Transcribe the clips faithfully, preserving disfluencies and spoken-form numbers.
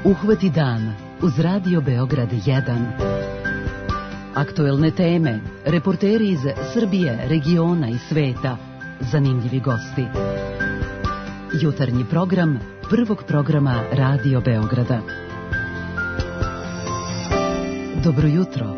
Uhvati dan uz Radio Beograd jedan. Aktuelne teme, reporteri iz Srbije, regiona i sveta, zanimljivi gosti. Jutarnji program prvog programa Radio Beograda. Dobro jutro.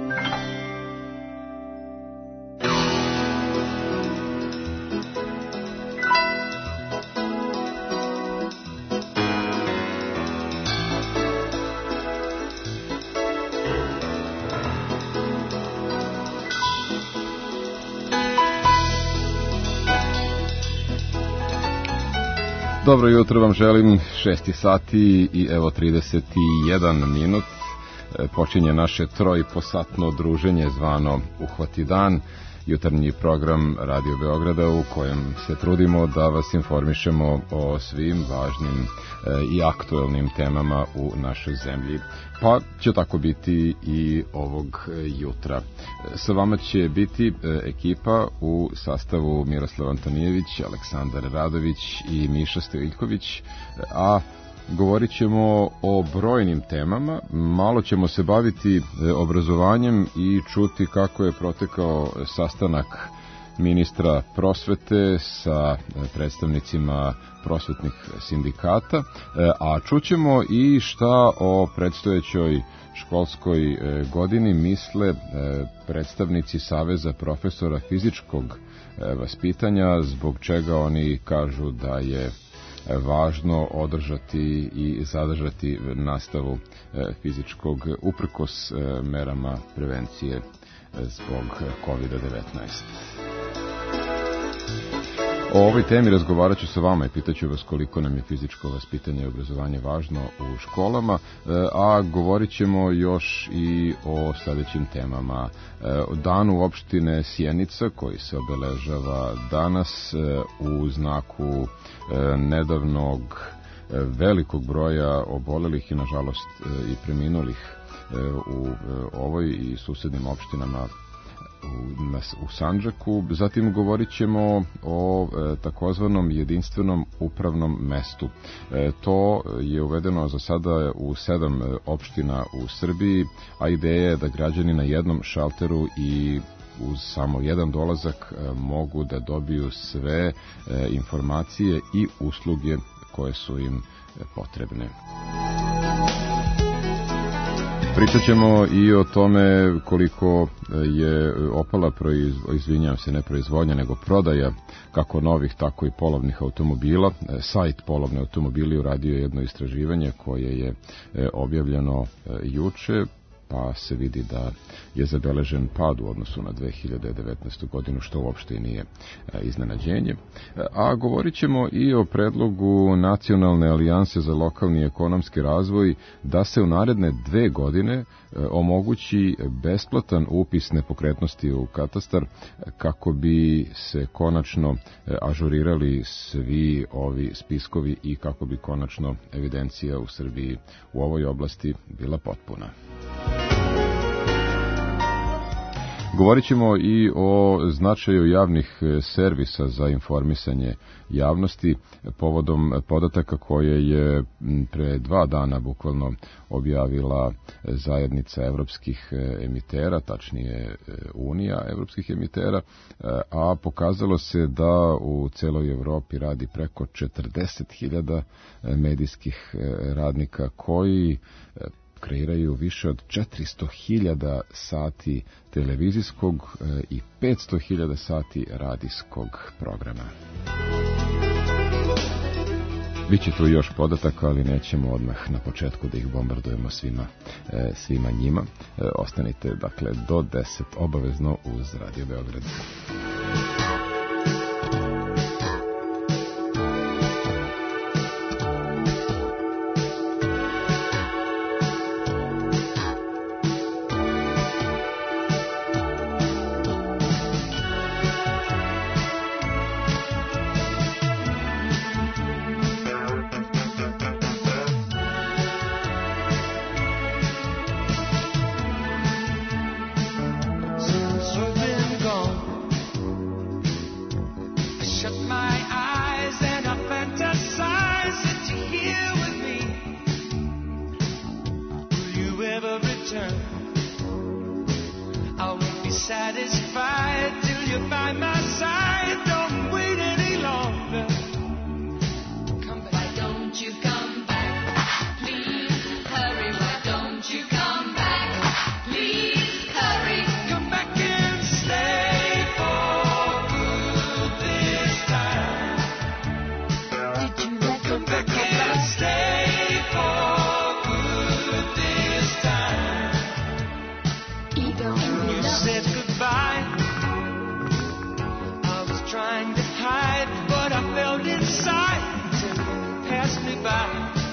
Dobro jutro vam želim, šest sati i evo trideset jedan minut. Počinje naše trojposatno druženje zvano Uhvati dan, jutarnji program Radio Beograda u kojem se trudimo da vas informišemo o svim važnim i aktuelnim temama u našoj zemlji. Pa će tako biti i ovog jutra. Sa vama će biti ekipa u sastavu Miroslav Antonijević, Aleksandar Radović i Miša Stojiljković, a govorit ćemo o brojnim temama, malo ćemo se baviti obrazovanjem i čuti kako je protekao sastanak ministra prosvete sa predstavnicima prosvetnih sindikata, a čućemo i šta o predstojećoj školskoj godini misle predstavnici Saveza profesora fizičkog vaspitanja, zbog čega oni kažu da je važno održati i zadržati nastavu fizičkog uprkos merama prevencije zbog kovid devetnaest. O ovoj temi razgovarat ću sa vama i pitaću vas koliko nam je fizičko vaspitanje i obrazovanje važno u školama, a govorit ćemo još i o sljedećim temama. O danu opštine Sjenica koji se obeležava danas u znaku nedavnog velikog broja obolelih i nažalost i preminulih u ovoj i susednim opštinama u Sandžaku. Zatim govorit ćemo o e, takozvanom jedinstvenom upravnom mestu. E, to je uvedeno za sada u sedam opština u Srbiji, a ideja je da građani na jednom šalteru i uz samo jedan dolazak e, mogu da dobiju sve e, informacije i usluge koje su im e, potrebne. Pričat ćemo i o tome koliko je opala, proiz... izvinjam se, ne proizvodnja, nego prodaja kako novih, tako i polovnih automobila. Sajt Polovne automobili uradio je jedno istraživanje koje je objavljeno juče, pa se vidi da je zabeležen pad u odnosu na dve hiljade devetnaestu. godinu, što uopšte i nije iznenađenje. A govorit ćemo i o predlogu Nacionalne alijanse za lokalni ekonomski razvoj da se u naredne dve godine omogući besplatan upis nepokretnosti u katastar kako bi se konačno ažurirali svi ovi spiskovi i kako bi konačno evidencija u Srbiji u ovoj oblasti bila potpuna. Govorit ćemo i o značaju javnih servisa za informisanje javnosti povodom podataka koje je pre dva dana bukvalno objavila zajednica evropskih emitera, tačnije Unija evropskih emitera, a pokazalo se da u celoj Evropi radi preko četrdeset hiljada medijskih radnika koji kreiraju više od četiristo hiljada sati televizijskog i petsto hiljada sati radijskog programa. Biće tu još podataka, ali nećemo odmah na početku da ih bombardujemo svima, svima njima. Ostanite, dakle, do deset obavezno uz Radio Beograd. satisfied till you find my side. Don't wait any longer. Come back. Why don't you come back? Please hurry. Why don't you come back? Please hurry. Come back and stay for good this time. Did you let come back and stay for good this time? Ego you said goodbye. I was trying to hide what I felt inside until you passed me by.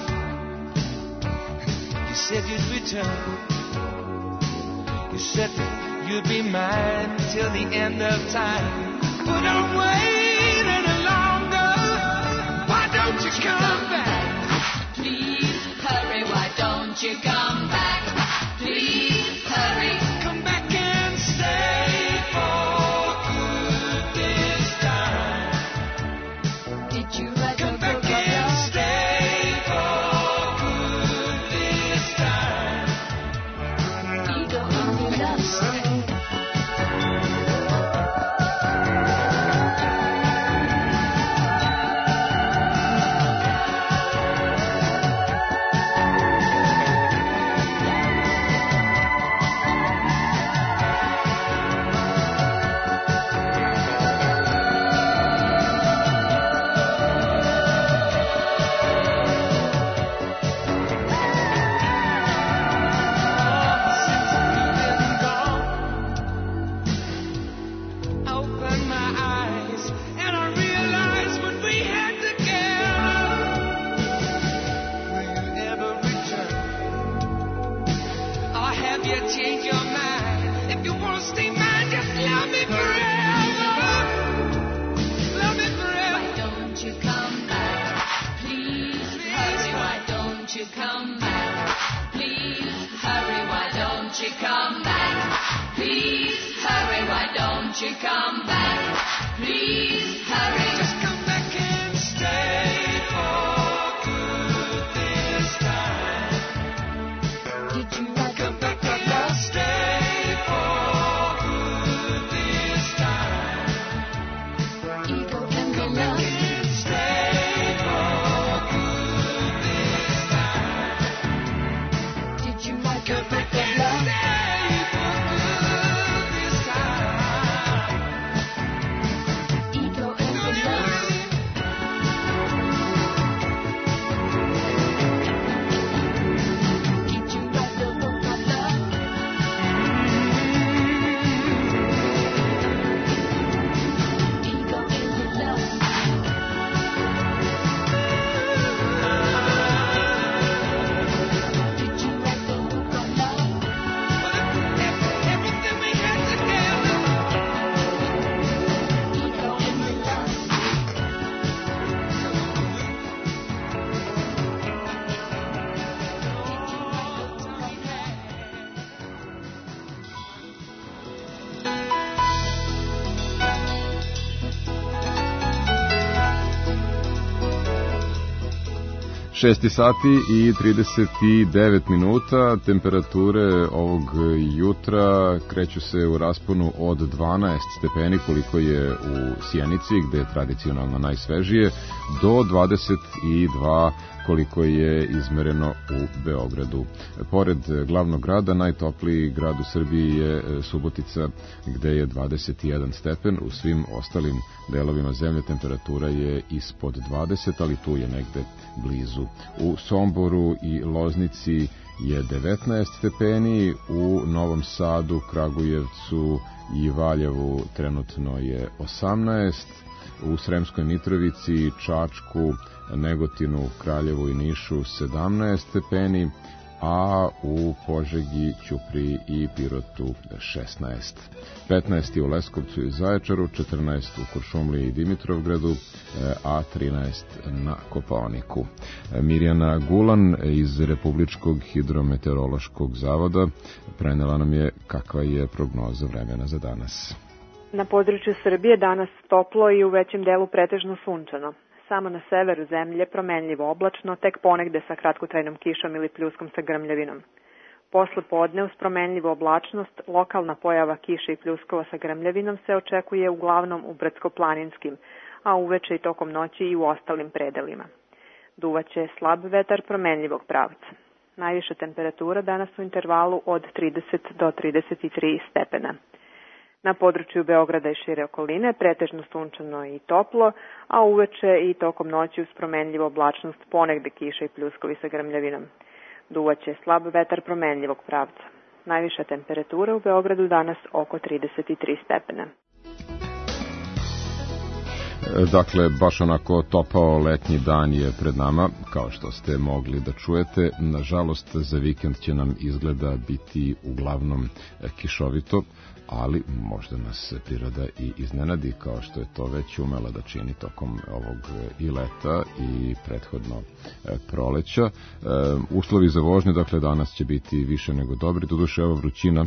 You said you'd return. You said that you'd be mine till the end of time. But don't wait any longer. Why don't you come back? Please hurry. Why don't you come back? Please hurry. Come back and stay for good this time. Did you write come back and stay for good this time? Ego only loves change your mind. If you want to stay mine, just love me forever. Love me forever. Why don't you come back? Please hurry. Why don't you come back? Please hurry. Why don't you come back? Please hurry. Why don't you come back? Please hurry. Just come back and stay for good this time. Did you like come back? Stay for good this time. Ego can be lost. Stay for good this time. Did you like come back and stay for good this time? Ego can be lost. Did you write the book of love? šest sati i trideset devet minuta, temperature ovog jutra kreću se u rasponu od dvanaest stepeni koliko je u Sjenici, gde je tradicionalno najsvežije, do dvadeset dva koliko je izmereno u Beogradu. Pored glavnog grada, najtopliji grad u Srbiji je Subotica, gde je dvadeset jedan stepen. U svim ostalim delovima zemlje temperatura je ispod dvadeset, ali tu je negde blizu. U Somboru i Loznici je devetnaest stepeni, u Novom Sadu, Kragujevcu i Valjevu trenutno je osamnaest, u Sremskoj Mitrovici, Čačku, Negotinu, Kraljevu i Nišu sedamnaest stepeni, a u Požegi, Ćupriji i Pirotu šesnaest. petnaest u Leskovcu i Zaječaru, četrnaest u Kuršumliji i Dimitrovgradu, a trinaest na Kopaoniku. Mirjana Gulan iz Republičkog hidrometeorološkog zavoda prenela nam je kakva je prognoza vremena za danas. Na području Srbije danas toplo i u većem delu pretežno sunčano. Samo na severu zemlje promenljivo oblačno, tek ponegde sa kratkotrajnom kišom ili pljuskom sa grmljavinom. Posle podne uz promenljivu oblačnost, lokalna pojava kiše i pljuskova sa grmljavinom se očekuje uglavnom u brdsko-planinskim, a uveče i tokom noći i u ostalim predelima. Duvaće slab vetar promenljivog pravca. Najviša temperatura danas u intervalu od trideset do trideset tri stepena. Na području Beograda i šire okoline pretežno sunčano i toplo, a uveče i tokom noći uz promenljivu oblačnost ponegde kiša i pljuskovi sa grmljavinom. Duvaće slab vetar promenljivog pravca. Najviša temperatura u Beogradu danas oko trideset tri stepena. Dakle, baš onako topao letnji dan je pred nama, kao što ste mogli da čujete. Nažalost, za vikend će nam izgleda biti uglavnom kišovito, ali možda nas priroda i iznenadi, kao što je to već umela da čini tokom ovog i leta i prethodno proleća. Uslovi za vožnju, dakle, danas će biti više nego dobri. Doduše, ova vrućina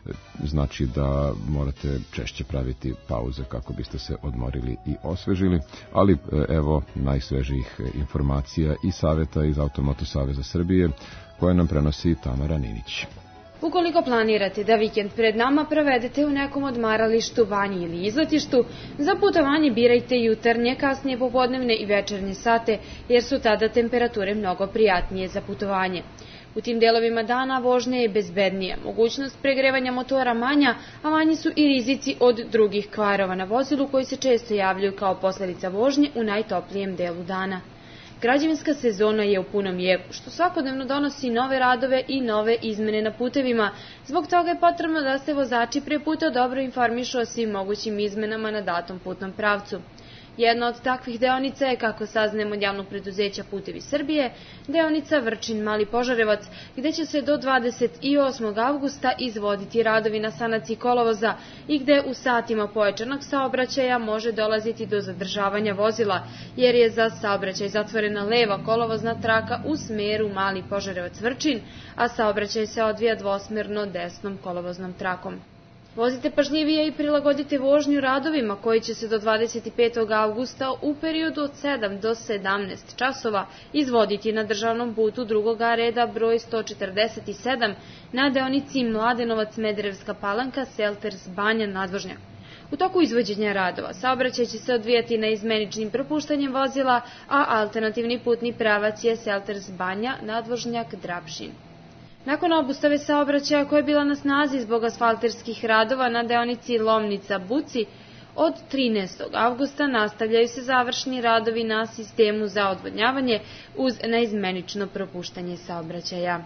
znači da morate češće praviti pauze kako biste se odmorili i osvežili, ali evo najsvežijih informacija i saveta iz Automoto Saveza Srbije koje nam prenosi Tamara Ninić. Ukoliko planirate da vikend pred nama provedete u nekom odmaralištu, banji ili izletištu, za putovanje birajte jutarnje, kasnije popodnevne i večernje sate, jer su tada temperature mnogo prijatnije za putovanje. U tim delovima dana vožnja je bezbednija, mogućnost pregrevanja motora manja, a manji su i rizici od drugih kvarova na vozilu koji se često javljaju kao posledica vožnje u najtoplijem delu dana. Građevinska sezona je u punom jeku, što svakodnevno donosi nove radove i nove izmene na putevima. Zbog toga je potrebno da se vozači pre puta dobro informišu o svim mogućim izmenama na datom putnom pravcu. Jedna od takvih deonica je, kako saznajemo od javnog preduzeća Putevi Srbije, deonica Vrčin-Mali Požarevac, gde će se do dvadeset osmog avgusta izvoditi radovi na sanaciji kolovoza i gde u satima pojačanog saobraćaja može dolaziti do zadržavanja vozila, jer je za saobraćaj zatvorena leva kolovozna traka u smeru Mali Požarevac-Vrčin, a saobraćaj se odvija dvosmerno desnom kolovoznom trakom. Vozite pažljivije i prilagodite vožnju radovima koji će se do dvadeset petog avgusta u periodu od sedam do sedamnaest časova izvoditi na državnom putu drugog reda broj sto četrdeset sedam na deonici Mladenovac-Smederevska Palanka, Selters Banja nadvožnjak. U toku izvođenja radova saobraćaj će se odvijati na izmeničnim propuštanjem vozila, a alternativni putni pravac je Selters Banja nadvožnjak Drapšin. Nakon obustave saobraćaja koja je bila na snazi zbog asfalterskih radova na deonici Lomnica-Buci, od trinaestog avgusta nastavljaju se završni radovi na sistemu za odvodnjavanje uz neizmenično propuštanje saobraćaja.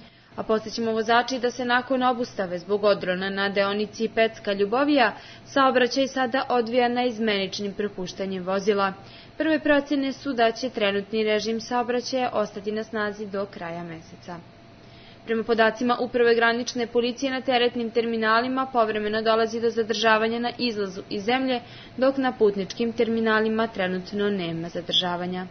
A podsjećamo vozači da se nakon obustave zbog odrona na deonici Pecka-Ljubovija saobraćaj sada odvija neizmeničnim propuštanjem vozila. Prve procjene su da će trenutni režim saobraćaja ostati na snazi do kraja meseca. Prema podacima Uprave granične policije na teretnim terminalima povremeno dolazi do zadržavanja na izlazu iz zemlje, dok na putničkim terminalima trenutno nema zadržavanja.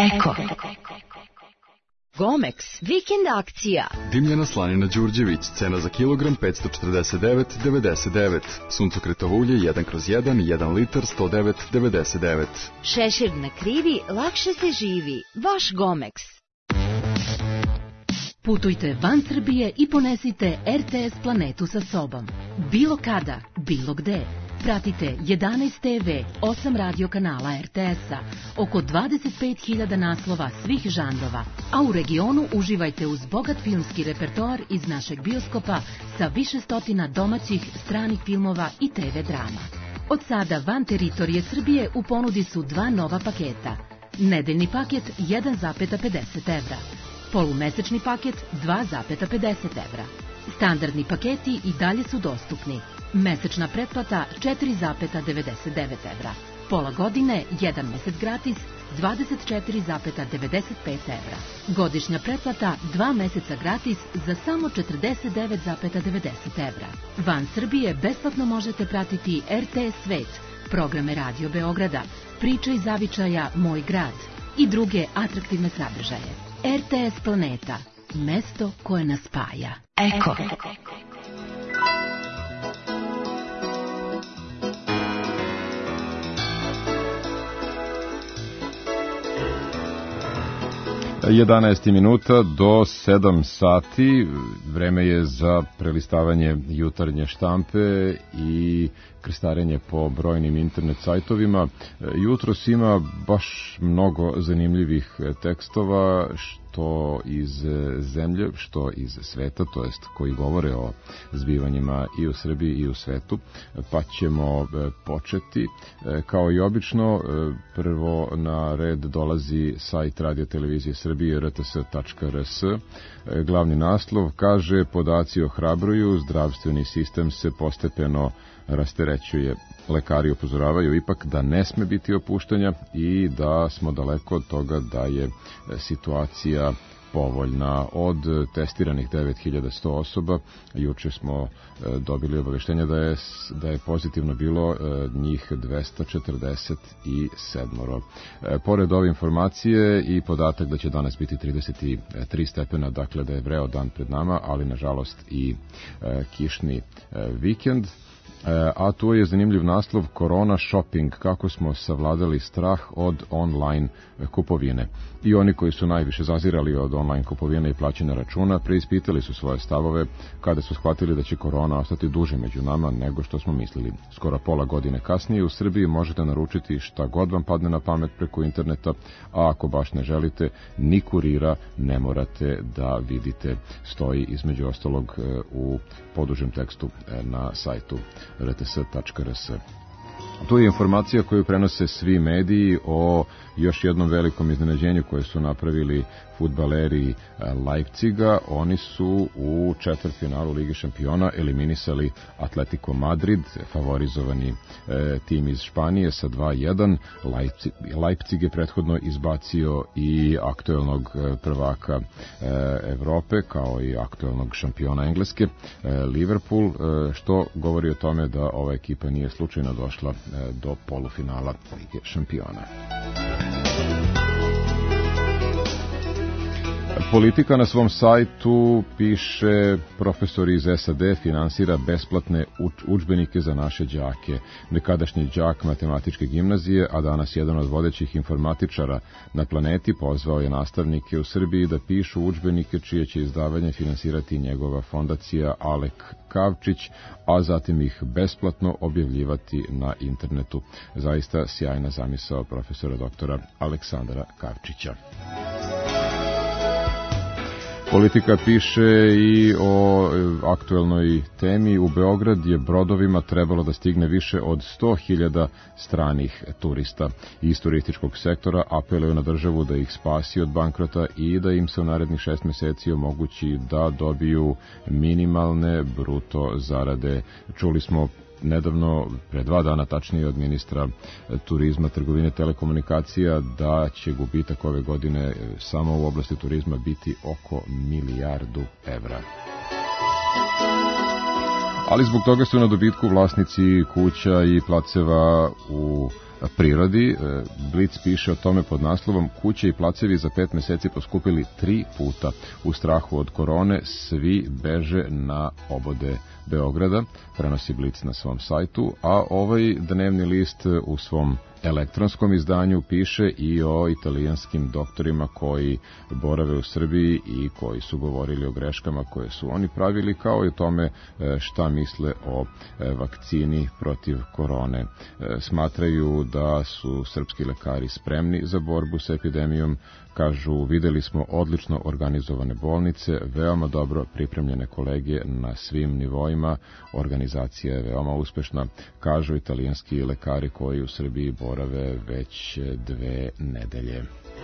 Eko. Gomex, vikend akcija. Dimljena slanina Đurđević, cena za kilogram petsto četrdeset devet zarez devedeset devet. Suncokretovo ulje jedan kroz jedan, jedan litar, sto devet zarez devedeset devet. Šešir na krivi, lakše se živi. Vaš Gomex. Putujte van Srbije i ponesite R T S Planetu sa sobom. Bilo kada, bilo gde. Pratite jedanaest te ve, osam radio kanala R T S-a, oko dvadeset pet hiljada naslova svih žanrova, a u regionu uživajte uz bogat filmski repertoar iz našeg bioskopa sa više stotina domaćih, stranih filmova i te ve drama. Od sada van teritorije Srbije u ponudi su dva nova paketa. Nedeljni paket jedan zarez pedeset evra, polumesečni paket dva zarez pedeset evra. Standardni paketi i dalje su dostupni. Mesečna pretplata četiri zarez devedeset devet evra. Pola godine, jedan mesec gratis, dvadeset četiri zarez devedeset pet evra. Godišnja pretplata, dva meseca gratis za samo četrdeset devet zarez devedeset evra. Van Srbije besplatno možete pratiti R T S Svet, programe Radio Beograda, Priče iz zavičaja Moj grad i druge atraktivne sadržaje. R T S Planeta, mesto koje nas spaja. Eko. jedanaest minuta do sedam sati, vreme je za prelistavanje jutarnje štampe i krstarenje po brojnim internet sajtovima. Jutros ima baš mnogo zanimljivih tekstova, što iz zemlje, što iz sveta, to jest koji govore o zbivanjima i u Srbiji i u svetu, pa ćemo početi. Kao i obično, prvo na red dolazi sajt Radio Televizije Srbije er te es tačka er es. Glavni naslov kaže: podaci ohrabruju, zdravstveni sistem se postepeno rasterećuje. Lekari upozoravaju ipak da ne sme biti opuštanja i da smo daleko od toga da je situacija povoljna. Od testiranih devet hiljada sto osoba, juče smo dobili obaveštenje da je, da je pozitivno bilo njih dvesta četrdeset sedam. Pored ove informacije i podatak da će danas biti trideset tri stepena, dakle da je vreo dan pred nama, ali nažalost i kišni vikend. A tu je zanimljiv naslov: Korona shopping, kako smo savladali strah od online kupovine. I oni koji su najviše zazirali od online kupovine i plaćanja računa preispitali su svoje stavove kada su shvatili da će korona ostati duže među nama nego što smo mislili. Skoro pola godine kasnije u Srbiji možete naručiti šta god vam padne na pamet preko interneta, a ako baš ne želite, ni kurira ne morate da vidite, stoji između ostalog u podužem tekstu na sajtu er te es tačka er es. Tu je informacija koju prenose svi mediji o još jednom velikom iznenađenju koje su napravili fudbaleri Leipziga. Oni su u četvrtfinalu Lige šampiona eliminisali Atletico Madrid, favorizovani e, tim iz Španije, sa dva jedan. Leipzig, Leipzig je prethodno izbacio i aktuelnog prvaka e, Evrope, kao i aktuelnog šampiona Engleske, e, Liverpool, e, što govori o tome da ova ekipa nije slučajno došla e, do polufinala Lige šampiona. Politika na svom sajtu piše: profesor iz es a de finansira besplatne udžbenike za naše đake. Nekadašnji đak matematičke gimnazije, a danas jedan od vodećih informatičara na planeti, pozvao je nastavnike u Srbiji da pišu udžbenike čije će izdavanje finansirati njegova fondacija Alek Kavčić, a zatim ih besplatno objavljivati na internetu. Zaista sjajna zamisao profesora doktora Aleksandra Kavčića. Politika piše i o aktuelnoj temi. U Beograd je brodovima trebalo da stigne više od sto hiljada stranih turista. Iz turističkog sektora apeluju na državu da ih spasi od bankrota i da im se u narednih šest meseci omogući da dobiju minimalne bruto zarade. Čuli smo nedavno, pre dva dana tačnije, od ministra turizma, trgovine, telekomunikacija, da će gubitak ove godine samo u oblasti turizma biti oko milijardu evra. Ali zbog toga su na dobitku vlasnici kuća i placeva u prirodi. Blic piše o tome pod naslovom "Kuće i placevi za pet meseci poskupili tri puta. U strahu od korone svi beže na obode Beograda", prenosi Blic na svom sajtu, a ovaj dnevni list u svom elektronskom izdanju piše i o italijanskim doktorima koji borave u Srbiji i koji su govorili o greškama koje su oni pravili, kao i o tome šta misle o vakcini protiv korone. Smatraju da su srpski lekari spremni za borbu s epidemijom. Kažu, videli smo odlično organizovane bolnice, veoma dobro pripremljene kolege na svim nivoima, organizacija je veoma uspešna, kažu italijanski lekari koji u Srbiji borave već dve nedelje.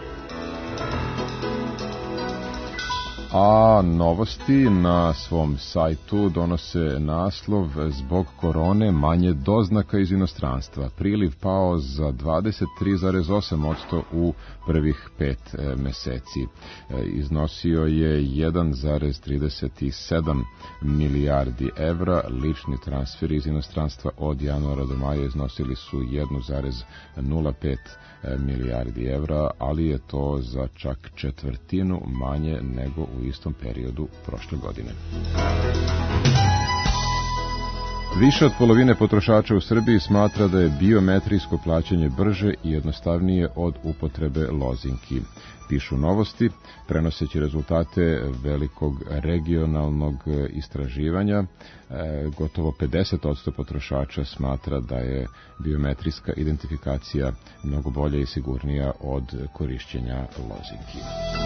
A novosti na svom sajtu donose naslov "Zbog korone manje doznaka iz inostranstva. Priliv pao za dvadeset tri zarez osam posto u prvih pet meseci. Iznosio je jedan zarez trideset sedam milijardi evra. Lični transferi iz inostranstva od januara do maja iznosili su jedan zarez nula pet milijardi evra, ali je to za čak četvrtinu manje nego u istom periodu prošle godine. Više od polovine potrošača u Srbiji smatra da je biometrijsko plaćanje brže i jednostavnije od upotrebe lozinki. Pišu Novosti, prenoseći rezultate velikog regionalnog istraživanja. E, gotovo pedeset posto potrošača smatra da je biometrijska identifikacija mnogo bolja i sigurnija od korišćenja lozinki.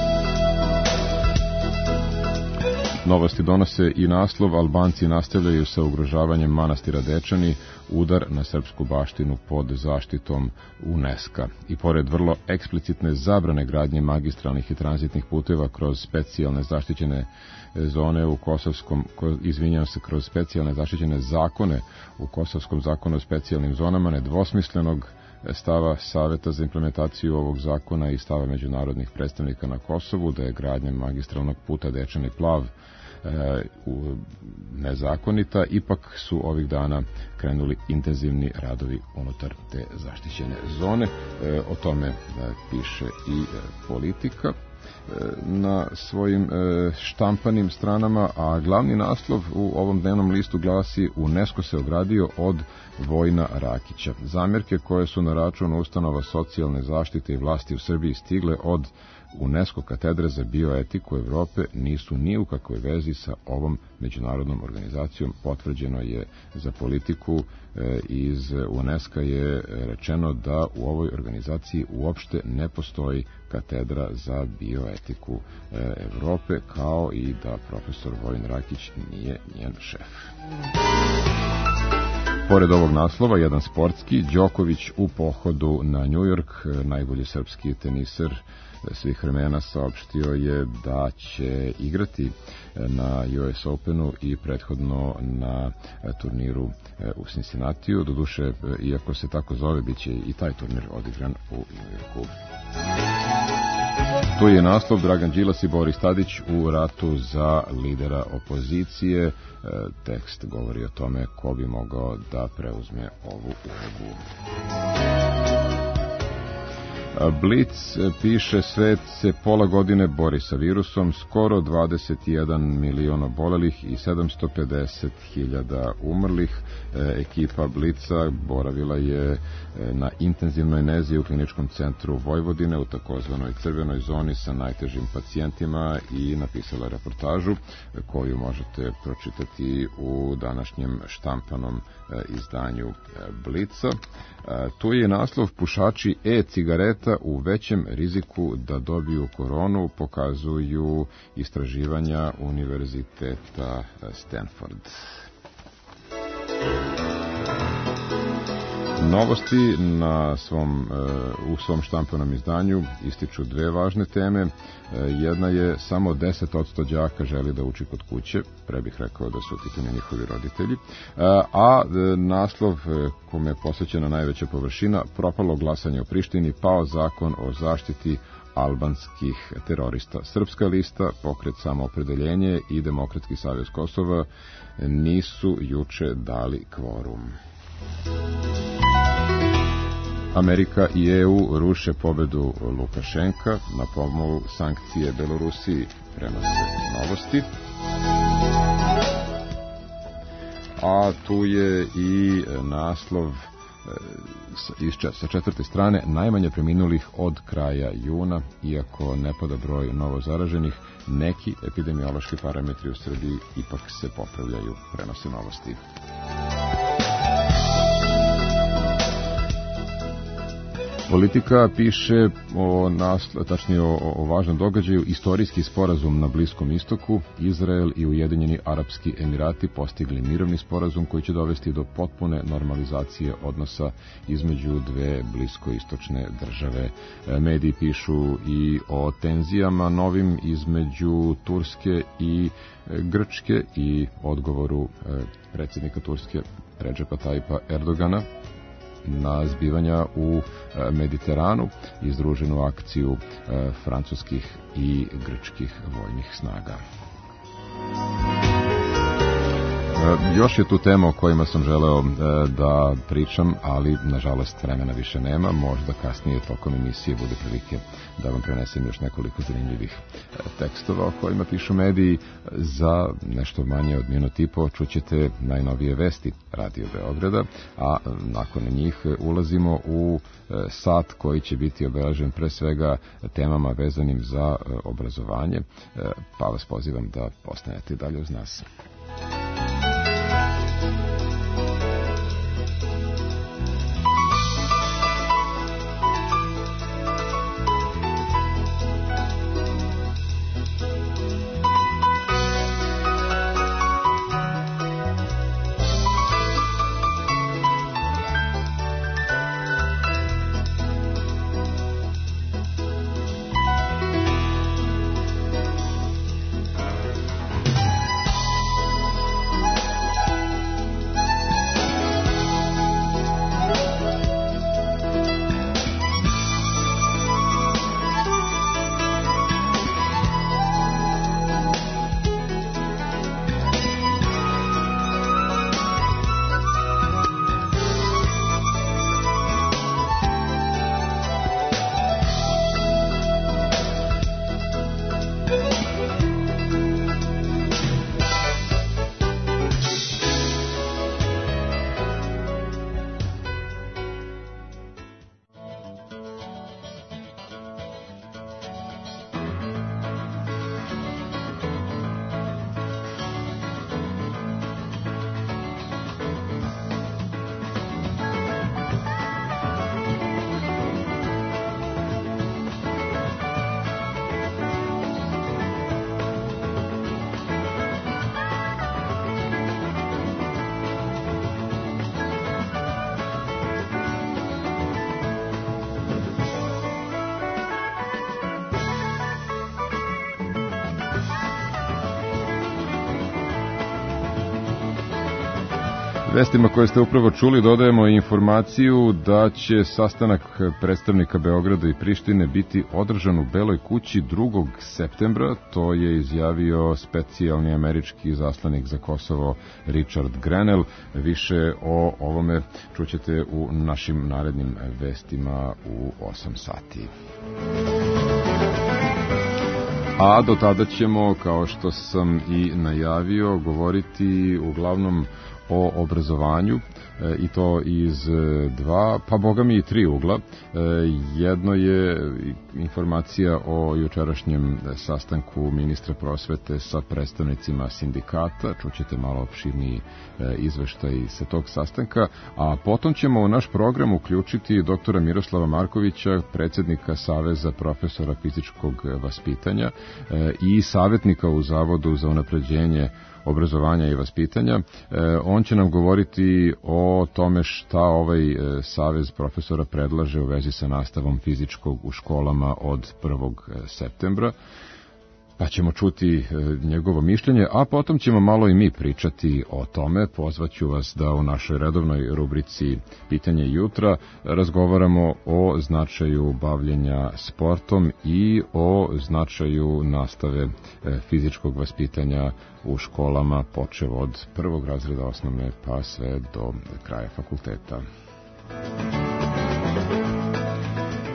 Novosti donose i naslov "Albanci nastavljaju sa ugrožavanjem manastira Dečani, udar na srpsku baštinu pod zaštitom UNESCO". I pored vrlo eksplicitne zabrane gradnje magistralnih i tranzitnih puteva kroz specijalne zaštićene zone u Kosovskom, izvinjam se, kroz specijalne zaštićene zakone u Kosovskom zakonu o specijalnim zonama, nedvosmislenog stava Saveta za implementaciju ovog zakona i stava međunarodnih predstavnika na Kosovu da je gradnja magistralnog puta Dečani Plav e, u, nezakonita, ipak su ovih dana krenuli intenzivni radovi unutar te zaštićene zone. E, o tome e, piše i e, Politika na svojim e, štampanim stranama, a glavni naslov u ovom dnevnom listu glasi "UNESCO se ogradio od Vojna Rakića". Zamjerke koje su na račun ustanova socijalne zaštite i vlasti u Srbiji stigle od UNESCO katedre za bioetiku Evrope nisu ni u kakvoj vezi sa ovom međunarodnom organizacijom, potvrđeno je za Politiku. E, iz UNESCO je rečeno da u ovoj organizaciji uopšte ne postoji katedra za bioetiku e, Evrope, kao i da profesor Vojin Rakić nije njen šef. Pored ovog naslova, jedan sportski, Đoković u pohodu na Njujork, najbolji srpski teniser svih vremena, saopštio je da će igrati na U S Openu i prethodno na turniru u Cincinnatiju. Doduše, iako se tako zove, bit će i taj turnir odigran u Njujorku. Tu je naslov Dragan Đilas i Boris Tadić u ratu za lidera opozicije. Tekst govori o tome ko bi mogao da preuzme ovu ulogu. Blic piše, svet se pola godine bori sa virusom, skoro dvadeset jedan miliona obolelih i sedamsto pedeset hiljada umrlih. E, ekipa Blica boravila je na intenzivnoj nezi u kliničkom centru Vojvodine u takozvanoj crvenoj zoni sa najtežim pacijentima i napisala reportažu koju možete pročitati u današnjem štampanom izdanju Blica. Tu je naslov "Pušači e-cigareta u većem riziku da dobiju koronu", pokazuju istraživanja Univerziteta Stanford. Novosti na svom, u svom štampanom izdanju ističu dve važne teme. Jedna je samo deset posto đaka želi da uči kod kuće, pre bih rekao da su u pitanju njihovi roditelji, a naslov kome je posvećena najveća površina, propalo glasanje u Prištini, pao zakon o zaštiti albanskih terorista. Srpska lista, Pokret samoopredeljenje i Demokratski savez Kosova nisu juče dali kvorum. Amerika i E U ruše pobedu Lukašenka, na pomolu sankcije Belorusiji, prenose Novosti. A tu je i naslov sa četvrte strane, najmanje preminulih od kraja juna, iako ne pada broj novo zaraženih, neki epidemiološki parametri u Srbiji ipak se popravljaju, prenose Novosti. Politika piše o, nasl, tačnije o, o važnom događaju, istorijski sporazum na Bliskom istoku. Izrael i Ujedinjeni Arapski Emirati postigli mirovni sporazum koji će dovesti do potpune normalizacije odnosa između dve bliskoistočne države. Mediji pišu i o tenzijama novim između Turske i Grčke i odgovoru predsjednika Turske Redžepa Tajipa Erdogana na zbivanja u Mediteranu i združenu akciju francuskih i grčkih vojnih snaga. Još je tu tema o kojima sam želeo da pričam, ali nažalost vremena više nema. Možda kasnije tokom emisije bude prilike da vam prenesem još nekoliko zanimljivih tekstova o kojima pišu mediji. Za nešto manje od minut i po čućete najnovije vesti Radio Beograda, a nakon njih ulazimo u sat koji će biti obeležen pre svega temama vezanim za obrazovanje, pa vas pozivam da ostanete dalje uz nas. Vestima koje ste upravo čuli dodajemo informaciju da će sastanak predstavnika Beograda i Prištine biti održan u Beloj kući drugog septembra. To je izjavio specijalni američki zaslanik za Kosovo Richard Grenell. Više o ovome čućete u našim narednim vestima u osam sati. A do tada ćemo, kao što sam i najavio, govoriti uglavnom o obrazovanju, e, i to iz e, dva, pa boga mi i tri ugla. E, jedno je informacija o jučerašnjem sastanku ministra prosvete sa predstavnicima sindikata, čućete malo opširniji e, izveštaj sa tog sastanka, a potom ćemo u naš program uključiti doktora Miroslava Markovića, predsjednika Saveza profesora fizičkog vaspitanja e, i savjetnika u Zavodu za unapređenje obrazovanja i vaspitanja. On će nam govoriti o tome šta ovaj savez profesora predlaže u vezi sa nastavom fizičkog u školama od prvog septembra. Pa ćemo čuti njegovo mišljenje, a potom ćemo malo i mi pričati o tome. Pozvaću vas da u našoj redovnoj rubrici Pitanje jutra razgovaramo o značaju bavljenja sportom i o značaju nastave fizičkog vaspitanja u školama, počev od prvog razreda osnovne pa sve do kraja fakulteta.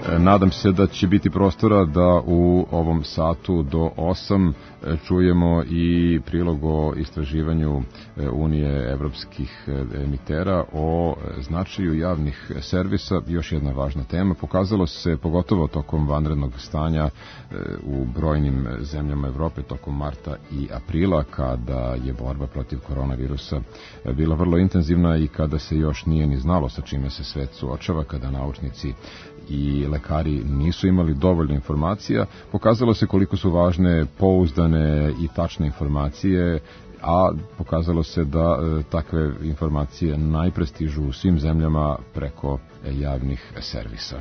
Nadam se da će biti prostora da u ovom satu do osam čujemo i prilog o istraživanju Unije evropskih emitera o značaju javnih servisa. Još jedna važna tema. Pokazalo se, pogotovo tokom vanrednog stanja u brojnim zemljama Evrope tokom marta i aprila, kada je borba protiv koronavirusa bila vrlo intenzivna i kada se još nije ni znalo sa čime se svet suočava, kada naučnici i lekari nisu imali dovoljno informacija, pokazalo se koliko su važne pouzdane i tačne informacije, a pokazalo se da e, takve informacije najpre stižu u svim zemljama preko e, javnih servisa.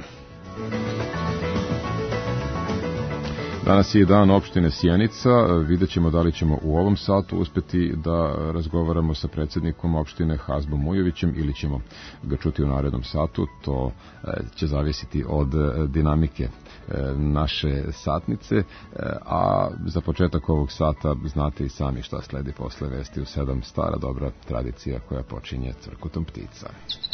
Danas je dan opštine Sjenica. Vidjet ćemo da li ćemo u ovom satu uspeti da razgovaramo sa predsjednikom opštine Hazbom Mujovićem ili ćemo ga čuti u narednom satu. To će zavisiti od dinamike naše satnice, a za početak ovog sata znate i sami šta sledi posle vesti u sedam, stara dobra tradicija koja počinje cvrkutom ptica.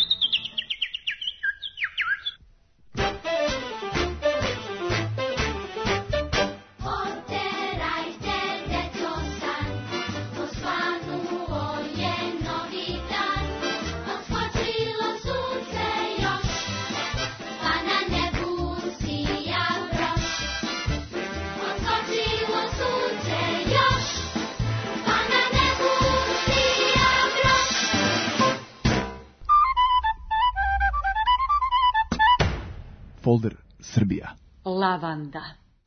Folder Srbija. Lavanda.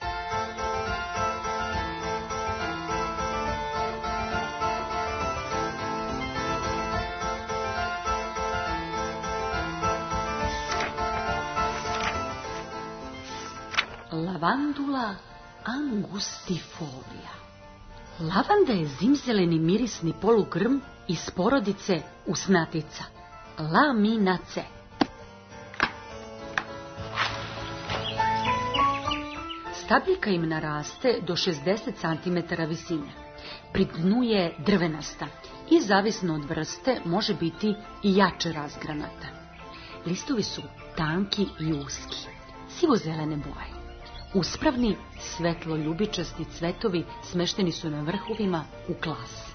Lavandula angustifolia. Lavanda je zimzeleni mirisni polugrm iz porodice usnatica. Laminace. Stabiljka im naraste do šezdeset centimetara visine. Pri dnu je drvenasta i zavisno od vrste može biti i jače razgranata. Listovi su tanki i uski, sivo-zelene boje. Uspravni, svetlo-ljubičasti cvetovi smešteni su na vrhovima u klasi.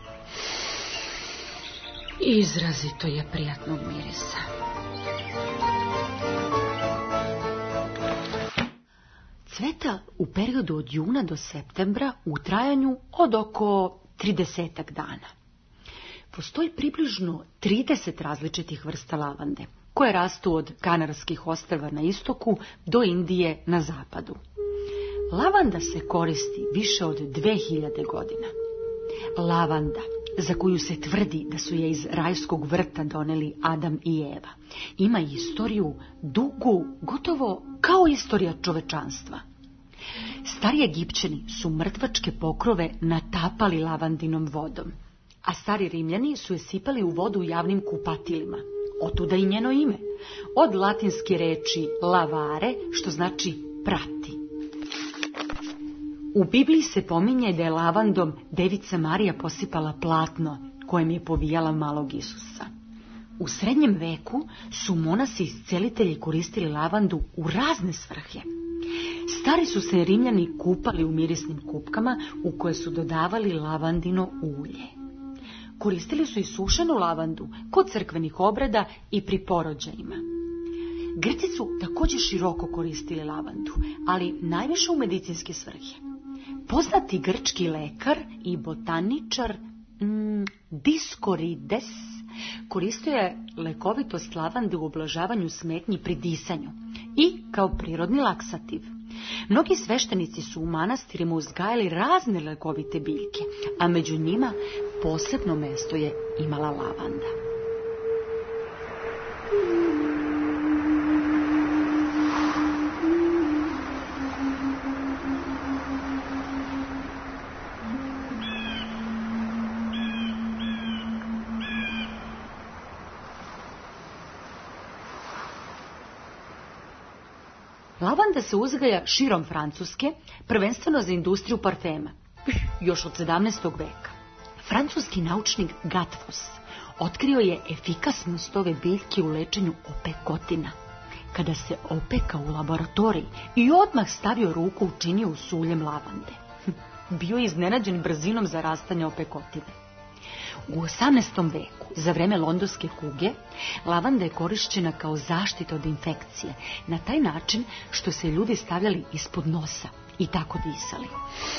Izrazito je prijatnog mirisa. Cveta u periodu od juna do septembra u trajanju od oko tridesetak dana. Postoji približno trideset različitih vrsta lavande, koje rastu od Kanarskih ostrva na istoku do Indije na zapadu. Lavanda se koristi više od dve hiljade godina. Lavanda, za koju se tvrdi da su je iz rajskog vrta doneli Adam i Eva, ima istoriju dugu, gotovo kao istorija čovečanstva. Stari Egipćani su mrtvačke pokrove natapali lavandinom vodom, a stari Rimljani su je sipali u vodu u javnim kupatilima. Otuda i njeno ime, od latinske reči lavare, što znači prati. U Bibliji se pominje da je lavandom devica Marija posipala platno kojem je povijala malog Isusa. U srednjem veku su monasi iscelitelji koristili lavandu u razne svrhe. Stari su se Rimljani kupali u mirisnim kupkama u koje su dodavali lavandino ulje. Koristili su i sušenu lavandu kod crkvenih obreda i pri porođajima. Grci su također široko koristili lavandu, ali najviše u medicinske svrhe. Poznati grčki lekar i botaničar mm, Diskorides koristio je lekovitost lavande u ublažavanju smetnji pri disanju i kao prirodni laksativ. Mnogi sveštenici su u manastirima uzgajali razne lekovite biljke, a među njima posebno mesto je imala lavanda. Lavanda se uzgaja širom Francuske, prvenstveno za industriju parfema, još od sedamnaestog veka. Francuski naučnik Gatfuss otkrio je efikasnost ove biljke u lečenju opekotina. kada se opekao u laboratoriji i odmah stavio ruku u činiju s uljem lavande. Bio je iznenađen brzinom zarastanja opekotine. U osamnaestom veku, za vreme londonske kuge, lavanda je korišćena kao zaštita od infekcije, na taj način što se ljudi stavljali ispod nosa i tako disali.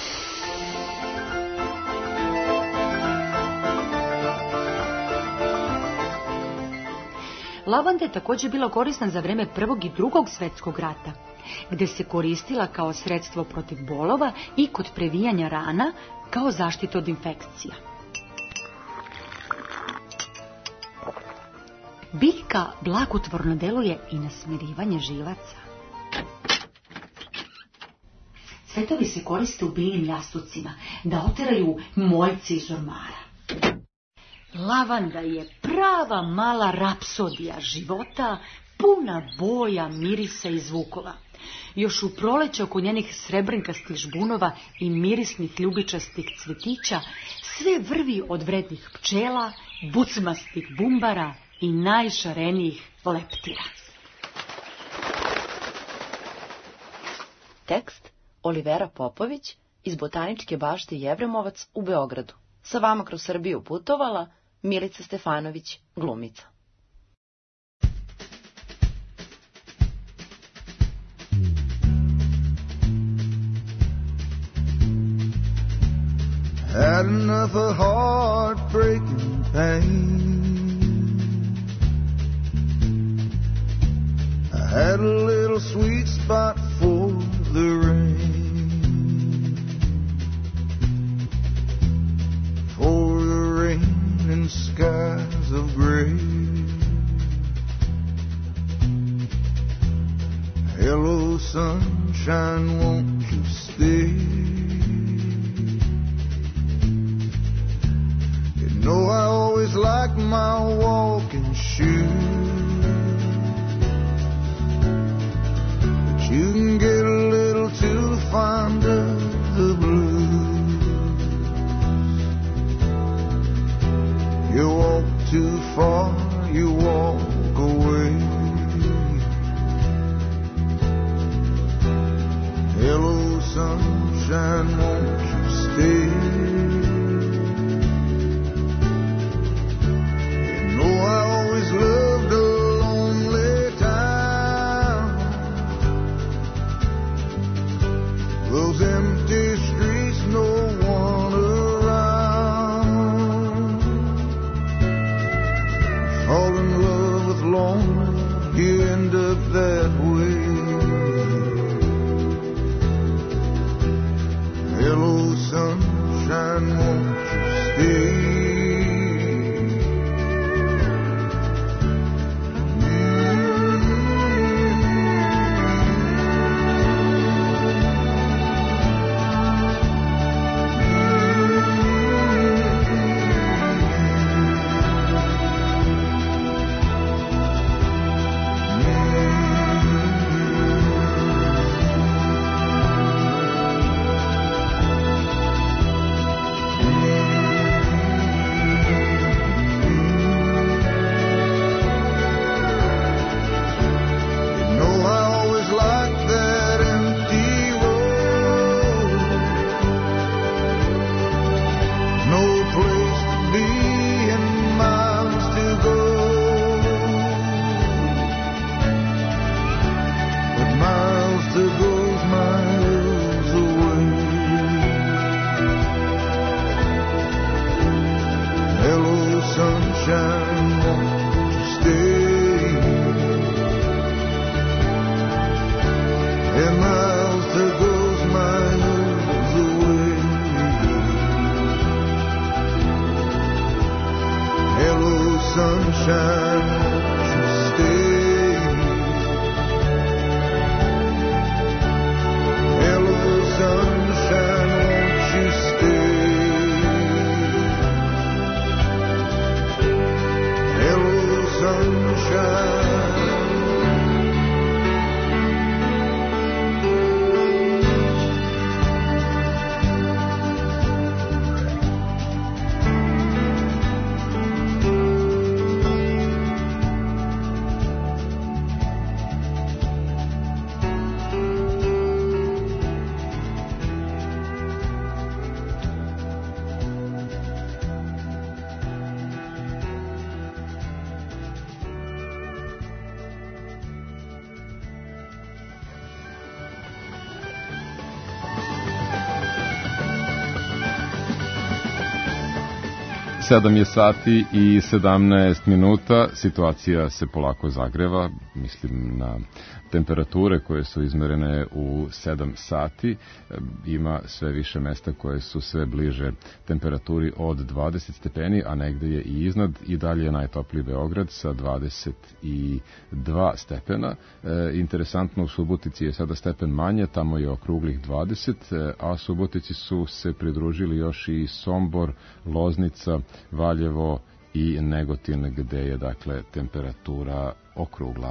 Lavanda je također bila korisna za vreme Prvog i Drugog svjetskog rata, gdje se koristila kao sredstvo protiv bolova i kod previjanja rana kao zaštita od infekcija. Biljka blagotvorno deluje i na smirivanje živaca. Cvetovi se koriste u biljnim jastucima da oteraju moljci iz ormara. Lavanda je prava mala rapsodija života, puna boja, mirisa i zvukova. Još u proleće oko njenih srebrnkastih žbunova i mirisnih ljubičastih cvetića sve vrvi od vrednih pčela, bucmastih bumbara i najšarenijih leptira. Tekst Olivera Popović iz Botaničke bašte Jevremovac u Beogradu. Sa vama kroz Srbiju putovala Milica Stefanović, glumica. Had enough of heartbreaking pain. I had a little sweet spot for the rain, for the rain and skies of gray. Hello sunshine, won't you stay? No, I always like my walking shoes, but you can get a little too fond of the blues. You walk too far, you walk away. Hello sunshine, won't you stay? Loved a lonely town, those empty streets, no one around. Fall in love with lonely, you end up that way. Hello sunshine, won't you stay? sedam je sati i sedamnaest minuta, situacija se polako zagreva, mislim na temperature koje su izmerene u sedam sati, ima sve više mesta koje su sve bliže temperaturi od dvadeset stepeni, a negde je i iznad, i dalje je najtopliji Beograd sa dvadeset dva stepena. E, interesantno, u Subotici je sada stepen manje, tamo je okruglih dvadeset, a Subotici su se pridružili još i Sombor, Loznica, Valjevo i Negotin, gde je dakle temperatura okrugla.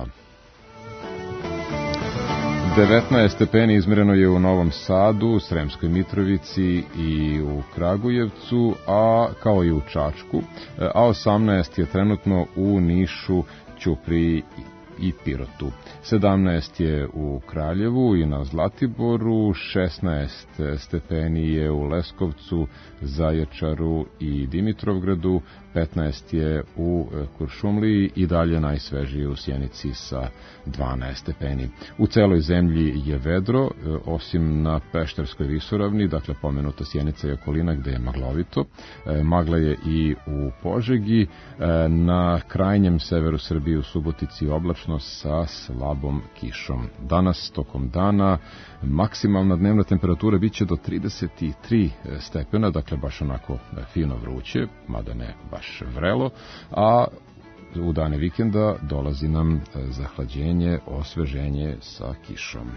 devetnaest stepeni izmereno je u Novom Sadu, u Sremskoj Mitrovici i u Kragujevcu, a kao i u Čačku, a osamnaest je trenutno u Nišu, Ćupriji i Pirotu. sedamnaest je u Kraljevu i na Zlatiboru, šesnaest stepeni je u Leskovcu, Zaječaru i Dimitrovgradu, petnaest je u Kuršumliji i dalje najsvežije u Sjenici sa dvanaest stepeni. U celoj zemlji je vedro, osim na Pešterskoj visoravni, dakle pomenuta Sjenica i okolina gde je maglovito. Magla je i u Požegi, na krajnjem severu Srbije u Subotici oblačno sa slabom kišom. Danas tokom dana maksimalna dnevna temperatura biće do trideset tri stepena, dakle baš onako fino vruće, mada ne baš vrelo, a u dane vikenda dolazi nam zahlađenje, osveženje sa kišom.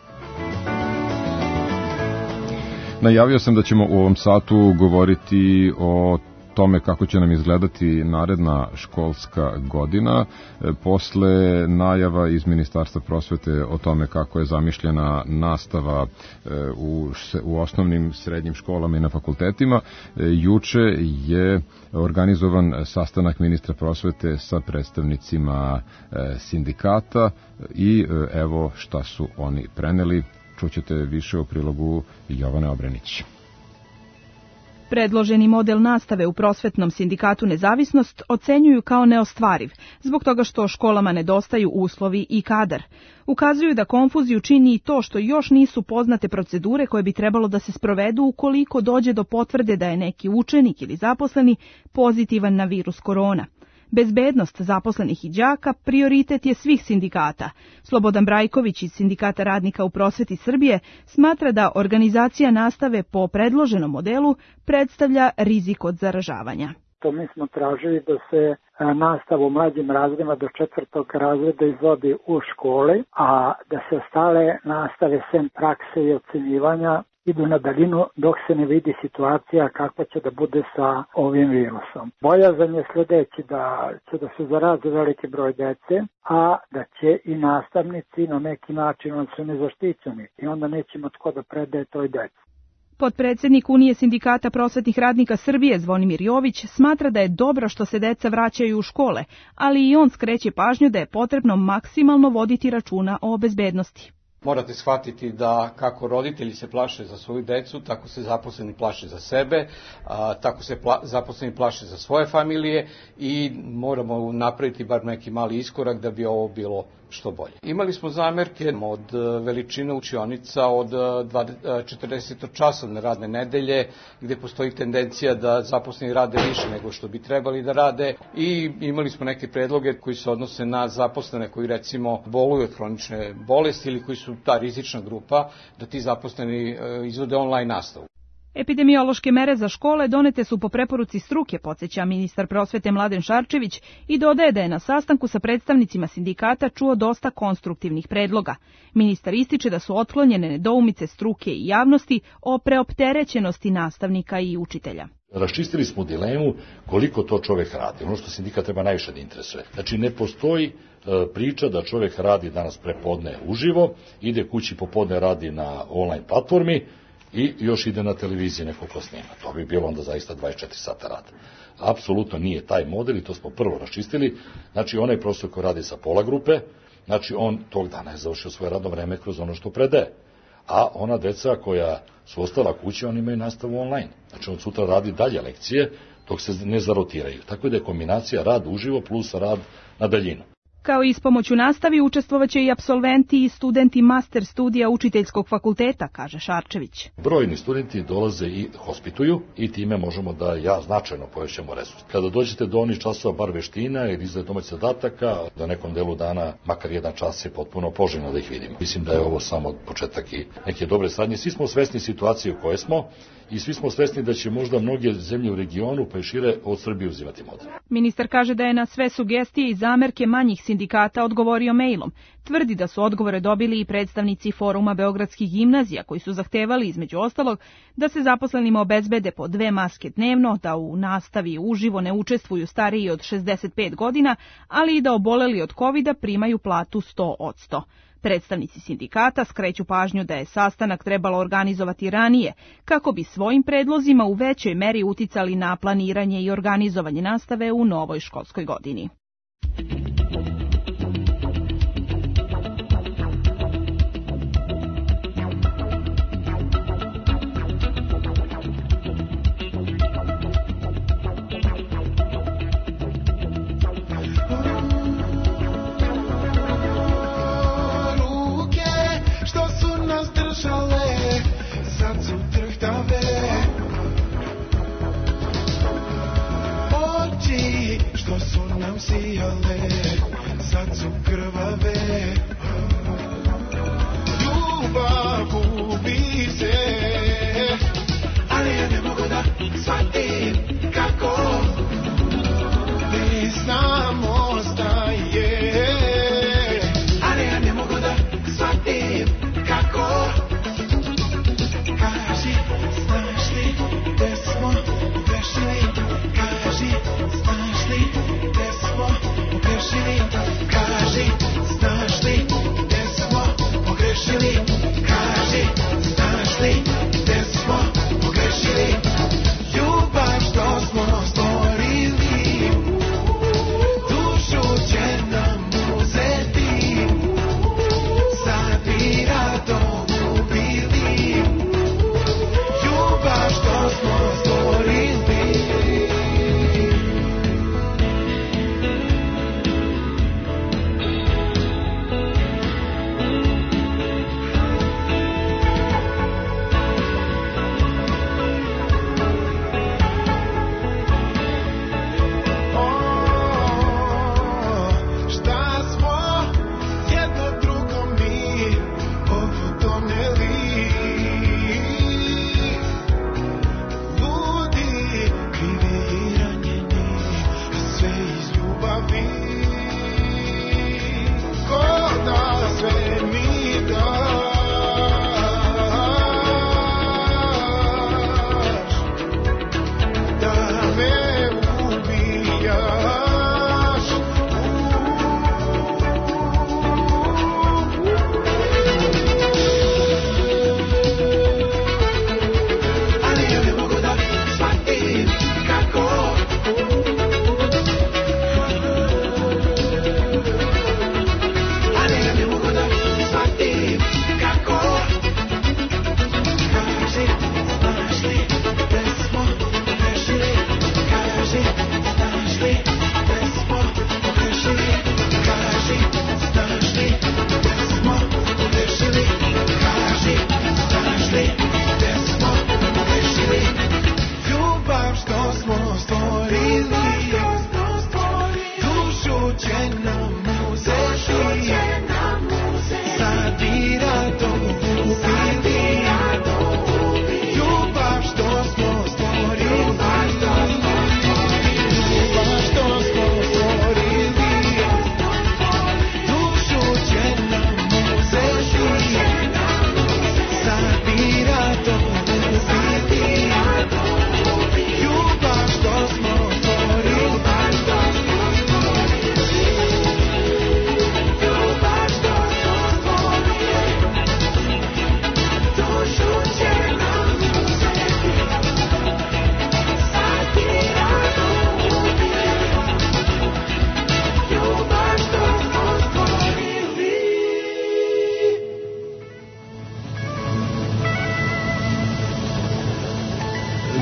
Najavio sam da ćemo u ovom satu govoriti o tome kako će nam izgledati naredna školska godina, posle najava iz Ministarstva prosvete o tome kako je zamišljena nastava u, u osnovnim, srednjim školama i na fakultetima. Juče je organizovan sastanak ministra prosvete sa predstavnicima sindikata i evo šta su oni preneli. Čućete više u prilogu Jovane Obrenić. Predloženi model nastave u prosvetnom sindikatu Nezavisnost ocenjuju kao neostvariv, zbog toga što školama nedostaju uslovi i kadar. Ukazuju da konfuziju čini i to što još nisu poznate procedure koje bi trebalo da se sprovedu ukoliko dođe do potvrde da je neki učenik ili zaposleni pozitivan na virus korona. Bezbednost zaposlenih i đaka prioritet je svih sindikata. Slobodan Brajković iz Sindikata radnika u prosveti Srbije smatra da organizacija nastave po predloženom modelu predstavlja rizik od zaražavanja. To mi smo tražili da se nastava u mlađim razredima do četvrtog razreda izvodi u školi, a da se ostale nastave sem prakse i ocenjivanja idu na daljinu dok se ne vidi situacija kakva će da bude sa ovim virusom. Bojazan je sledeći da će da se zaraze veliki broj dece, a da će i nastavnici na neki način on su nezaštićeni i onda nećemo tko da predaje toj deci. Potpredsednik Unije sindikata prosvetnih radnika Srbije Zvonimir Jović smatra da je dobro što se deca vraćaju u škole, ali i on skreće pažnju da je potrebno maksimalno voditi računa o bezbednosti. Morate shvatiti da kako roditelji se plaše za svoju decu, tako se zaposleni plaše za sebe, a, tako se pla, zaposleni plaše za svoje familije i moramo napraviti bar neki mali iskorak da bi ovo bilo što bolje. Imali smo zamerke od veličine učionica od četrdesetčasovne radne nedelje, gde postoji tendencija da zaposleni rade više nego što bi trebali da rade i imali smo neke predloge koji se odnose na zaposlene koji recimo boluju od hronične bolesti ili koji su ta rizična grupa, da ti zaposleni izvode online nastavu. Epidemiološke mere za škole donete su po preporuci struke, podsjeća ministar prosvete Mladen Šarčević i dodaje da je na sastanku sa predstavnicima sindikata čuo dosta konstruktivnih predloga. Ministar ističe da su otklonjene nedoumice struke i javnosti o preopterećenosti nastavnika i učitelja. Raščistili smo dilemu koliko to čovjek radi, ono što sindikat treba najviše da interesuje. Znači ne postoji priča da čovjek radi danas prepodne uživo, ide kući popodne radi na online platformi, i još ide na televiziji neko ko snima. To bi bilo onda zaista dvadeset četiri sata rada. Apsolutno nije taj model i to smo prvo raščistili. Znači, onaj profesor koji radi sa pola grupe, znači on tog dana je završio svoje radno vreme kroz ono što predaje. A ona deca koja su ostala kući, oni imaju nastavu online. Znači, on sutra radi dalje lekcije dok se ne zarotiraju. Tako da je kombinacija rad uživo plus rad na daljinu. Kao i ispomoć u nastavi učestvovaće i apsolventi i studenti master studija učiteljskog fakulteta, kaže Šarčević. Brojni studenti dolaze i hospituju i time možemo da ja značajno povećamo resurs. Kada dođete do onih časova bar veština ili izgled domaćih zadataka, da nekom delu dana, makar jedan čas je potpuno poželjno da ih vidimo. Mislim da je ovo samo početak i neke dobre saradnje. Svi smo svesni situacije u kojoj smo i svi smo svesni da će možda mnoge zemlje u regionu pa i šire od Srbije uzimati model. Ministar kaže da je na sve sugestije i zamerke manjih sindikata odgovorio mailom. Tvrdi da su odgovore dobili i predstavnici Foruma beogradskih gimnazija koji su zahtevali između ostalog da se zaposlenima obezbede po dve maske dnevno, da u nastavi uživo ne učestvuju stariji od šezdeset pet godina, ali i da oboleli od kovida primaju platu sto posto. Predstavnici sindikata skreću pažnju da je sastanak trebalo organizovati ranije, kako bi svojim predlozima u većoj meri uticali na planiranje i organizovanje nastave u novoj školskoj godini. Sad su trhtave, oči što su nam sijale.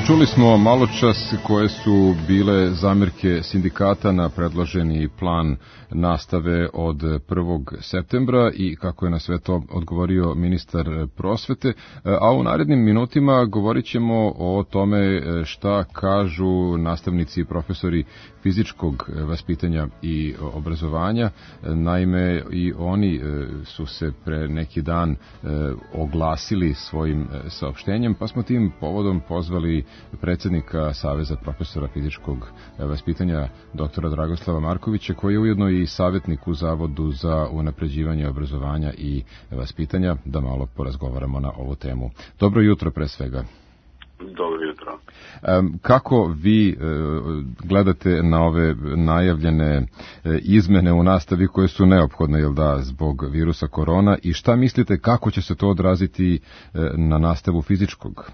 Čuli smo malo čas koje su bile zamerke sindikata na predloženi plan nastave od prvog septembra i kako je na sve to odgovorio ministar prosvete, a u narednim minutima govorit ćemo o tome šta kažu nastavnici i profesori fizičkog vaspitanja i obrazovanja. Naime, i oni su se pre neki dan oglasili svojim saopštenjem, pa smo tim povodom pozvali predsjednika Saveza profesora fizičkog vaspitanja doktora Dragoslava Markovića, koji je ujedno i savjetnik u Zavodu za unapređivanje obrazovanja i vaspitanja, da malo porazgovaramo na ovu temu. Dobro jutro pre svega. Dobro jutro. Kako vi gledate na ove najavljene izmene u nastavi koje su neophodne, jel da, zbog virusa korona, i šta mislite kako će se to odraziti na nastavu fizičkog?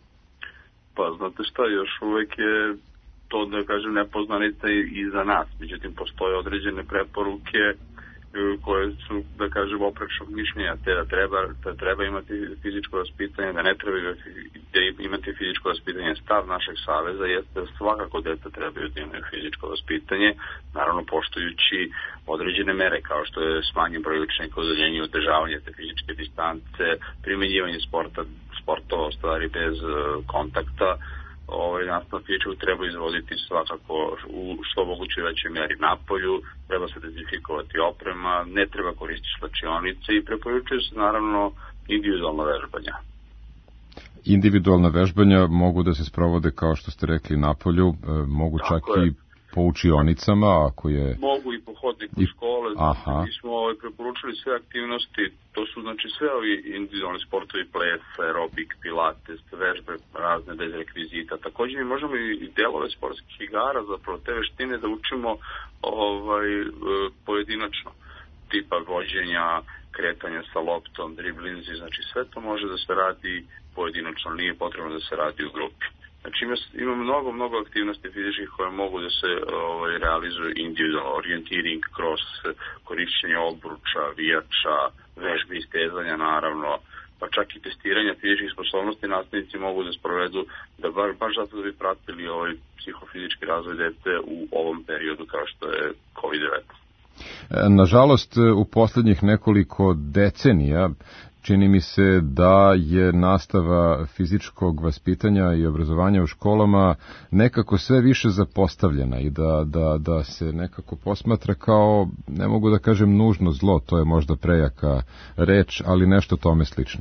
Pa znate šta, još uvek je to, da kažem, nepoznanica i za nas. Međutim, postoje određene preporuke koje su, da kažem, oprečnog mišljenja, te da treba, da treba imati fizičko vaspitanje, da ne treba imati fizičko vaspitanje. Stav našeg saveza jeste da svakako deca trebaju da imaju fizičko vaspitanje, naravno poštujući određene mere kao što je smanjen broj učenika, udaljenje i održavanje te fizičke distance, primenjivanje sporta, sportova stvari bez kontakta. Ovaj nastav fizičkog treba izvoditi svakako u što moguće većoj meri napolju, treba se dezinfikovati oprema, ne treba koristiti slačionice i preporučuju se naravno individualna vežbanja. Individualna vežbanja mogu da se sprovode, kao što ste rekli, napolju, mogu čak i po učionicama, ako je... Mogu i po hodniku I... škole. Aha. Mi smo ovaj, preporučili sve aktivnosti, to su znači sve ovi individualni sportovi, ples, aerobik, pilates, vežbe razne bez rekvizita. Također mi možemo i delove sportskih igara, zapravo te veštine da učimo ovaj, pojedinačno, tipa vođenja, kretanja sa loptom, driblinzi, znači sve to može da se radi pojedinačno, nije potrebno da se radi u grupi. Znači ima, ima mnogo, mnogo aktivnosti fizičkih koje mogu da se ovaj, realizuju individualno, orijentiring, cross, korišćenje obruča, vijača, vežbe istezanja naravno, pa čak i testiranja fizičkih sposobnosti nastavnici mogu da sprovedu, da bar, baš zato da bi pratili ovaj psihofizički razvoj dete u ovom periodu kao što je kovid devetnaest. Nažalost, u posljednjih nekoliko decenija čini mi se da je nastava fizičkog vaspitanja i obrazovanja u školama nekako sve više zapostavljena i da, da, da se nekako posmatra kao, ne mogu da kažem nužno zlo, to je možda prejaka reč, ali nešto tome slično.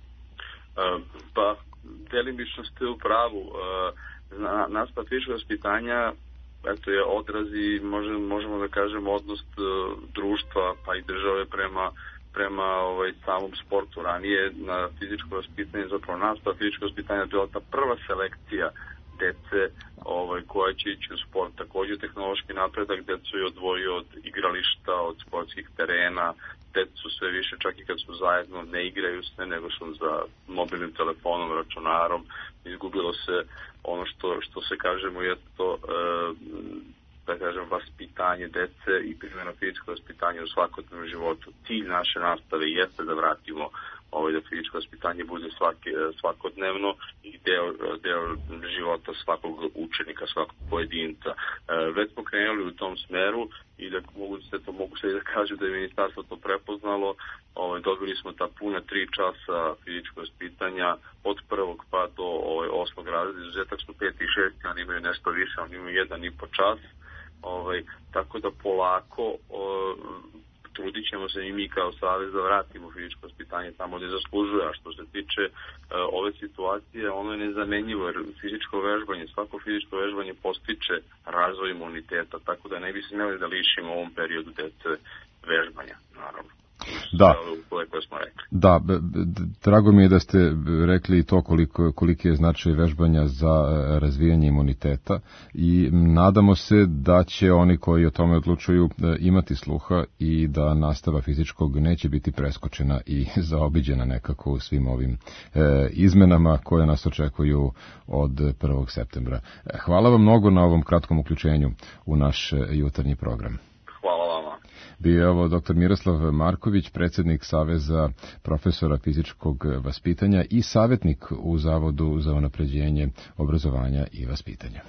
Uh, pa, delimično ste u pravu. Uh, nastava fizičkog vaspitanja eto je odrazi, možemo, možemo da kažemo, odnos uh, društva pa i države prema prema ovaj, samom sportu. Ranije na fizičko vaspitanje, zapravo nastava fizičko vaspitanje bila ta prva selekcija dece ovaj, koja će ići u sport. Također tehnološki napredak decu je odvojio od igrališta, od sportskih terena, decu sve više, čak i kad su zajedno, ne igraju se, nego su za mobilnim telefonom, računarom. Izgubilo se ono što, što se kažemo, je to e, da kažem, vaspitanje dece i primjena fizičko vaspitanje u svakodnevnom životu. Cilj naše nastave jeste da vratimo ovaj, da fizičko vaspitanje bude svaki, svakodnevno i deo, deo života svakog učenika, svakog pojedinca. E, već smo krenuli u tom smeru i da mogu se, to mogu se i da kažu da je ministarstvo to prepoznalo. Ovaj, dobili smo ta puna tri časa fizičko vaspitanja od prvog pa do ovaj, osmog razreda. Izuzetak su pet i šest, oni imaju nešto više, oni imaju jedan i po čas. Ovaj, tako da polako o, trudit ćemo se i mi kao savez da vratimo fizičko vaspitanje tamo gdje zaslužuje, a što se tiče e, ove situacije, ono je nezamenjivo, jer fizičko vežbanje, svako fizičko vežbanje postiče razvoj imuniteta, tako da ne bi smjeli da lišimo u ovom periodu dece vežbanja, naravno. Da, koje smo rekli. Da, drago mi je da ste rekli to koliko, koliki je značaj vežbanja za razvijanje imuniteta i nadamo se da će oni koji o tome odlučuju imati sluha i da nastava fizičkog neće biti preskočena i zaobiđena nekako u svim ovim e, izmenama koje nas očekuju od prvog septembra. Hvala vam mnogo na ovom kratkom uključenju u naš jutarnji program. Hvala vama. bio je ovo doktor Miroslav Marković, predsjednik Saveza profesora fizičkog vaspitanja i savjetnik u Zavodu za unapređenje obrazovanja i vaspitanja.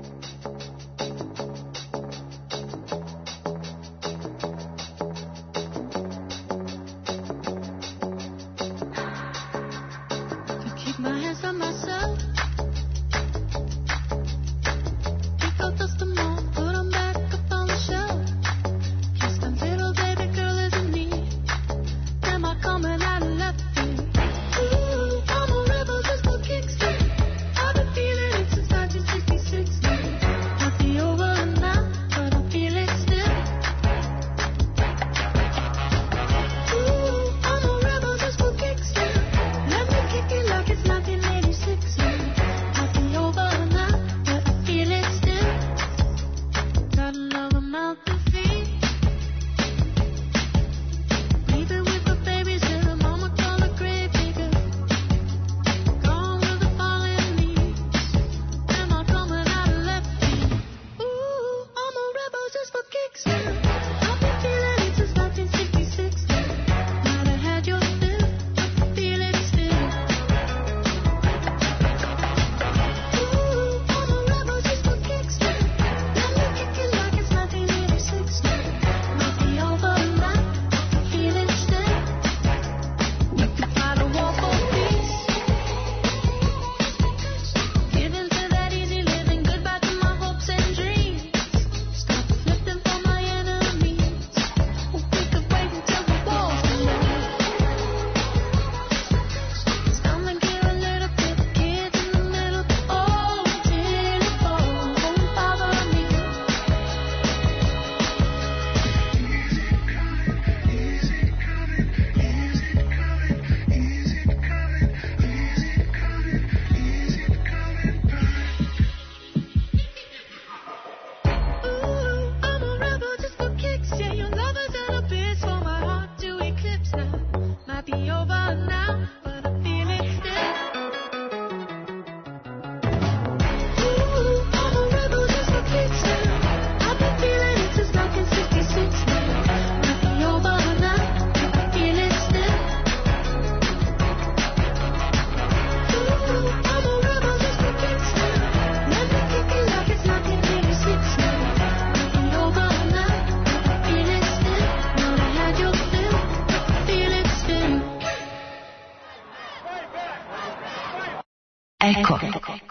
Eko.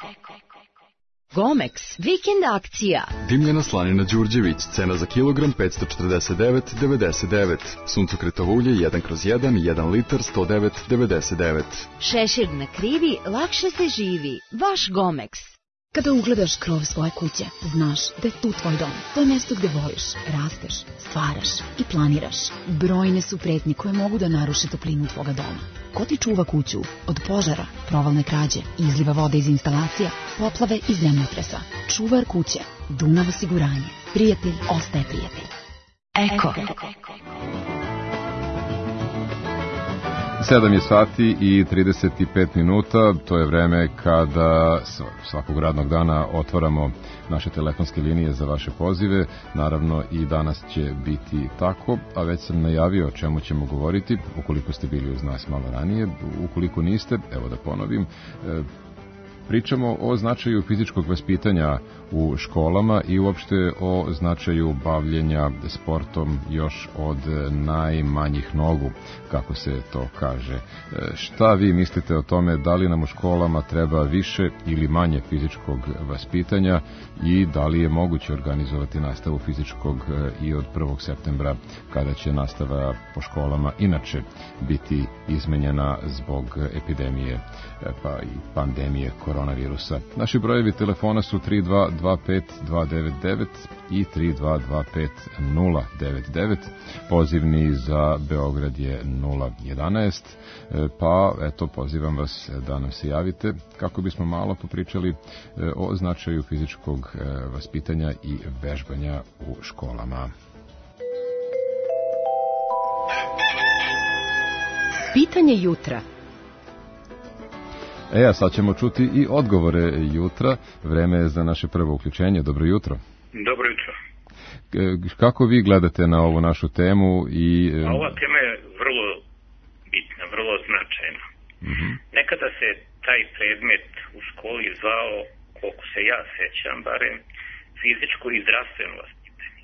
Gomex, vikend akcija. Dimljena slanina Đurđević, cena za kilogram petsto četrdeset devet zarez devedeset devet. Suncokretovo ulje jedan kroz jedan, jedan litar, sto devet zarez devedeset devet. Šešir na krivi, lakše se živi. Vaš Gomex. Kada ugledaš krov svoje kuće, znaš da je tu tvoj dom. To je mjesto gde voliš, rasteš, stvaraš i planiraš. Brojne su pretnje koje mogu da naruše toplinu tvoga doma. Ko ti čuva kuću od požara, provalne krađe, izliva vode iz instalacija, poplave i zemljotresa? Čuvar kuće, Dunav osiguranje. Prijatelj ostaje prijatelj. Eko. sedam je sati i trideset pet minuta, to je vreme kada svakog radnog dana otvaramo naše telefonske linije za vaše pozive. Naravno i danas će biti tako, a već sam najavio o čemu ćemo govoriti, ukoliko ste bili uz nas malo ranije. Ukoliko niste, evo da ponovim, pričamo o značaju fizičkog vaspitanja u školama i uopšte o značaju bavljenja sportom još od najmanjih nogu, kako se to kaže. Šta vi mislite o tome, da li nam u školama treba više ili manje fizičkog vaspitanja i da li je moguće organizovati nastavu fizičkog i od prvog septembra, kada će nastava po školama inače biti izmenjena zbog epidemije pa i pandemije koronavirusa. Naši brojevi telefona su tri dva dva pet dva devet devet i tri dva dva pet nula devet devet. Pozivni za Beograd je nula jedanaest, pa eto pozivam vas da nam se javite kako bismo malo popričali o značaju fizičkog vaspitanja i vežbanja u školama. Pitanje jutra. E, a sad ćemo čuti i odgovore jutra. Vreme je za naše prvo uključenje. Dobro jutro. Dobro jutro. Kako vi gledate na ovu našu temu? I... A ova tema je vrlo bitna, vrlo značajna. Mm-hmm. Nekada se taj predmet u školi zvao, koliko se ja sećam, barem fizičko i zdravstveno vaspitanje.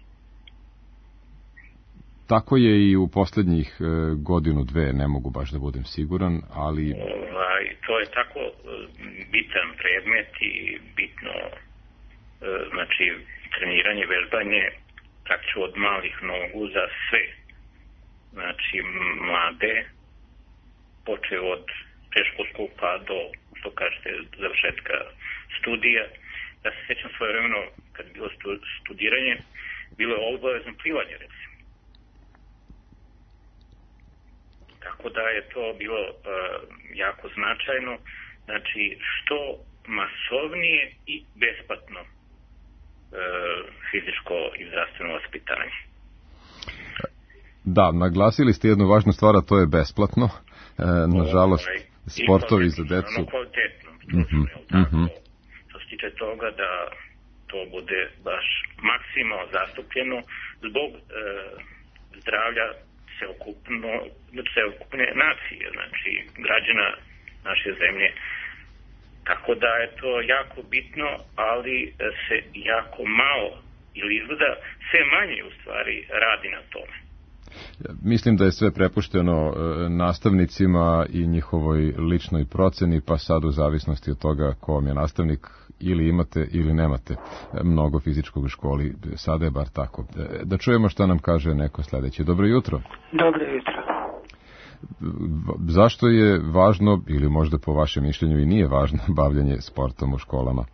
Tako je i u poslednjih e, godinu, dve, ne mogu baš da budem siguran, ali... Ovaj, to je tako e, bitan predmet i bitno, e, znači, treniranje, vežbanje, praktično od malih nogu za sve, znači, mlade, počeo od predškolskog pa do, što kažete, završetka studija. Ja se sjećam svojevremeno, kad je bilo studiranje, bilo je obavezno plivanje, recimo. Tako da je to bilo uh, jako značajno, znači što masovnije i besplatno uh, fizičko i zdravstveno vaspitanje. Da, naglasili ste jednu važnu stvar, a to je besplatno. E, nažalost, ovaj, sportovi za decu... Ono kvalitetno, mm-hmm. mm-hmm. što se tiče toga da to bude baš maksimalno zastupljeno zbog e, zdravlja sveukupno, sveukupne nacije, znači građana naše zemlje. Tako da je to jako bitno, ali se jako malo ili izgleda sve manje u stvari radi na tome. Mislim da je sve prepušteno nastavnicima i njihovoj ličnoj proceni, pa sad u zavisnosti od toga ko vam je nastavnik, ili imate ili nemate mnogo fizičkog u školi, sada je bar tako. Da čujemo šta nam kaže neko sledeće. Dobro jutro. Dobro jutro. Zašto je važno, ili možda po vašem mišljenju i nije važno, bavljanje sportom u školama?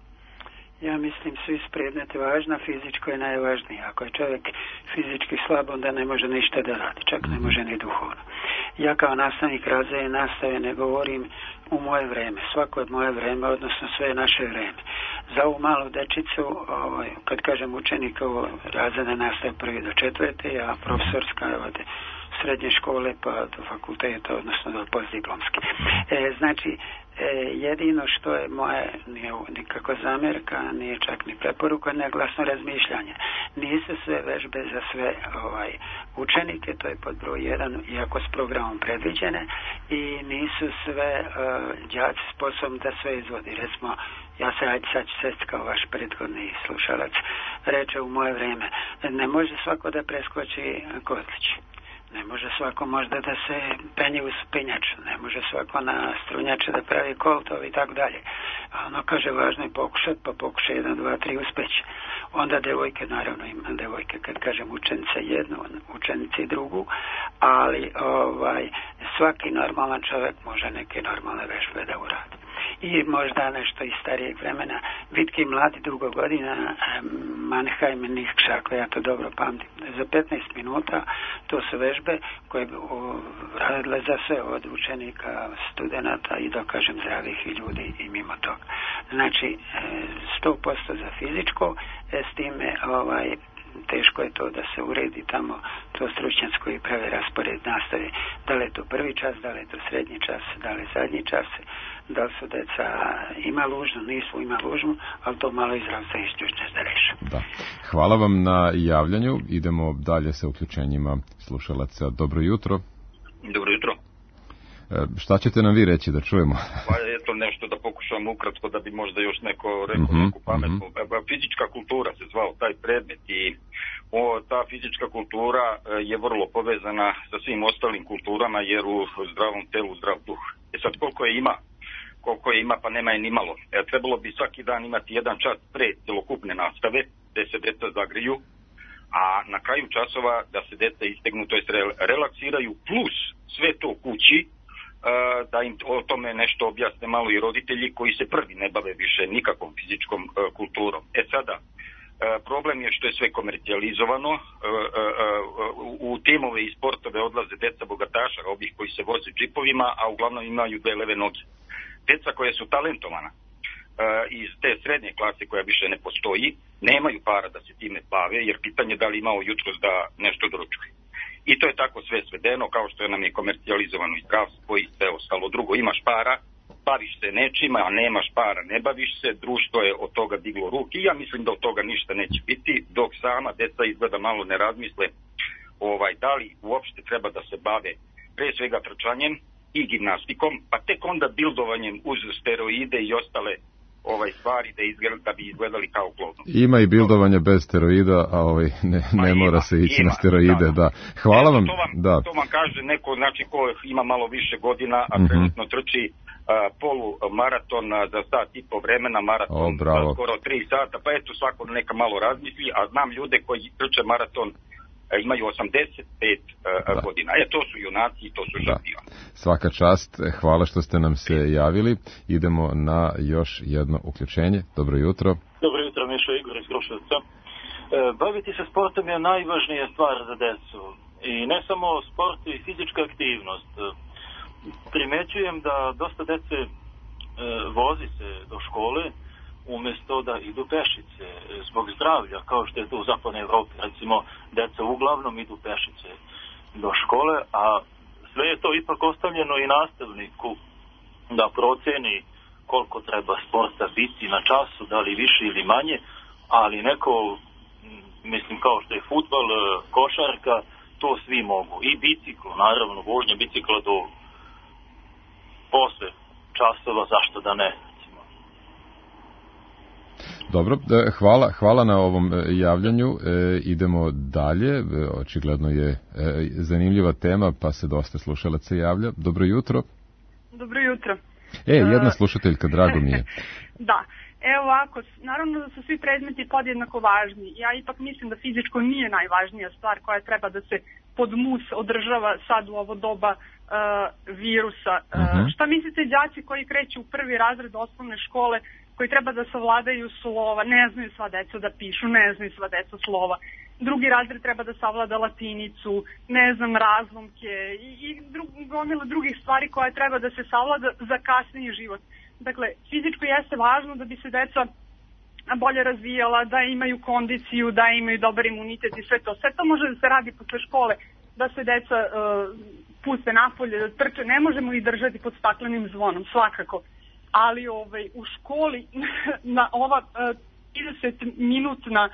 Ja mislim svi su predmeti važna, fizičko je najvažnije. Ako je čovjek fizički slab, onda ne može ništa da radi, čak ne može ni duhovno. Ja kao nastavnik razvoja nastave ne govorim u moje vreme, svako je moje vreme, odnosno sve je naše vreme. Za ovu malu dečicu, ovaj, kad kažem učenik, ovo razredne nastave prvi do četvrte, a profesorska od srednje škole pa do fakulteta, odnosno do postdiplomske. E, znači, e, jedino što je moje, nije nikako zamjerka, nije čak ni preporuka, nego glasno razmišljanje. Nisu sve vežbe za sve ovaj učenike, to je pod broj jedan, iako s programom predviđene, i nisu sve uh, đaci sposobni da sve izvodi. Recimo, ja se, ajde sad ću sest kao vaš prethodni slušalac, reče u moje vreme, ne može svako da preskoči kotlić. Ne može svako možda da se penje u spinjač, ne može svako na strunjače da pravi koltov i tako dalje. A ono kaže, važno je pokušat, pa pokuša jedan, dva, tri, uspeći. Onda devojke, naravno ima devojke, kad kažem učenice jednu, učenici drugu, ali ovaj svaki normalan čovjek može neke normalne vežbe da uradi. I možda nešto iz starijeg vremena, vitki mladi dugo godina, Mannheim, Nihkšak, ja to dobro pamtim. Za petnaest minuta to su vežbe koje bi radile za sve od učenika, studenta i da kažem zdravih ljudi i mimo toga. Znači, sto posto za fizičko, s time ovaj, teško je to da se uredi tamo to stručnjac koji prave raspored nastave. Da li je to prvi čas, da li je to srednji čas, da li je zadnji čas, da li su deca ima lužnu, nisu ima lužnu, ali to malo izravca isključne da reše. Da. Hvala vam na javljanju. Idemo dalje sa uključenjima slušalaca. Dobro jutro. Dobro jutro. Šta ćete nam vi reći da čujemo? Pa eto nešto da pokušam ukratko da bi možda još neko rekao mm-hmm, neku pametnu. Mm-hmm. Fizička kultura se zvao taj predmet i o, ta fizička kultura je vrlo povezana sa svim ostalim kulturama jer u zdravom telu zdrav duh. E sad koliko je ima? Koliko je ima pa nema je ni malo. E, trebalo bi svaki dan imati jedan čas pre celokupne nastave gde se deca zagriju, a na kraju časova da se deca istegnu, to jest relaksiraju, plus sve to kući, da im o tome nešto objasne malo i roditelji koji se prvi ne bave više nikakvom fizičkom kulturom. E sada, problem je što je sve komercijalizovano, u timove i sportove odlaze deca bogataša, ovih koji se voze džipovima, a uglavnom imaju dve leve noge. Deca koje su talentovana iz te srednje klase koja više ne postoji, nemaju para da se time bave, jer pitanje da li imao jutros da nešto doručuje. I to je tako sve svedeno, kao što nam je komercijalizovano i zdravstvo i sve ostalo drugo. Imaš para, baviš se nečima, a nemaš para, ne baviš se, društvo je od toga diglo ruke i ja mislim da od toga ništa neće biti, dok sama deca izgleda malo ne razmisle ovaj, da li uopšte treba da se bave pre svega trčanjem i gimnastikom, pa tek onda bildovanjem uz steroide i ostale ovaj stvari da, izgleda, da bi izgledali kao klovno. Ima i bildovanje bez steroida, a ovaj ne, ne ima, mora se ići ima, na steroide, da. da. Hvala vam. To vam, da. to vam kaže neko, znači, ko ima malo više godina, a trenutno mm-hmm. trči uh, polu maraton za sat i po vremena, maraton o, skoro tri sata, pa eto svako neka malo razmisli, a znam ljude koji trče maraton imaju osamdeset pet uh, godina. E, to su junaci i to su šampioni. Svaka čast, hvala što ste nam se javili. Idemo na još jedno uključenje. Dobro jutro. Dobro jutro, Mišo, Igor iz Kruševca. E, baviti se sportom je najvažnija stvar za decu. I ne samo sport i fizička aktivnost. Primećujem da dosta dece e, vozi se do škole umjesto da idu pešice zbog zdravlja, kao što je to u zapadnoj Evropi. Recimo, deca uglavnom idu pešice do škole, a sve je to ipak ostavljeno i nastavniku da proceni koliko treba sporta biti na času, da li više ili manje, ali neko, mislim kao što je fudbal, košarka, to svi mogu. I biciklo, naravno, vožnja bicikla do posle časova, zašto da ne. Dobro, hvala, hvala na ovom javljanju. E, idemo dalje. E, očigledno je e, zanimljiva tema, pa se dosta slušalaca javlja. Dobro jutro. Dobro jutro. E, jedna slušateljka, drago mi je. Da. Evo ovako, naravno da su svi predmeti podjednako važni. Ja ipak mislim da fizičko nije najvažnija stvar koja treba da se pod mus održava sad u ovo doba uh, virusa. Uh, uh-huh. Šta mislite đaci koji kreću u prvi razred osnovne škole, koji treba da savladaju slova, ne znaju sva deca da pišu, ne znaju sva deca slova. Drugi razred treba da savlada latinicu, ne znam, razlomke i, i dru, gomila drugih stvari koje treba da se savlada za kasniji život. Dakle, fizičko jeste važno da bi se deca bolje razvijala, da imaju kondiciju, da imaju dobar imunitet i sve to. Sve to može da se radi posle škole, da se deca uh, puste napolje, da trče. Ne možemo ih držati pod staklenim zvonom, svakako. Ali ovaj, u školi na ova uh, trideset minutna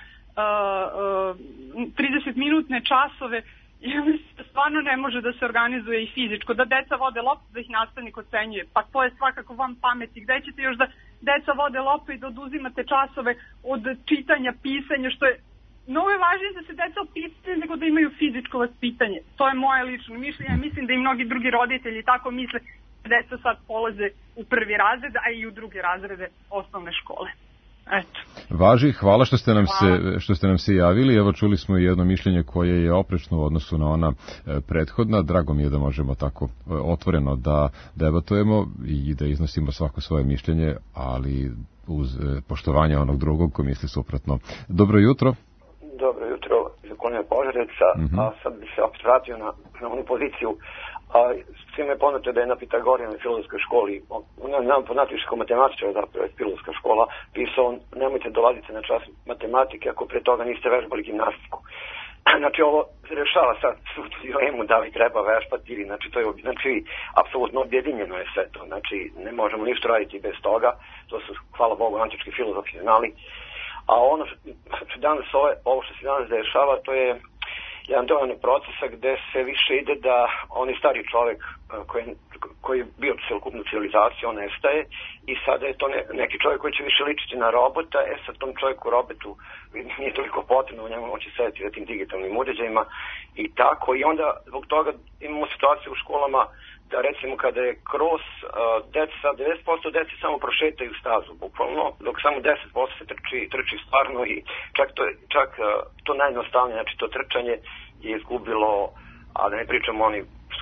uh, uh, trideset minutne časove ja mislim da stvarno ne može da se organizuje i fizičko, da deca vode loptu, da ih nastavnik ocenjuje, pa to je svakako vam pameti. Gde ćete još da deca vode loptu i da oduzimate časove od čitanja, pisanja, što je mnogo je važnije da se deca opisuju nego da imaju fizičko vaspitanje. To je moje lično mišljenje, mislim da i mnogi drugi roditelji tako misle, deca sad polaze u prvi razred, a i u druge razrede osnovne škole. Eto. Važi, hvala što ste nam se što ste nam se javili. Evo čuli smo jedno mišljenje koje je oprečno u odnosu na ona prethodna. Drago mi je da možemo tako otvoreno da debatujemo i da iznosimo svako svoje mišljenje, ali uz poštovanje onog drugog koji misli suprotno. Dobro jutro. Dobro jutro, Zakonija Požareca, mm-hmm. a sad bi se opet vratio na, na onu poziciju. A svima je poznato da je na Pitagorijanoj filozofskoj školi, nam fonatičko matematičar, zapravo je filozofska škola, pisao, nemojte dolaziti na čas matematike ako pre toga niste vežbali gimnastiku. Znači ovo rešava sad svu dilemu da li treba vežbati ili, znači to je, znači, apsolutno objedinjeno je sve to, znači ne možemo ništa raditi bez toga, to su, hvala Bogu, antički filozofi znali. A ono što danas, ove, ovo što se danas dešava, to je jedan dovoljno procesa gde se više ide da onaj stari čovjek koji, koji je bio celokupnu civilizaciju, on nestaje i sada je to ne, neki čovjek koji će više ličiti na robota, e sad tom čovjeku robotu nije toliko potrebno, u njemu moći sedeti na tim digitalnim uređajima i tako. I onda zbog toga imamo situaciju u školama da recimo kada je kroz uh, deca, devedeset posto dece samo prošetaju stazu bukvalno, dok samo deset posto se trči, trči stvarno i čak to, čak, uh, to najjednostavnije, znači to trčanje je izgubilo, a da ne pričamo o onim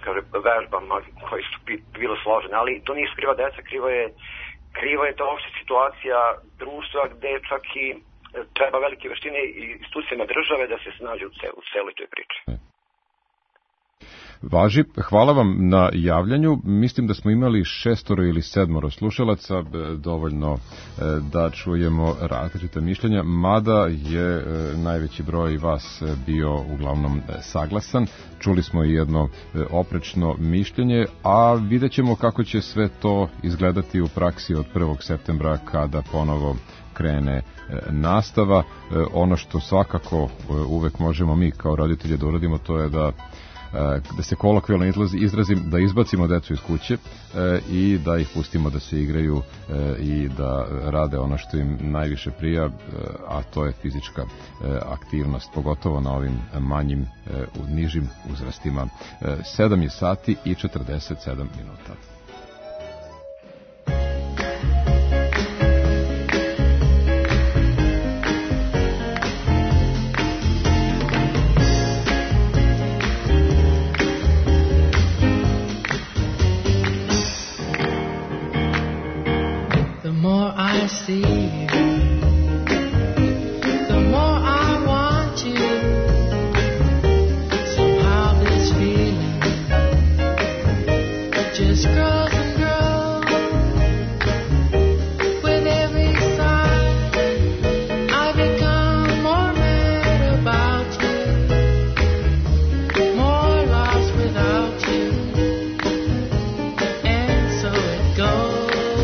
vežbama koji su bilo složene, ali to nije kriva deca, kriva je, kriva je to opšta situacija društva gde čak i treba velike veštine i institucijama države da se snađe u, cel, u celoj toj priči. Važi, hvala vam na javljanju. Mislim da smo imali šestoro ili sedmoro slušalaca, dovoljno da čujemo različita mišljenja, mada je najveći broj vas bio uglavnom saglasan. Čuli smo i jedno oprečno mišljenje, a vidjet ćemo kako će sve to izgledati u praksi od prvog septembra kada ponovo krene nastava. Ono što svakako uvek možemo mi kao roditelji da uradimo, to je da da se kolokvijalno izrazim, da izbacimo decu iz kuće i da ih pustimo da se igraju i da rade ono što im najviše prija, a to je fizička aktivnost, pogotovo na ovim manjim, nižim uzrastima. sedam je sati i četrdeset sedam minuta. I see you, the more I want you. Somehow this feeling just grows and grows. With every sigh, I become more mad about you, more lost without you, and so it goes.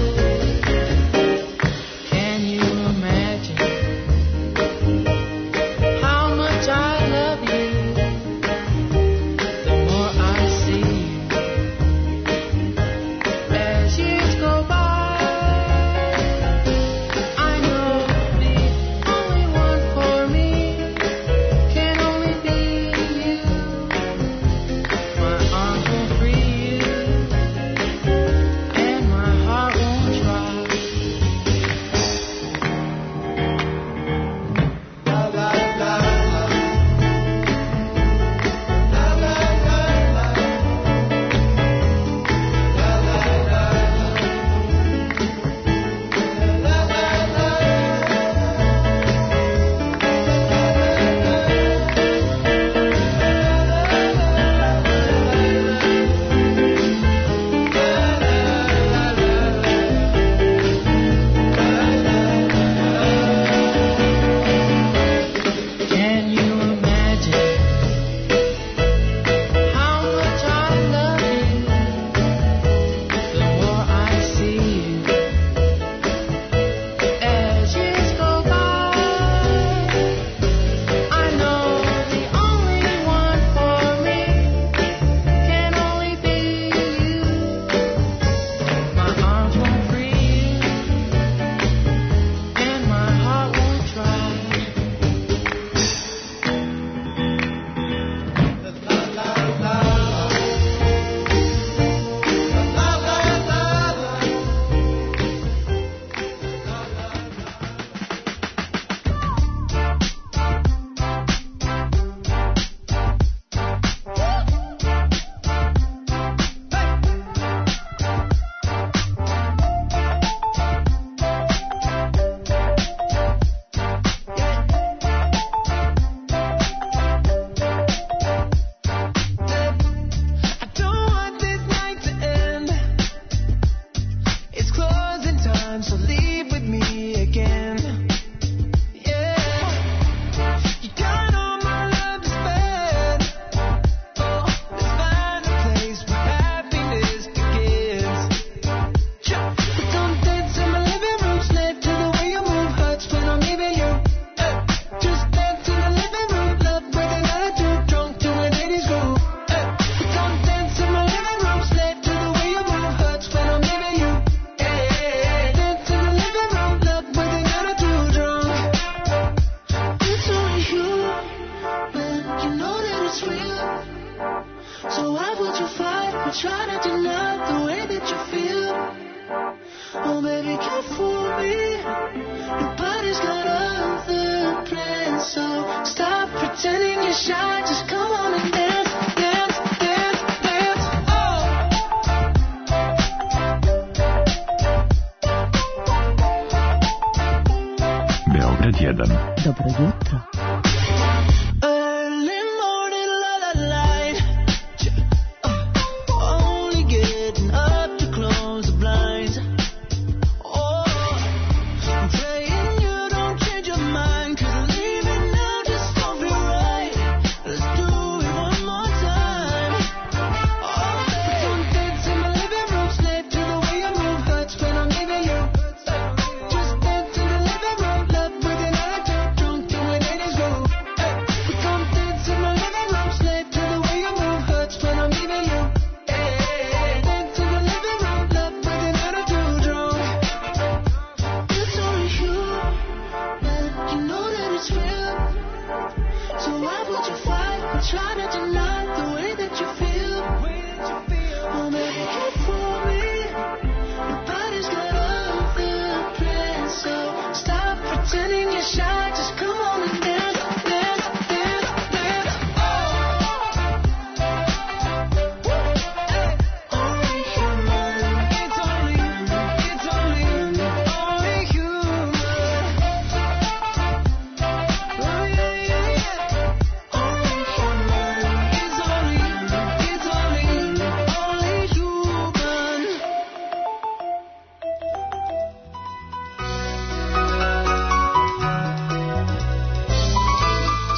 Dobro jutro.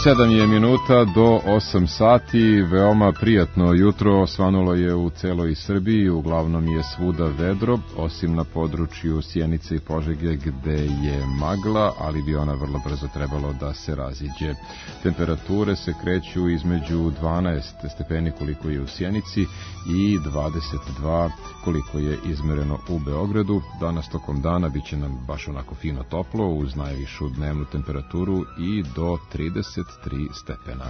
Sedam je minuta do osam sati, veoma prijatno jutro, svanulo je u celoj Srbiji, uglavnom je svuda vedro, osim na području Sjenice i Požege gde je magla, ali bi ona vrlo brzo trebalo da se raziđe. Temperature se kreću između dvanaest stepeni koliko je u Sjenici i dvadeset dva koliko je izmereno u Beogradu. Danas tokom dana bit će nam baš onako fino toplo, uz najvišu dnevnu temperaturu i do trideset tri stepena.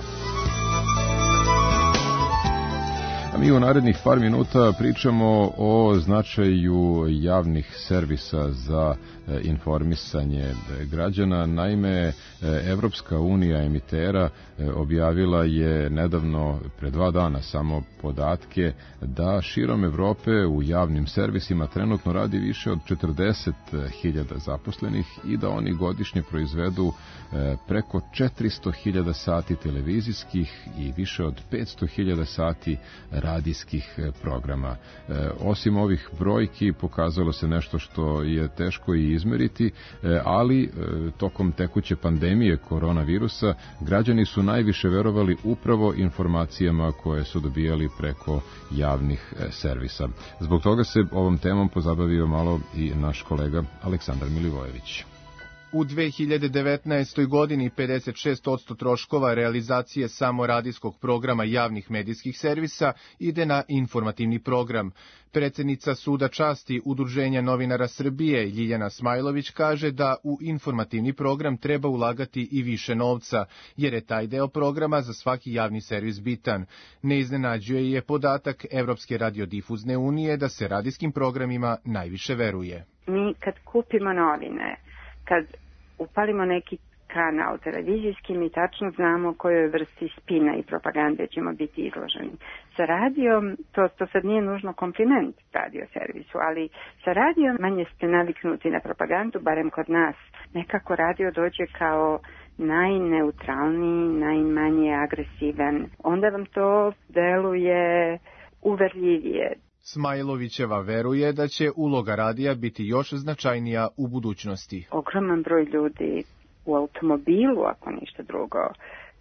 A mi u narednih par minuta pričamo o značaju javnih servisa za informisanje građana. Naime, Evropska unija emitera objavila je nedavno, pre dva dana samo, podatke da širom Evrope u javnim servisima trenutno radi više od četrdeset hiljada zaposlenih i da oni godišnje proizvedu preko četiristo hiljada sati televizijskih i više od petsto hiljada sati radijskih programa. Osim ovih brojki pokazalo se nešto što je teško i izmeriti, ali tokom tekuće pandemije koronavirusa građani su najviše verovali upravo informacijama koje su dobijali preko javnih servisa. Zbog toga se ovom temom pozabavio malo i naš kolega Aleksandar Milivojević. U dve hiljade devetnaestoj. godini pedeset šest posto troškova realizacije samo radijskog programa javnih medijskih servisa ide na informativni program. Predsednica Suda časti Udruženja novinara Srbije Ljiljana Smajlović kaže da u informativni program treba ulagati i više novca, jer je taj deo programa za svaki javni servis bitan. Ne iznenađuje je podatak Evropske radiodifuzne unije da se radijskim programima najviše veruje. Mi kad kupimo novine, kad upalimo neki kanal televizijski, mi tačno znamo kojoj vrsti spina i propagande ćemo biti izloženi. Sa radijom, to, to sad nije nužno kompliment radio servisu, ali sa radijom manje ste naviknuti na propagandu, barem kod nas. Nekako radio dođe kao najneutralniji, najmanje agresivan. Onda vam to deluje uverljivije. Smajlovićeva veruje da će uloga radija biti još značajnija u budućnosti. Ogroman broj ljudi u automobilu, ako ništa drugo, e,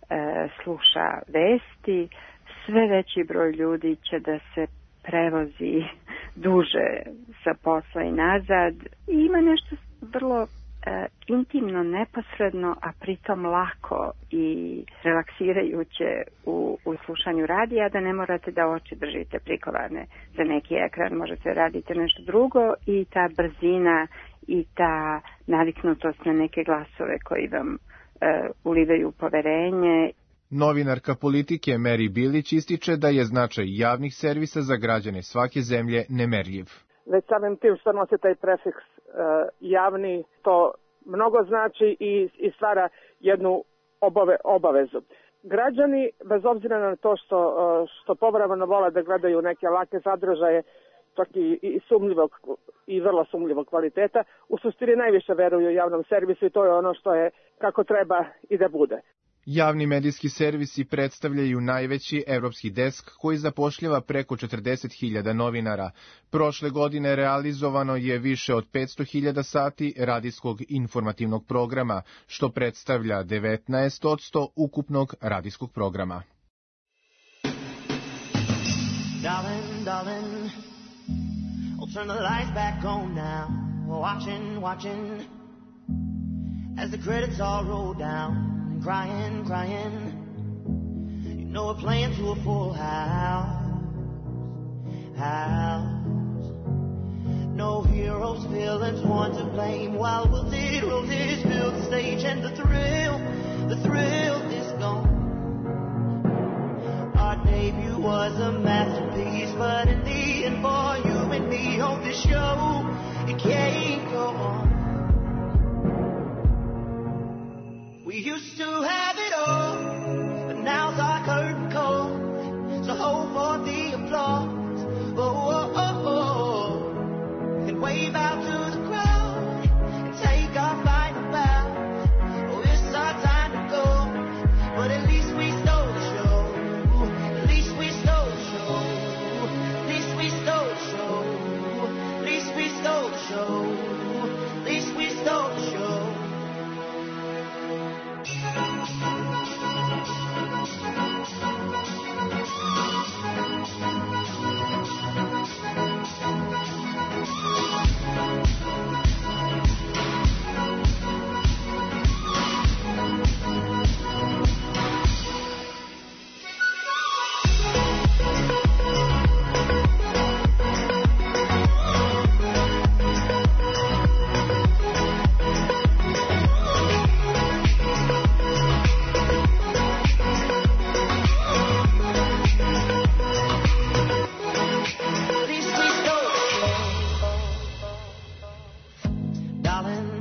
sluša vesti. Sve veći broj ljudi će da se prevozi duže sa posla i nazad. I ima nešto vrlo e, intimno, neposredno, a pritom lako i relaksirajuće u, u slušanju radija, da ne morate da oči držite prikovane za neki ekran, možete raditi nešto drugo i ta brzina i ta naviknutost na neke glasove koji vam e, ulivaju poverenje. Novinarka politike Meri Bilić ističe da je značaj javnih servisa za građane svake zemlje nemerljiv. Već samim tim što nose taj prefiks e, javni, to mnogo znači i, i stvara jednu obave, obavezu. Građani, bez obzira na to što, što povremeno vole da gledaju neke lake sadržaje, čak i, i sumljivog i vrlo sumljivog kvaliteta, u suštini najviše veruju javnom servisu i to je ono što je kako treba i da bude. Javni medijski servisi predstavljaju najveći evropski desk koji zapošljava preko četrdeset hiljada novinara. Prošle godine realizovano je više od petsto hiljada sati radijskog informativnog programa, što predstavlja devetnaest posto ukupnog radijskog programa. Darling, darling, I'll turn the lights back on now. Watching, watching, as the credits all roll down. Crying, crying, you know we're playing to a full house, house. No heroes, villains, one to blame. While we'll zero this, build the stage, and the thrill, the thrill is gone. Our debut was a masterpiece, but in the end, for you and me on this show, it can't go on. We used to have it all, but now's our curtain call. So hold for the applause, oh, oh, oh, oh. And wave out to the crowd, and take our final bow. Oh, it's our time to go, but at least we stole the show. At least we stole the show. At least we stole the show. At least we stole the show. At least we stole the show.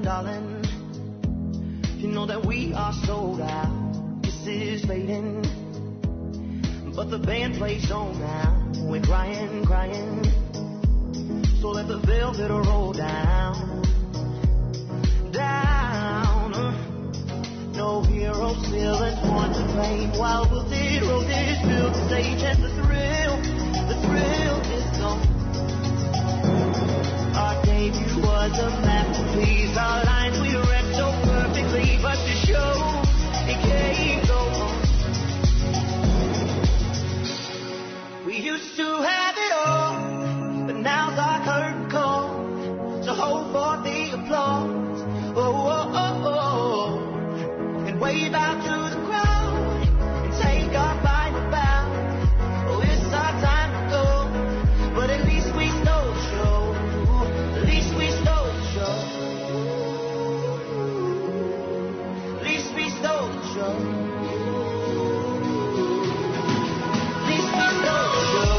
darling. You know that we are sold out. This is fading, but the band plays on now. We're crying, crying. So let the velvet roll down, down. No heroes, villains, born to fame. While wilted roses fill the stage, and the thrill, the thrill is gone. Our debut was a masterpiece. Our lines we read so perfectly, but the show, it can't go on. We used to have it all, but now's our curtain call. So hold for the applause, oh, oh, oh, oh, and wave out to the crowd and take our final bow. Oh, it's our time to go, but at least we stole the show. At least we stole the show. At least we stole the show. At least we stole the show.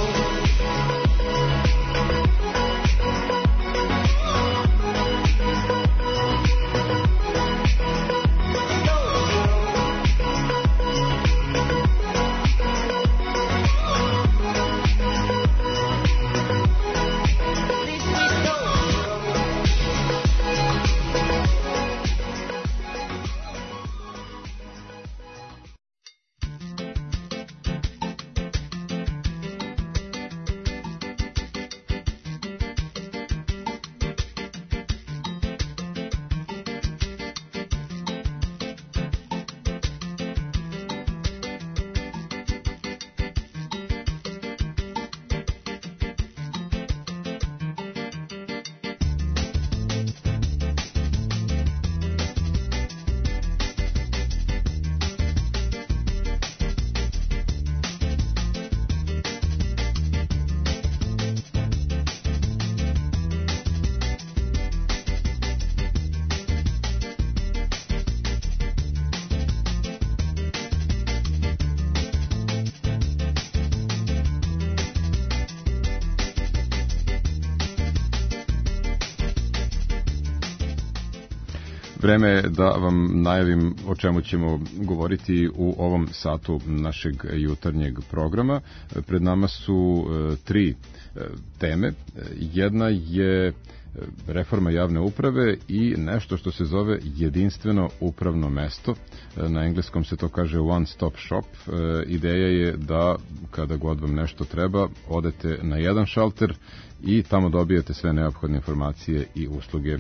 Vreme je da vam najavim o čemu ćemo govoriti u ovom satu našeg jutarnjeg programa. Pred nama su e, tri e, teme. Jedna je reforma javne uprave i nešto što se zove jedinstveno upravno mesto. Na engleskom se to kaže one stop shop. E, ideja je da kada god vam nešto treba, odete na jedan šalter i tamo dobijete sve neophodne informacije i usluge e,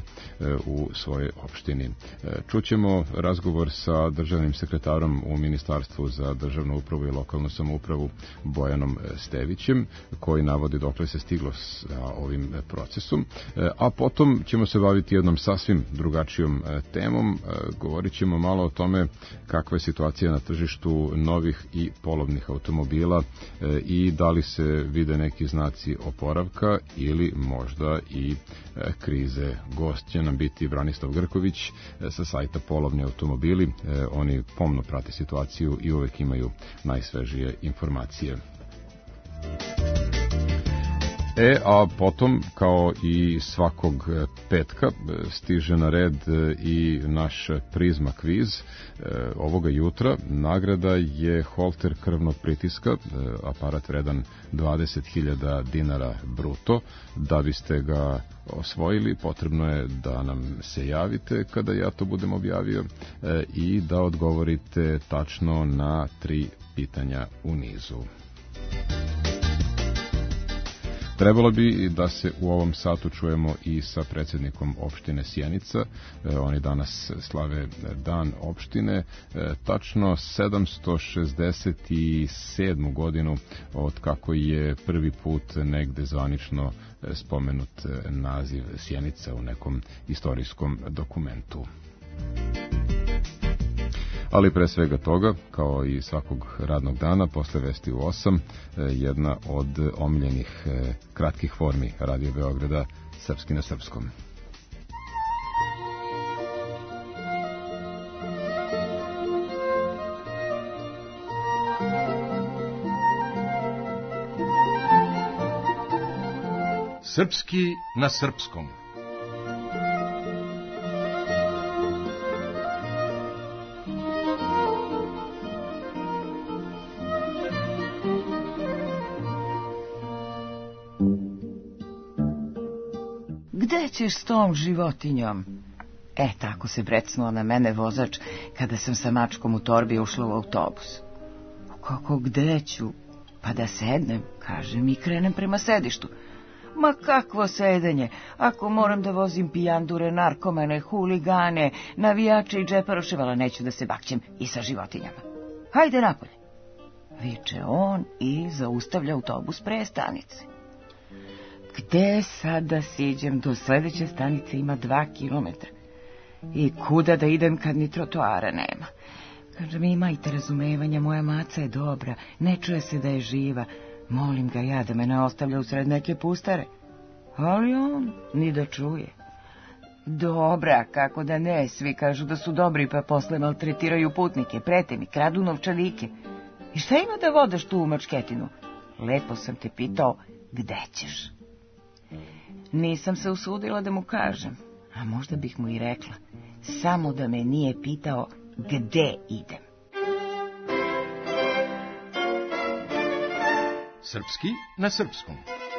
u svojoj opštini. E, čućemo razgovor sa državnim sekretarom u Ministarstvu za državnu upravu i lokalnu samoupravu Bojanom Stevićem, koji navodi dokle se stiglo sa ovim procesom. E, a potom ćemo se baviti jednom sasvim drugačijom e, temom. E, govorit ćemo malo o tome kakva je situacija na tržištu novih i polovnih automobila e, i da li se vide neki znaci oporavka ili možda i e, krize. Gost će nam biti Branislav Grković e, sa sajta Polovni automobili. E, oni pomno prate situaciju i uvek imaju najsvežije informacije. E, a potom, kao i svakog petka, stiže na red i naš prizma kviz. E, ovoga jutra nagrada je holter krvnog pritiska, e, aparat vredan dvadeset hiljada dinara bruto. Da biste ga osvojili, potrebno je da nam se javite kada ja to budem objavio e, i da odgovorite tačno na tri pitanja u nizu. Trebalo bi da se u ovom satu čujemo i sa predsjednikom opštine Sjenica. E, oni danas slave dan opštine, e, tačno sedamsto šezdeset sedmu godinu od kako je prvi put negde zvanično spomenut naziv Sjenica u nekom istorijskom dokumentu. Ali pre svega toga, kao i svakog radnog dana, posle vesti u osam, jedna od omiljenih kratkih formi Radio Beograda, Srpski na srpskom. Srpski na srpskom. Gde ćeš s tom životinjom? E, tako se brecnuo na mene vozač kada sam sa mačkom u torbi ušla u autobus. Kako gde ću? Pa da sednem, kažem i krenem prema sedištu. Ma kakvo sedenje, ako moram da vozim pijandure, narkomane, huligane, navijače i džeparoševala, neću da se bakćem i sa životinjama. Hajde napolje, viče on i zaustavlja autobus pre stanice. Gde sad da siđem? Do sledeće stanice ima dva kilometra. I kuda da idem kad ni trotoara nema? Kaže mi, imajte razumevanja, moja maca je dobra, ne čuje se da je živa. Molim ga ja da me ne ostavlja usred neke pustare. Ali on ni da čuje. Dobra, kako da ne, svi kažu da su dobri, pa posle maltretiraju putnike, prete mi, kradu novčanike. I šta ima da vodeš tu u mačketinu? Lepo sam te pitao, gde ćeš? Nisam se usudila da mu kažem, a možda bih mu i rekla, samo da me nije pitao gde idem. Srpski na srpskom.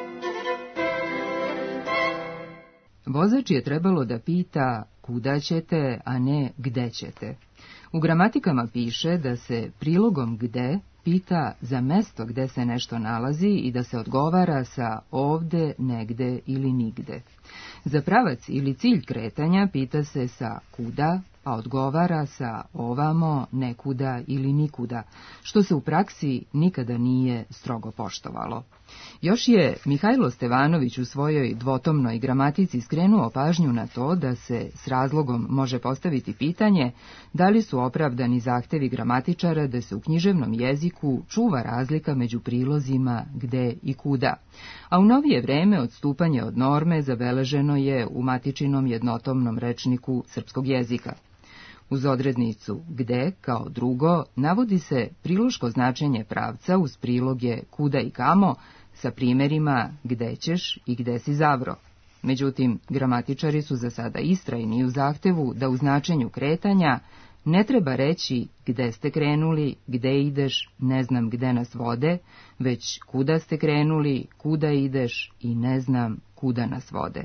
Vozač je trebalo da pita kuda ćete, a ne gde ćete. U gramatikama piše da se prilogom gde pita za mesto gde se nešto nalazi i da se odgovara sa ovde, negde ili nigde. Za pravac ili cilj kretanja pita se sa kuda, a odgovara sa ovamo, nekuda ili nikuda, što se u praksi nikada nije strogo poštovalo. Još je Mihajlo Stevanović u svojoj dvotomnoj gramatici skrenuo pažnju na to da se s razlogom može postaviti pitanje da li su opravdani zahtevi gramatičara da se u književnom jeziku čuva razlika među prilozima gde i kuda, a u novije vreme odstupanje od norme zabeleženo je u matičinom jednotomnom rečniku srpskog jezika. Uz odrednicu gde, kao drugo, navodi se priloško značenje pravca uz priloge kuda i kamo sa primjerima gde ćeš i gde si zavro. Međutim, gramatičari su za sada istrajni u zahtevu da u značenju kretanja ne treba reći gde ste krenuli, gde ideš, ne znam gde nas vode, već kuda ste krenuli, kuda ideš i ne znam kuda nas vode.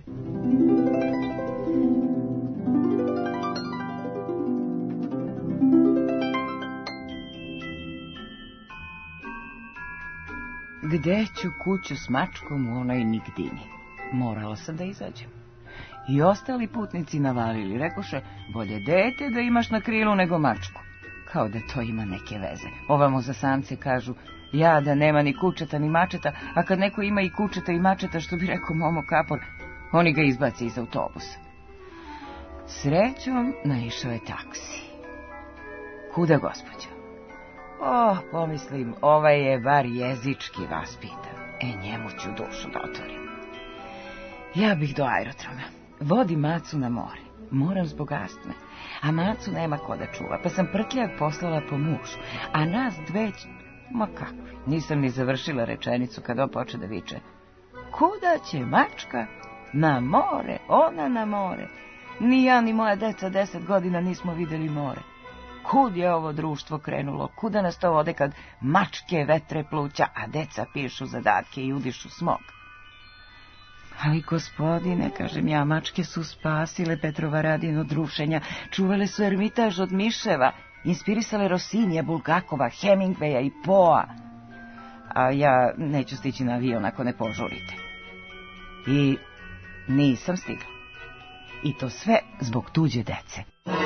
Gde ću kuću s mačkom u onoj nigdini? Morala sam da izađem. I ostali putnici navalili, rekoše, bolje dete da imaš na krilu nego mačku. Kao da to ima neke veze. Ovamo za samce kažu, ja da nema ni kučeta ni mačeta, a kad neko ima i kučeta i mačeta, što bi rekao Momo Kapor, oni ga izbaci iz autobusa. Srećom naišao je taksi. Kuda, gospođo? Oh, pomislim, ovaj je bar jezički vaspitan. E, njemu ću dušu da otvorim. Ja bih do aerodroma. Vodi macu na more. Moram zbog astme. A macu nema ko da čuva, pa sam prtljav poslala po mužu. A nas dve... Ma kakvi, nisam ni završila rečenicu kad on poče da viče. Kuda će mačka? Na more, ona na more. Ni ja ni moja deca deset godina nismo videli more. Kud je ovo društvo krenulo? Kuda nas to vode kad mačke vetre pluća, a deca pišu zadatke i udišu smog? Ali, gospodine, kažem ja, mačke su spasile Petrovaradin od rušenja, čuvale su Ermitaž od miševa, inspirisale Rosinija, Bulgakova, Hemingwaya i Poa. A ja neću stići na avion ako ne požurite. I nisam stigla. I to sve zbog tuđe dece.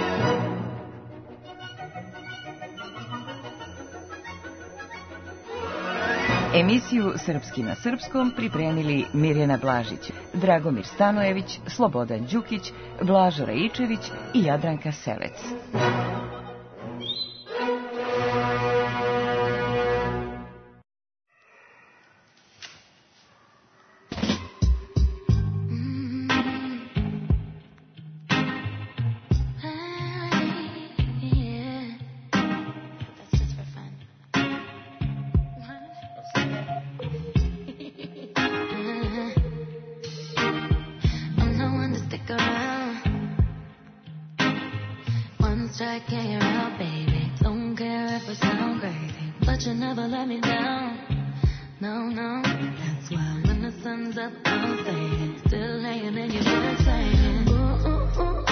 Emisiju Srpski na srpskom pripremili Mirjana Blažić, Dragomir Stanojević, Slobodan Đukić, Blažo Rajičević i Jadranka Selec. But you never let me down. No, no. That's why when the the sun's up, I'm staying. Still laying in your bed saying, ooh, ooh, ooh, ooh.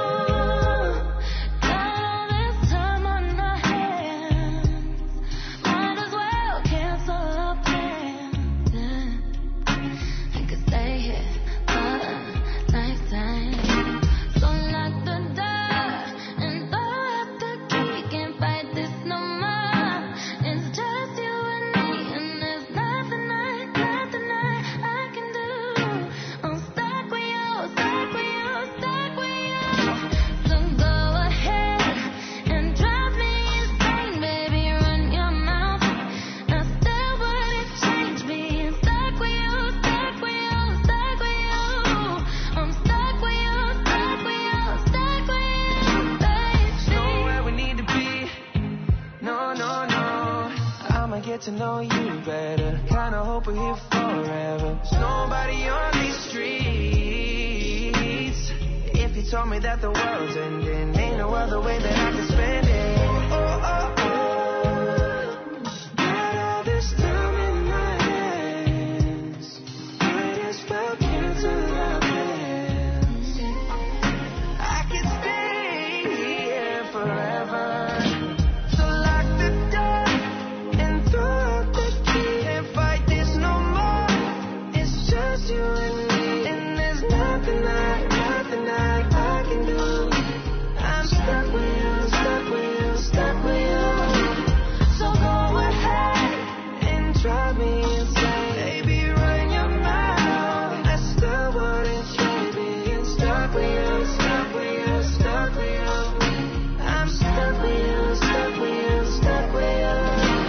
Got all this time on our hands. Might as well cancel our plans. Yeah. I could stay here for a lifetime. So lock the door and throw out the key. Can't fight this no more. It's just you and me, and there's nothing I, nothing I, I can do. I'm stuck with you, stuck with you, stuck with you. So go ahead and drive me insane, baby. Run your mouth. I still wouldn't change me. Stuck with you, stuck with you, stuck with you. I'm stuck with you, stuck with you, stuck with you, baby. Know where we need to be. No, no, no. I'ma get to know you better. Kinda hope we're here forever. There's nobody on these streets. If you told me that the world's ending, ain't no other way that I can spend it. Oh, oh, oh. Got all this time in my hands. Might as well cancel our plans. I could stay here forever. So lock the door and throw out the key. Can't fight this no more. It's just you and me, and there's nothing I, nothing I, I can do. I'm stuck with you, stuck with you, stuck with you. So go ahead and drive me insane. Baby, run your mouth. I still wouldn't trade being stuck with you, stuck with you, stuck with you. I'm stuck with you, stuck with you, stuck with you.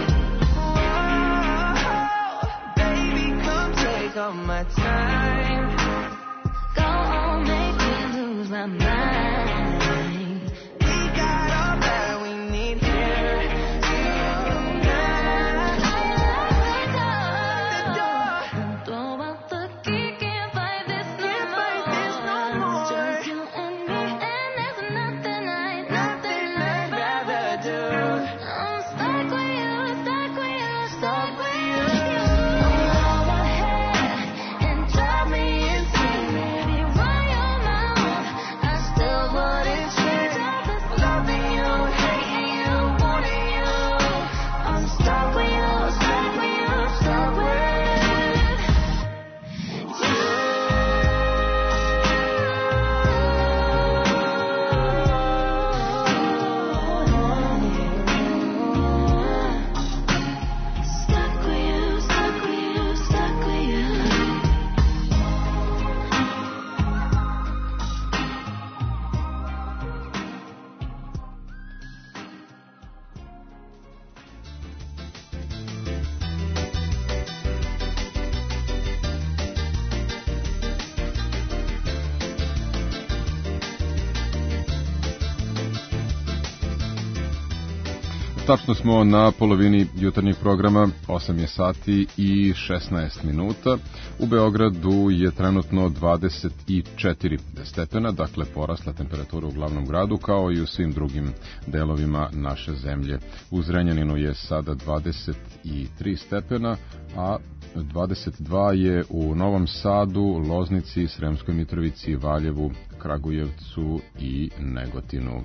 Whoa, baby, come take all my time. Go on, make me lose my mind. We got all that we need here tonight. The door. Throw out the key, can't fight this no Can't more. fight this no more. Just you and me, and there's nothing I, nothing I'd I'd rather do. I'm stuck with you, stuck with you, stuck with you. Go ahead and drive me insane, baby. Run your mouth. I still wouldn't change all this loving you, hating you, wanting you. I'm stuck with you, stuck with you, stuck with you. Stuck with you, stuck with you, stuck with you. Tačno smo na polovini jutarnjeg programa, osam je sati i šesnaest minuta. U Beogradu je trenutno dvadeset četiri stepena, dakle porasla temperatura u glavnom gradu kao i u svim drugim delovima naše zemlje. U Zrenjaninu je sada dvadeset tri stepena, a dvadeset dva je u Novom Sadu, Loznici, Sremskoj Mitrovici, Valjevu, Kragujevcu i Negotinu.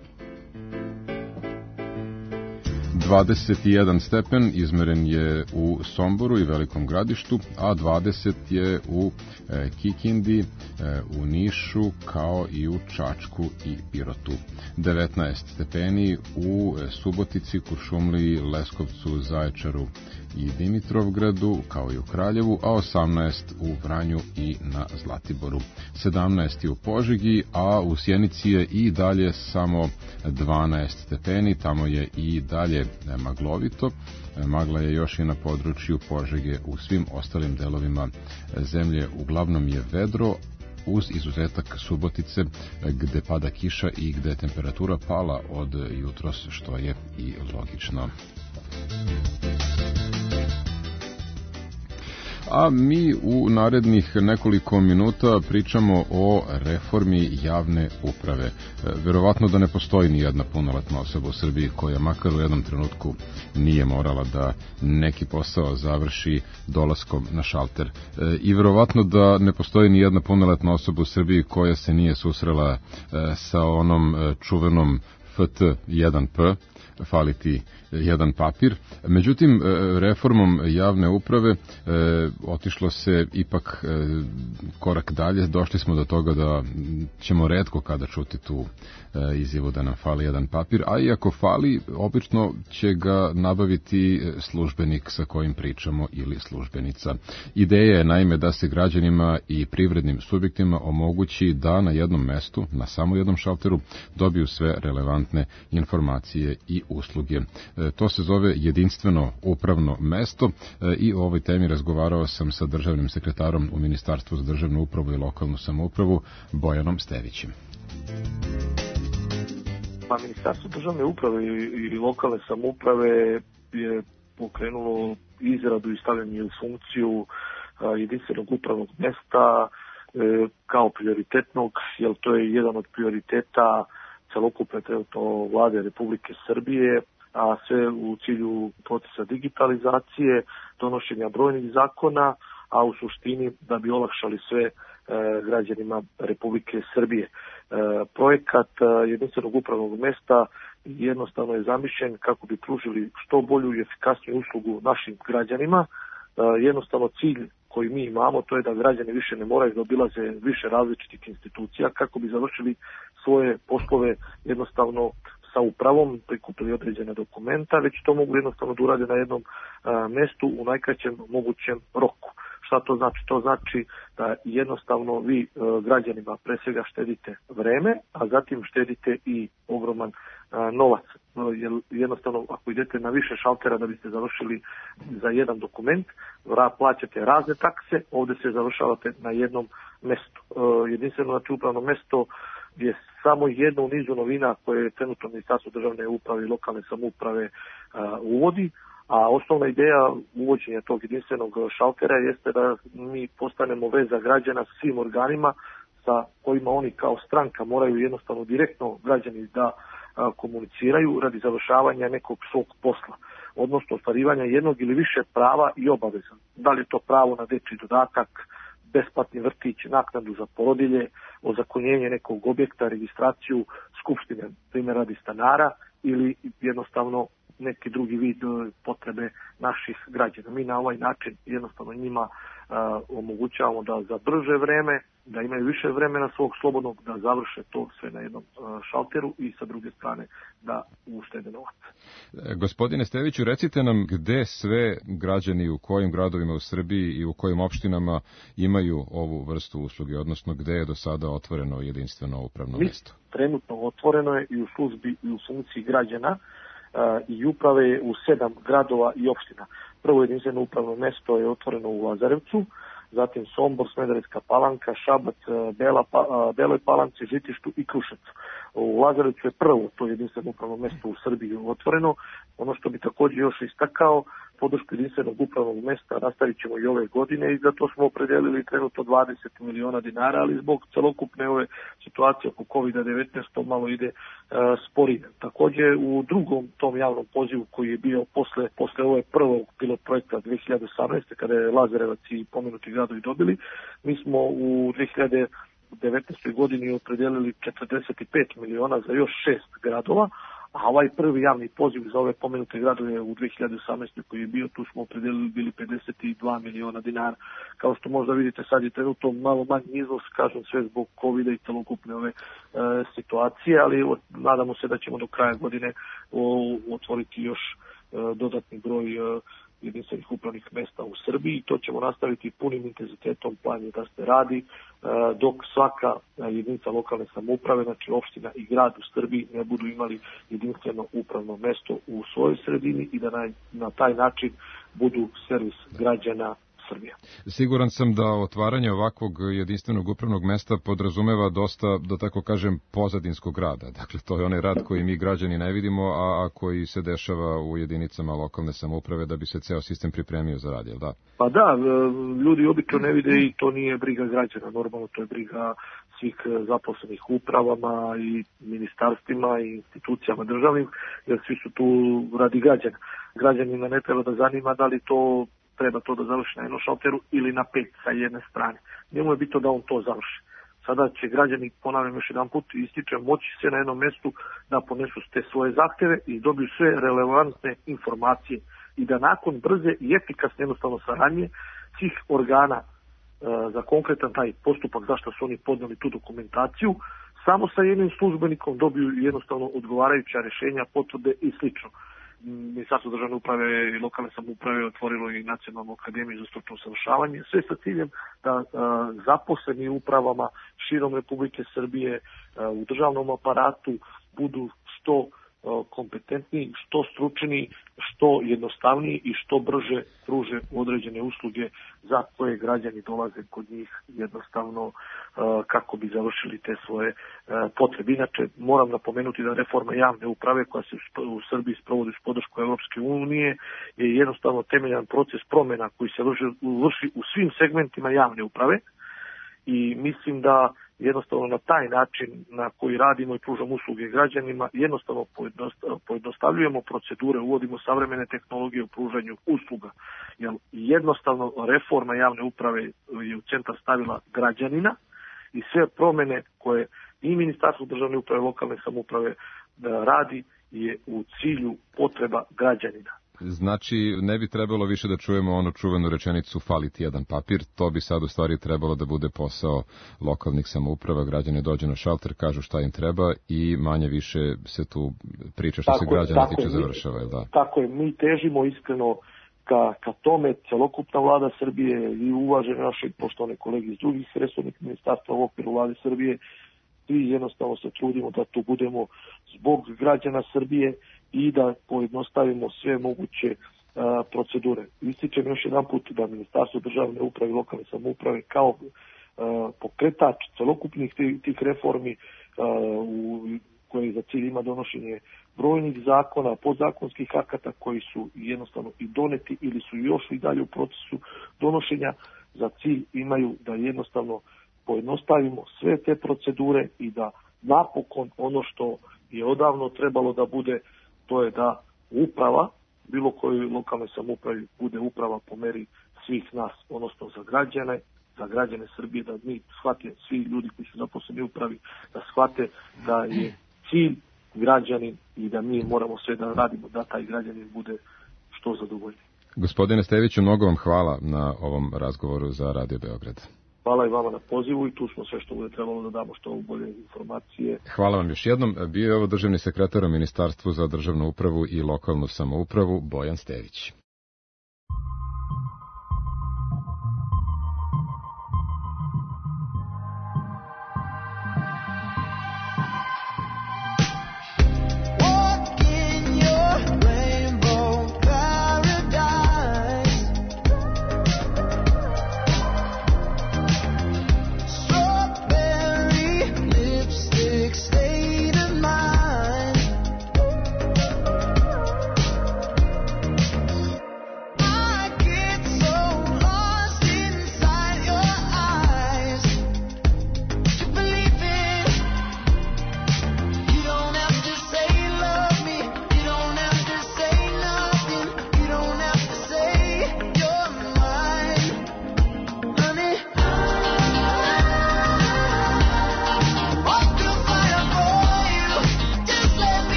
dvadeset jedan stepen izmeren je u Somboru i Velikom Gradištu, a dvadeset je u e, Kikindi, e, u Nišu, kao i u Čačku i Pirotu. devetnaest stepeni u e, Subotici, Kuršumliji, Leskovcu, Zaječaru i Dimitrovgradu, kao i u Kraljevu, a osamnaest u Vranju i na Zlatiboru. sedamnaest je u Požegi, a u Sjenici je i dalje samo dvanaest stepeni, tamo je i dalje maglovito. Magla je još i na području Požege, u svim ostalim delovima zemlje uglavnom je vedro, uz izuzetak Subotice gde pada kiša i gde je temperatura pala od jutros, što je i logično. A mi u narednih nekoliko minuta pričamo o reformi javne uprave. Verovatno da ne postoji ni jedna punoletna osoba u Srbiji koja makar u jednom trenutku nije morala da neki posao završi dolaskom na šalter. I verovatno da ne postoji ni jedna punoletna osoba u Srbiji koja se nije susrela sa onom čuvenom F T jedan P, faliti jedan papir. Međutim, reformom javne uprave e, otišlo se ipak e, korak dalje. Došli smo do toga da ćemo retko kada čuti tu e, izjavu da nam fali jedan papir, a i ako fali, obično će ga nabaviti službenik sa kojim pričamo ili službenica. Ideja je naime da se građanima i privrednim subjektima omogući da na jednom mestu, na samo jednom šalteru, dobiju sve relevantne informacije i usluge. To se zove jedinstveno upravno mesto i o ovoj temi razgovarao sam sa državnim sekretarom u Ministarstvu za državnu upravu i lokalnu samoupravu Bojanom Stevićem. Pa Ministarstvo državne uprave i lokalne samouprave je pokrenulo izradu i stavljanje u funkciju jedinstvenog upravnog mesta kao prioritetnog, jer to je jedan od prioriteta celokupne trenutno vlade Republike Srbije, a sve u cilju procesa digitalizacije, donošenja brojnih zakona, a u suštini da bi olakšali sve e, građanima Republike Srbije. E, projekat e, jedinstvenog upravnog mesta jednostavno je zamišljen kako bi pružili što bolju i efikasniju uslugu našim građanima. E, jednostavno cilj koji mi imamo, to je da građani više ne moraju da obilaze više različitih institucija kako bi završili svoje poslove jednostavno sa upravom, prikupili određene dokumenta, već to mogu jednostavno da urade na jednom a, mestu u najkraćem mogućem roku. Šta to znači? To znači da jednostavno vi a, građanima pre svega štedite vreme, a zatim štedite i ogroman a, novac. Jer jednostavno ako idete na više šaltera da biste završili za jedan dokument, plaćate razne takse, ovde se završavate na jednom mestu. A, jedinstveno znači upravno mesto je samo jedno u nizu novina koje trenutno Ministarstvo državne uprave i lokalne samouprave a, uvodi, a osnovna ideja uvođenja tog jedinstvenog šaltera jeste da mi postanemo veza građana s svim organima sa kojima oni kao stranka moraju jednostavno direktno građani da a, komuniciraju radi završavanja nekog svog posla, odnosno ostvarivanja jednog ili više prava i obaveza. Da li je to pravo na dečji dodatak, besplatni vrtić, naknadu za porodilje, ozakonjenje nekog objekta, registraciju skupštine, primjer radi stanara ili jednostavno neki drugi vid potrebe naših građana. Mi na ovaj način jednostavno njima a, omogućavamo da za brže vreme, da imaju više vremena svog slobodnog, da završe to sve na jednom a, šalteru i sa druge strane da uštede novac. E, gospodine Steviću, recite nam gde sve građani u kojim gradovima u Srbiji i u kojim opštinama imaju ovu vrstu usluge, odnosno gde je do sada otvoreno jedinstveno upravno mesto? Trenutno otvoreno je i u službi i u funkciji građana i uprave u sedam gradova i opština. Prvo jedinstveno upravno mesto je otvoreno u Lazarevcu, zatim Sombor, Smederevska Palanka, Šabac, Bela, pa, Beloj Palanci, Žitištu i Kruševcu. U Lazarevcu je prvo to jedinstveno upravno mesto u Srbiji otvoreno. Ono što bi također još istakao, podršku jedinstvenog upravnog mesta nastavit ćemo i ove godine i zato smo opredelili trenutno dvadeset miliona dinara, ali zbog celokupne ove situacije oko kovid devetnaest to malo ide uh, sporije. Također u drugom tom javnom pozivu koji je bio posle, posle ove prvog pilot projekta dve hiljade osamnaeste kada je Lazarevac i pomenuti gradovi dobili, mi smo u dve hiljade devetnaestoj godini opredelili četrdeset pet miliona za još šest gradova, a ovaj prvi javni poziv za ove pomenute gradove u dve hiljade osamnaestoj koji je bio, tu smo opredelili bili pedeset dva miliona dinara. Kao što možda vidite, sad je trenutno malo manji iznos, kažem sve zbog kovida i celokupne ove e, situacije, ali o, nadamo se da ćemo do kraja godine o, otvoriti još e, dodatni broj e, jedinstvenih upravnih mesta u Srbiji i to ćemo nastaviti punim intenzitetom, plan je da se radi, dok svaka jedinica lokalne samouprave, znači opština i grad u Srbiji ne budu imali jedinstveno upravno mesto u svojoj sredini i da na, na taj način budu servis građana Srbije. Siguran sam da otvaranje ovakvog jedinstvenog upravnog mesta podrazumeva dosta, da tako kažem, pozadinskog rada. Dakle, to je onaj rad koji mi građani ne vidimo, a, a koji se dešava u jedinicama lokalne samouprave da bi se ceo sistem pripremio za rad, jel da? Pa da, ljudi obično ne vide i to nije briga građana, normalno to je briga svih zaposlenih upravama i ministarstvima i institucijama državnim, jer svi su tu radi građana. Građanima ne treba da zanima da li to treba to da završi na jednom šalteru ili na pet sa jedne strane. Njemu je bitno da on to završi. Sada će građani, ponavljam još jedan put, ističem, moći se na jednom mestu da ponesu te svoje zahteve i dobiju sve relevantne informacije i da nakon brze i efikasne jednostavno saradnje svih organa e, za konkretan taj postupak zašto su oni podneli tu dokumentaciju, samo sa jednim službenikom dobiju jednostavno odgovarajuća rješenja, potvrde i slično. Ministarstvo državne uprave i lokalne samouprave otvorilo i Nacionalnu akademiju za stručno usavršavanje, sve sa ciljem da a, zaposleni upravama širom Republike Srbije a, u državnom aparatu budu što a, kompetentniji, što stručniji, što jednostavniji i što brže pruže određene usluge za koje građani dolaze kod njih jednostavno a, kako bi završili te svoje a, potrebe. Inače, moram napomenuti da reforma javne uprave koja se u Srbiji sprovodi s podršku Evropske unije je jednostavno temeljan proces promjena koji se vrši, vrši u svim segmentima javne uprave i mislim da jednostavno na taj način na koji radimo i pružamo usluge građanima, jednostavno pojednostavljujemo procedure, uvodimo savremene tehnologije u pružanju usluga. Jer jednostavno reforma javne uprave je u centar stavila građanina i sve promjene koje i Ministarstvo državne uprave i lokalne samouprave radi je u cilju potreba građanina. Znači, ne bi trebalo više da čujemo onu čuvenu rečenicu fali ti jedan papir, to bi sad u stvari trebalo da bude posao lokalnih samouprava, građani dođu na šalter, kažu šta im treba i manje više se tu priča što tako se građana tiče završava. Da? Tako je, mi težimo iskreno ka, ka tome, celokupna vlada Srbije i uvažene naše poštovane kolege iz drugih resornih ministarstva u okviru vlade Srbije, svi jednostavno se trudimo da tu budemo zbog građana Srbije i da pojednostavimo sve moguće a, procedure. Ističem još jedan put da Ministarstvo državne uprave i lokalne samouprave kao a, pokretač celokupnih tih, tih reformi a, u, koje za cilj ima donošenje brojnih zakona, podzakonskih akata koji su jednostavno i doneti ili su još i dalje u procesu donošenja, za cilj imaju da jednostavno pojednostavimo sve te procedure i da napokon ono što je odavno trebalo da bude, to je da uprava, bilo kojoj lokalnoj samoupravi, bude uprava po meri svih nas, odnosno za građane, za građane Srbije, da mi shvate, svi ljudi koji su zaposleni u upravi, da shvate da je cilj građanin i da mi moramo sve da radimo da taj građanin bude što zadovoljniji. Gospodine Steviću, mnogo vam hvala na ovom razgovoru za Radio Beograd. Hvala i vama na pozivu i tu smo sve što bude trebalo da damo što bolje informacije. Hvala vam još jednom. Bio je ovo državni sekretar u Ministarstvu za državnu upravu i lokalnu samoupravu Bojan Stević.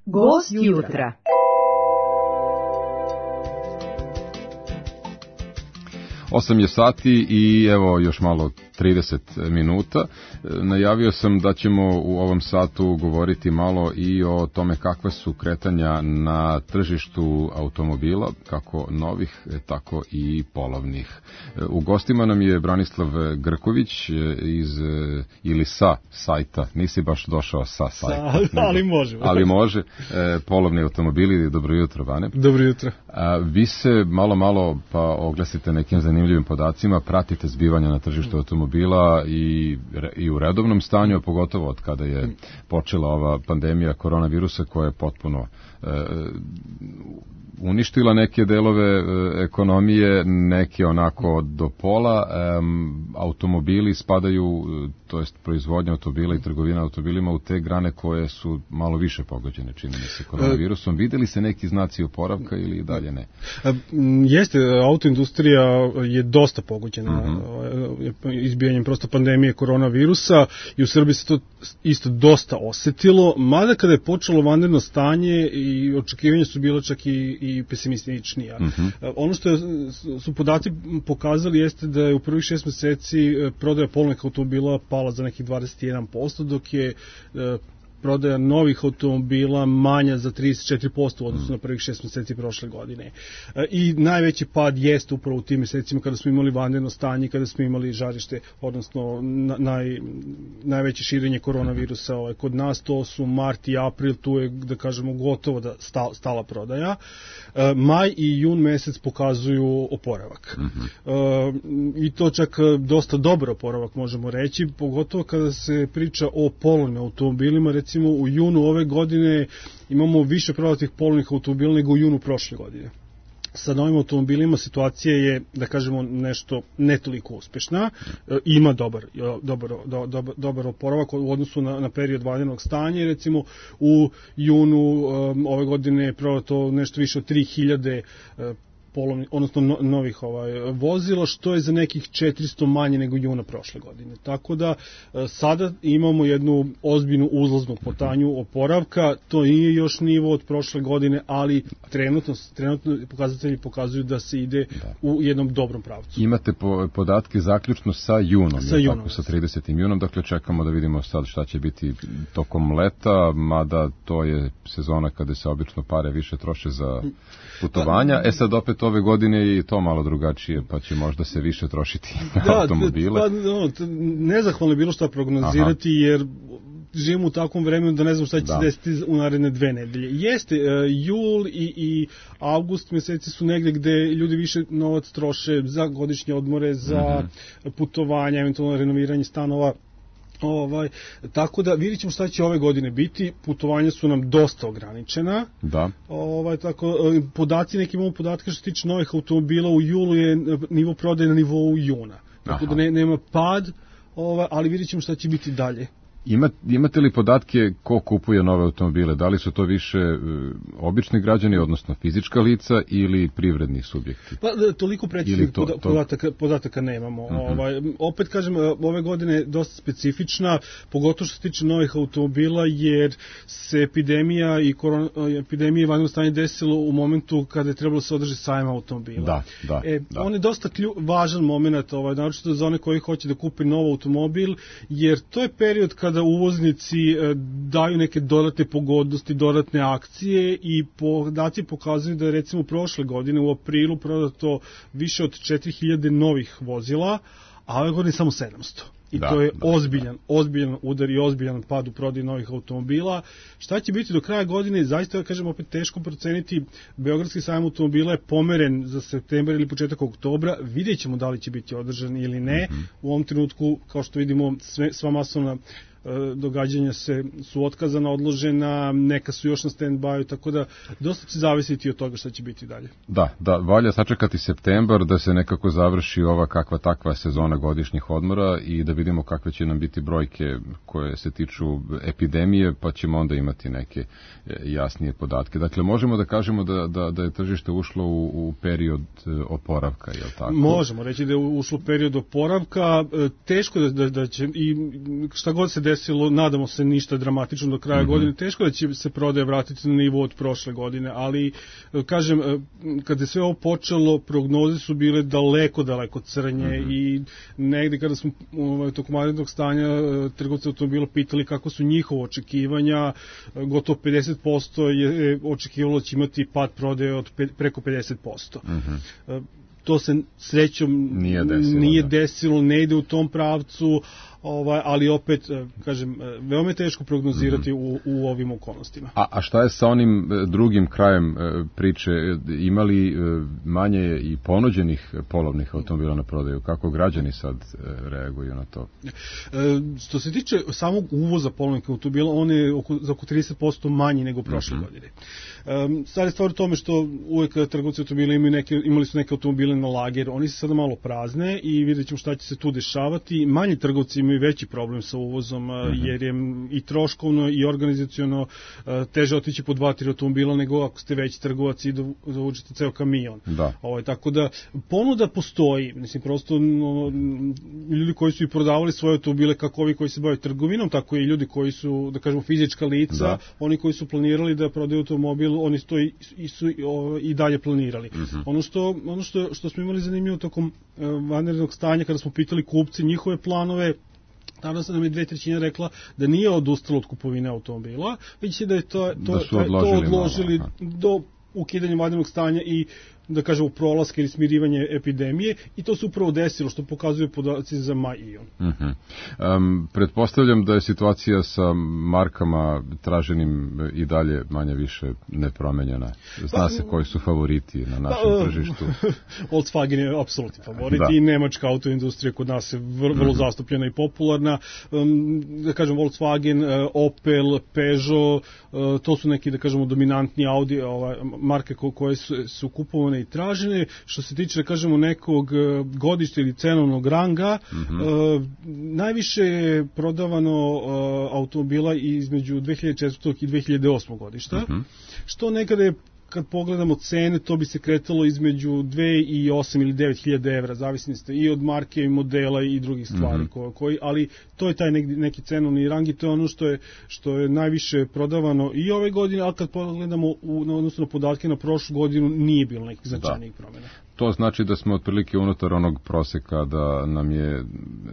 Gost jutra. Osam je sati i evo još malo trideset minuta. Najavio sam da ćemo u ovom satu govoriti malo i o tome kakve su kretanja na tržištu automobila, kako novih, tako i polovnih. U gostima nam je Branislav Grković iz, ili sa sajta, nisi baš došao sa sajta. Sa, ali može. Ali može. Polovni automobili, dobro jutro, Vane. Dobro jutro. A, vi se malo, malo pa oglasite nekim zanimljivim podacima, pratite zbivanja na tržištu automobila i, i u redovnom stanju, a pogotovo od kada je počela ova pandemija koronavirusa koja je potpuno e, uništila neke delove e, ekonomije, neke onako do pola. E, automobili spadaju, to jest proizvodnja automobila i trgovina automobilima u te grane koje su malo više pogođene, čini mi se, koronavirusom. Videli se neki znaci oporavka ili dalje ne? Jeste, autoindustrija je dosta pogođena uh-huh. izbijanjem prosto pandemije koronavirusa i u Srbiji se to isto dosta osetilo, mada kada je počelo vanredno stanje i očekivanja su bila čak i, i pesimističnija. Uh-huh. Ono što je, su podaci pokazali jeste da je u prvih šest meseci prodaja polovnih automobila pala za nekih dvadeset jedan posto, dok je prodaja novih automobila manja za trideset četiri posto u odnosu na prvih šest meseci prošle godine. I najveći pad jeste upravo u tim mesecima kada smo imali vanredno stanje, kada smo imali žarište, odnosno naj, najveće širenje koronavirusa ovaj, kod nas, to su mart i april, tu je, da kažemo, gotovo da stala, stala prodaja. Maj i jun mesec pokazuju oporavak. Mm-hmm. I to čak dosta dobar oporavak, možemo reći, pogotovo kada se priča o polovnim automobilima. Recimo u junu ove godine imamo više prodatih polovnih automobila nego u junu prošle godine. Sa novim automobilima situacija je, da kažemo, nešto ne toliko uspešna. E, ima dobar, dobar, dobar, dobar oporavak u odnosu na, na period vanrednog stanja. Recimo u junu um, ove godine je prodato nešto više od tri hiljade uh, polovni, odnosno no, novih ovaj, vozila, što je za nekih četiristo manje nego juna prošle godine. Tako da e, sada imamo jednu ozbiljnu uzlaznu putanju oporavka, to nije još nivo od prošle godine, ali trenutno, trenutno pokazatelji pokazuju da se ide da. u jednom dobrom pravcu. Imate po, podatke zaključno sa junom, sa, junom. Tako, sa tridesetim junom, dakle čekamo da vidimo sad šta će biti tokom leta, mada to je sezona kada se obično pare više troše za putovanja. E sad opet ove godine i to malo drugačije, pa će možda se više trošiti na da, automobile. Pa, no, nezahvalno je bilo šta prognozirati, aha, jer živimo u takvom vremenu da ne znam šta će da. se desiti u naredne dve nedelje. Jeste, uh, jul i, i avgust meseci su negde gde ljudi više novac troše za godišnje odmore, za mm-hmm. putovanja, eventualno renoviranje stanova. Ovaj, tako da vidjet ćemo šta će ove godine biti. Putovanja su nam dosta ograničena. Da. Ovaj, tako, podaci, neki imamo podatke što se tiče novih automobila, u julu je nivo prodaje na nivou juna. Tako aha. da ne, nema pad, ovaj, ali vidjet ćemo šta će biti dalje. Ima, imate li podatke ko kupuje nove automobile? Da li su to više e, obični građani, odnosno fizička lica ili privredni subjekti? Pa toliko preciznih to, to... podataka, podataka nemamo. Uh-huh. Ovaj, opet kažem, ove godine je dosta specifična, pogotovo što se tiče novih automobila, jer se epidemija i korona, epidemija i vanredno stanje desilo u momentu kada je trebalo se održati sajam automobila. Da, da, e, da. On je dosta klju, važan moment, ovaj, naročito za one koji hoće da kupe nov automobil, jer to je period kada da uvoznici daju neke dodatne pogodnosti, dodatne akcije i podaci pokazuju da je recimo prošle godine u aprilu prodato više od četiri hiljade novih vozila, a ove godine samo sedamsto. I da, to je da, ozbiljan, da. ozbiljan udar i ozbiljan pad u prodaji novih automobila. Šta će biti do kraja godine, zaista, kažem, opet teško proceniti. Beogradski sajam automobila je pomeren za septembar ili početak oktobra. Vidjet ćemo da li će biti održan ili ne. Mm-hmm. U ovom trenutku, kao što vidimo, sve, sva masovna događanja se su otkazana, odložena, neka su još na stand-by, tako da dosta će zavisiti od toga šta će biti dalje. Da, da, valja sačekati septembar da se nekako završi ova kakva takva sezona godišnjih odmora i da vidimo kakve će nam biti brojke koje se tiču epidemije, pa ćemo onda imati neke jasnije podatke. Dakle, možemo da kažemo da, da, da je tržište ušlo u, u period oporavka, je li tako? Možemo reći da je ušlo period oporavka, teško da, da, da će, i šta god se desilo, nadamo se ništa dramatično do kraja Mhm. godine, teško da će se prodaja vratiti na nivo od prošle godine, ali e, kažem, e, kad je sve ovo počelo, prognoze su bile daleko, daleko crnje Mhm. i negde kada smo ovaj, tokom vanrednog stanja e, trgovce automobila pitali kako su njihova očekivanja, e, gotovo pedeset posto je e, očekivalo da će imati pad prodaje od pe, preko pedeset posto. Mhm. E, to se srećom Nije desilo, nije da. desilo, ne ide u tom pravcu, ovaj, ali opet, e, kažem, e, veoma je teško prognozirati u, u ovim okolnostima. A, a šta je sa onim e, drugim krajem e, priče? E, Imali e, manje i ponuđenih polovnih automobila na prodaju? Kako građani sad e, reaguju na to? E, što se tiče samog uvoza polovnih automobila, on je oko, za oko trideset posto manji nego prošle Mhm. godine. E, stvar je stvar u tome što uvek kada trgovci automobila imaju neke, imali su neke automobile na lager, oni se sada malo prazne i vidjet ćemo šta će se tu dešavati. Manji trgovci imaju veći problem sa uvozom, e, Mhm. jer je i troškovno i organizaciono e, teže otići po dva, tri automobila nego ako ste veći trgovac i da da uvučete ceo kamion. Da. Ovaj, tako da ponuda postoji, mislim prosto no, ljudi koji su i prodavali svoje automobile, kako ovi koji se bave trgovinom, tako i ljudi koji su, da kažemo, fizička lica, Da. oni koji su planirali da prodaju automobil, oni su to i, i, su, i, o, i dalje planirali. Mhm. Ono što ono što što smo imali zanimljivo tokom e, vanrednog stanja kada smo pitali kupce njihove planove, tada se nam je dve trećine rekla da nije odustalo od kupovine automobila, već je da je to, to, Da su to odložili odložili malo, do ukidanja vanrednog stanja i da kažemo prolaska ili smirivanje epidemije, i to se upravo desilo, što pokazuju podaci za maj i jun. Mhm. Um, pretpostavljam da je situacija sa markama traženim i dalje manje više nepromenjena. Zna Pa, se koji su favoriti na našem Pa, tržištu. Volkswagen je apsolutni favorit Da. i nemačka autoindustrija kod nas je vr, vrlo Mhm. zastupljena i popularna. Um, da kažem, Volkswagen, uh, Opel, Peugeot, uh, to su neki, da kažemo, dominantni Audi, ovaj, marke ko, koje su, su kupovane i tražene. Što se tiče, da kažemo, nekog uh, godišta ili cenovnog ranga, Mhm. uh, najviše je prodavano uh, automobila između dve hiljade četvrtog i dve hiljade osmog godišta, Mhm. što nekada je, kad pogledamo cene, to bi se kretalo između dve i osam ili devet hiljada evra, zavisni ste i od marke i modela i drugih stvari, Mhm. ko, koji, ali to je taj neki, neki cenovni rang i to je ono što je, što je najviše prodavano i ove godine, ali kad pogledamo u, na, odnosno na podatke na prošlu godinu, nije bilo nekih značajnijih promjena. To znači da smo otprilike unutar onog proseka, da nam je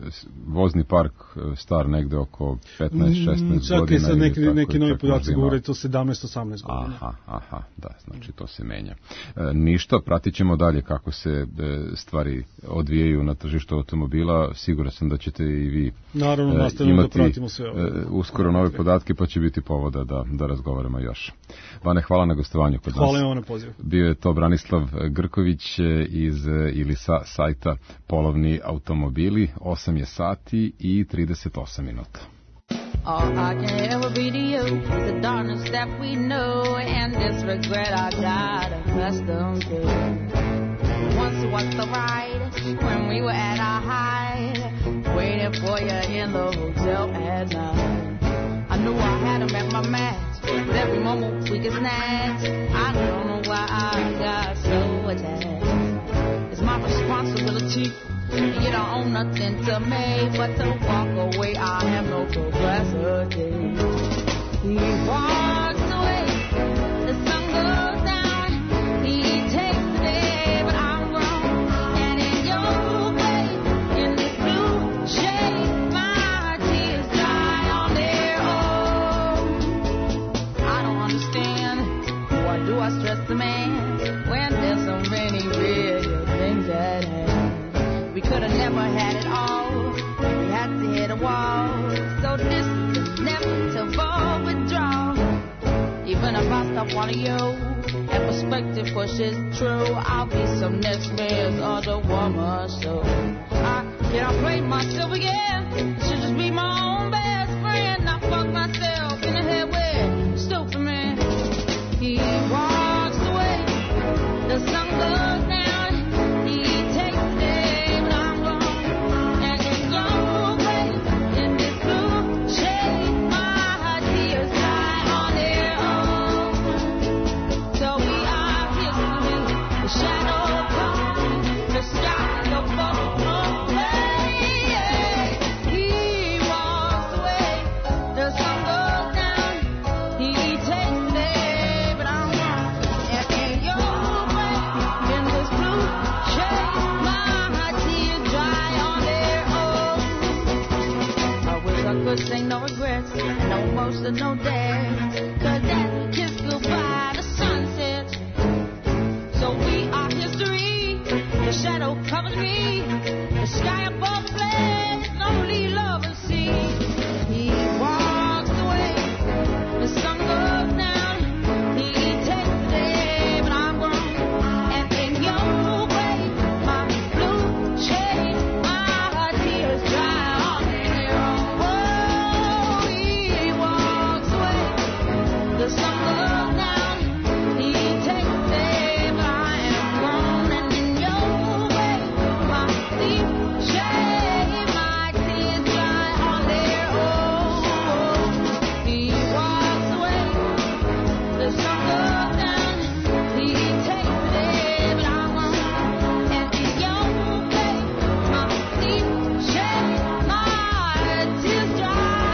vozni park star negde oko petnaest šesnaest Čak godina. i sad ili neki, tako, neki novi čak podaci možda ima- govore to sedamnaest osamnaest godina. Aha, aha, da, znači to se menja. E, ništa, pratit ćemo dalje kako se e, stvari odvijaju na tržištu automobila. Siguran sam da ćete i vi Naravno, e, nastavljamo da imati pratimo sve ovo. e, uskoro nove podatke, pa će biti povoda da, da razgovaramo još. Vane, hvala na gostovanju kod Hvala nas. vam na pozivu. Bio je to Branislav Grković e, iz e, ili sa sajta Polovni automobili. osam je sati i trideset osam minuta. All I can ever be to you is the darkness that we know and this regret I got accustomed to. Once was the ride when we were at our height, waiting for you in the hotel at night. I knew I had him at my match, but every moment we get snatched. I don't know why I got so attached. It's my responsibility. You don't own nothing to me but to walk away. I have no capacity. He walks away, the sun goes down. He takes the day, but I'm wrong. And in your way, in this blue shade, my tears dry on their own. I don't understand. Why do I stress the man when there's so many real things at hand? We could have never had it all. We had to hit a wall. So this is inevitable withdrawal. Even if I stop wanting you and perspective pushes true, I'll be some next man's other woman. So I cannot play myself again. Should just be my own best friend. I fuck myself in the head with stupid man. He walks away. The sun goes down. He takes the day, but I'm gone. And in your way, in this blue shade, my tears dry on their own. So we are history, the shadow comes, the sky, the fall away. He walks there. 'Cause as we kiss goodbye, the sun sets. So we are history. The shadow covers me. The sky above the blaze, only lovers see. He walks away. The sun goes down. He takes the day, but I'm grown. And in your way, my blue shade, my tears dry on their own. Oh, he walks away. The sun goes down. He takes the day, but I am grown. And in your way, my deep shade, my tears dry on their own. He walks away. The sun goes down. He takes the day, but I'm grown. And in your way, my deep shade, my tears dry.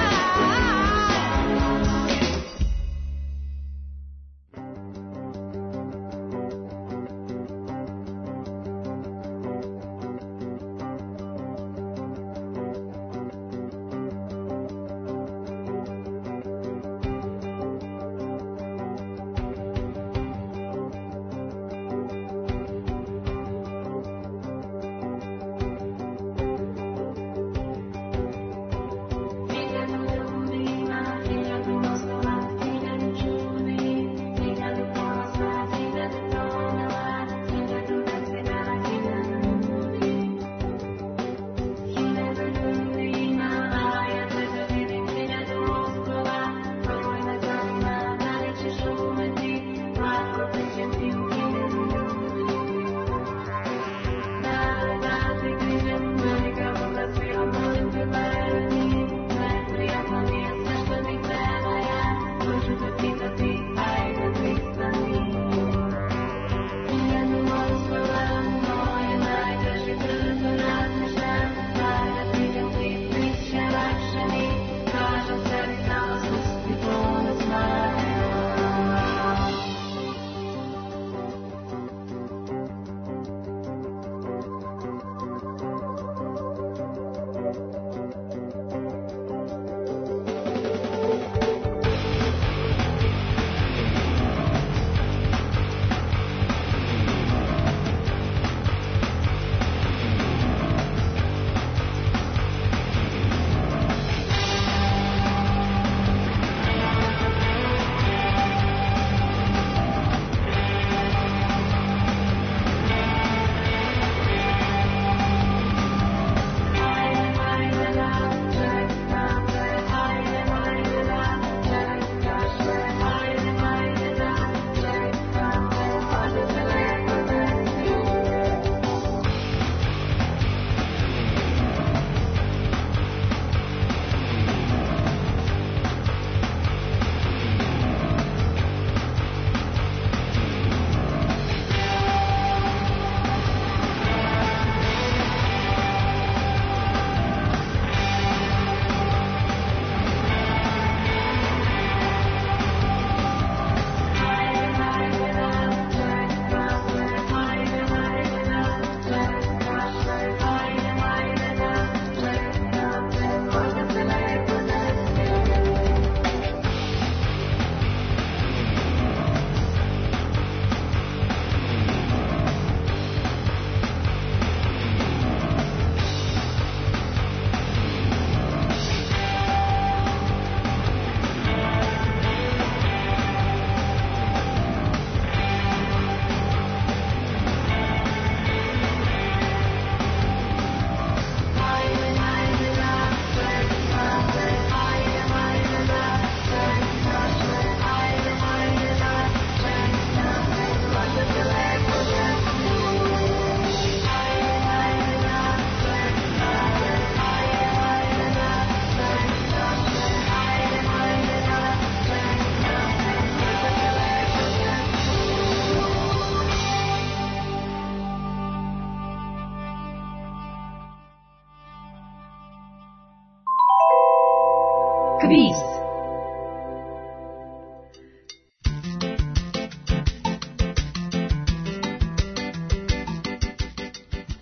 Kviz.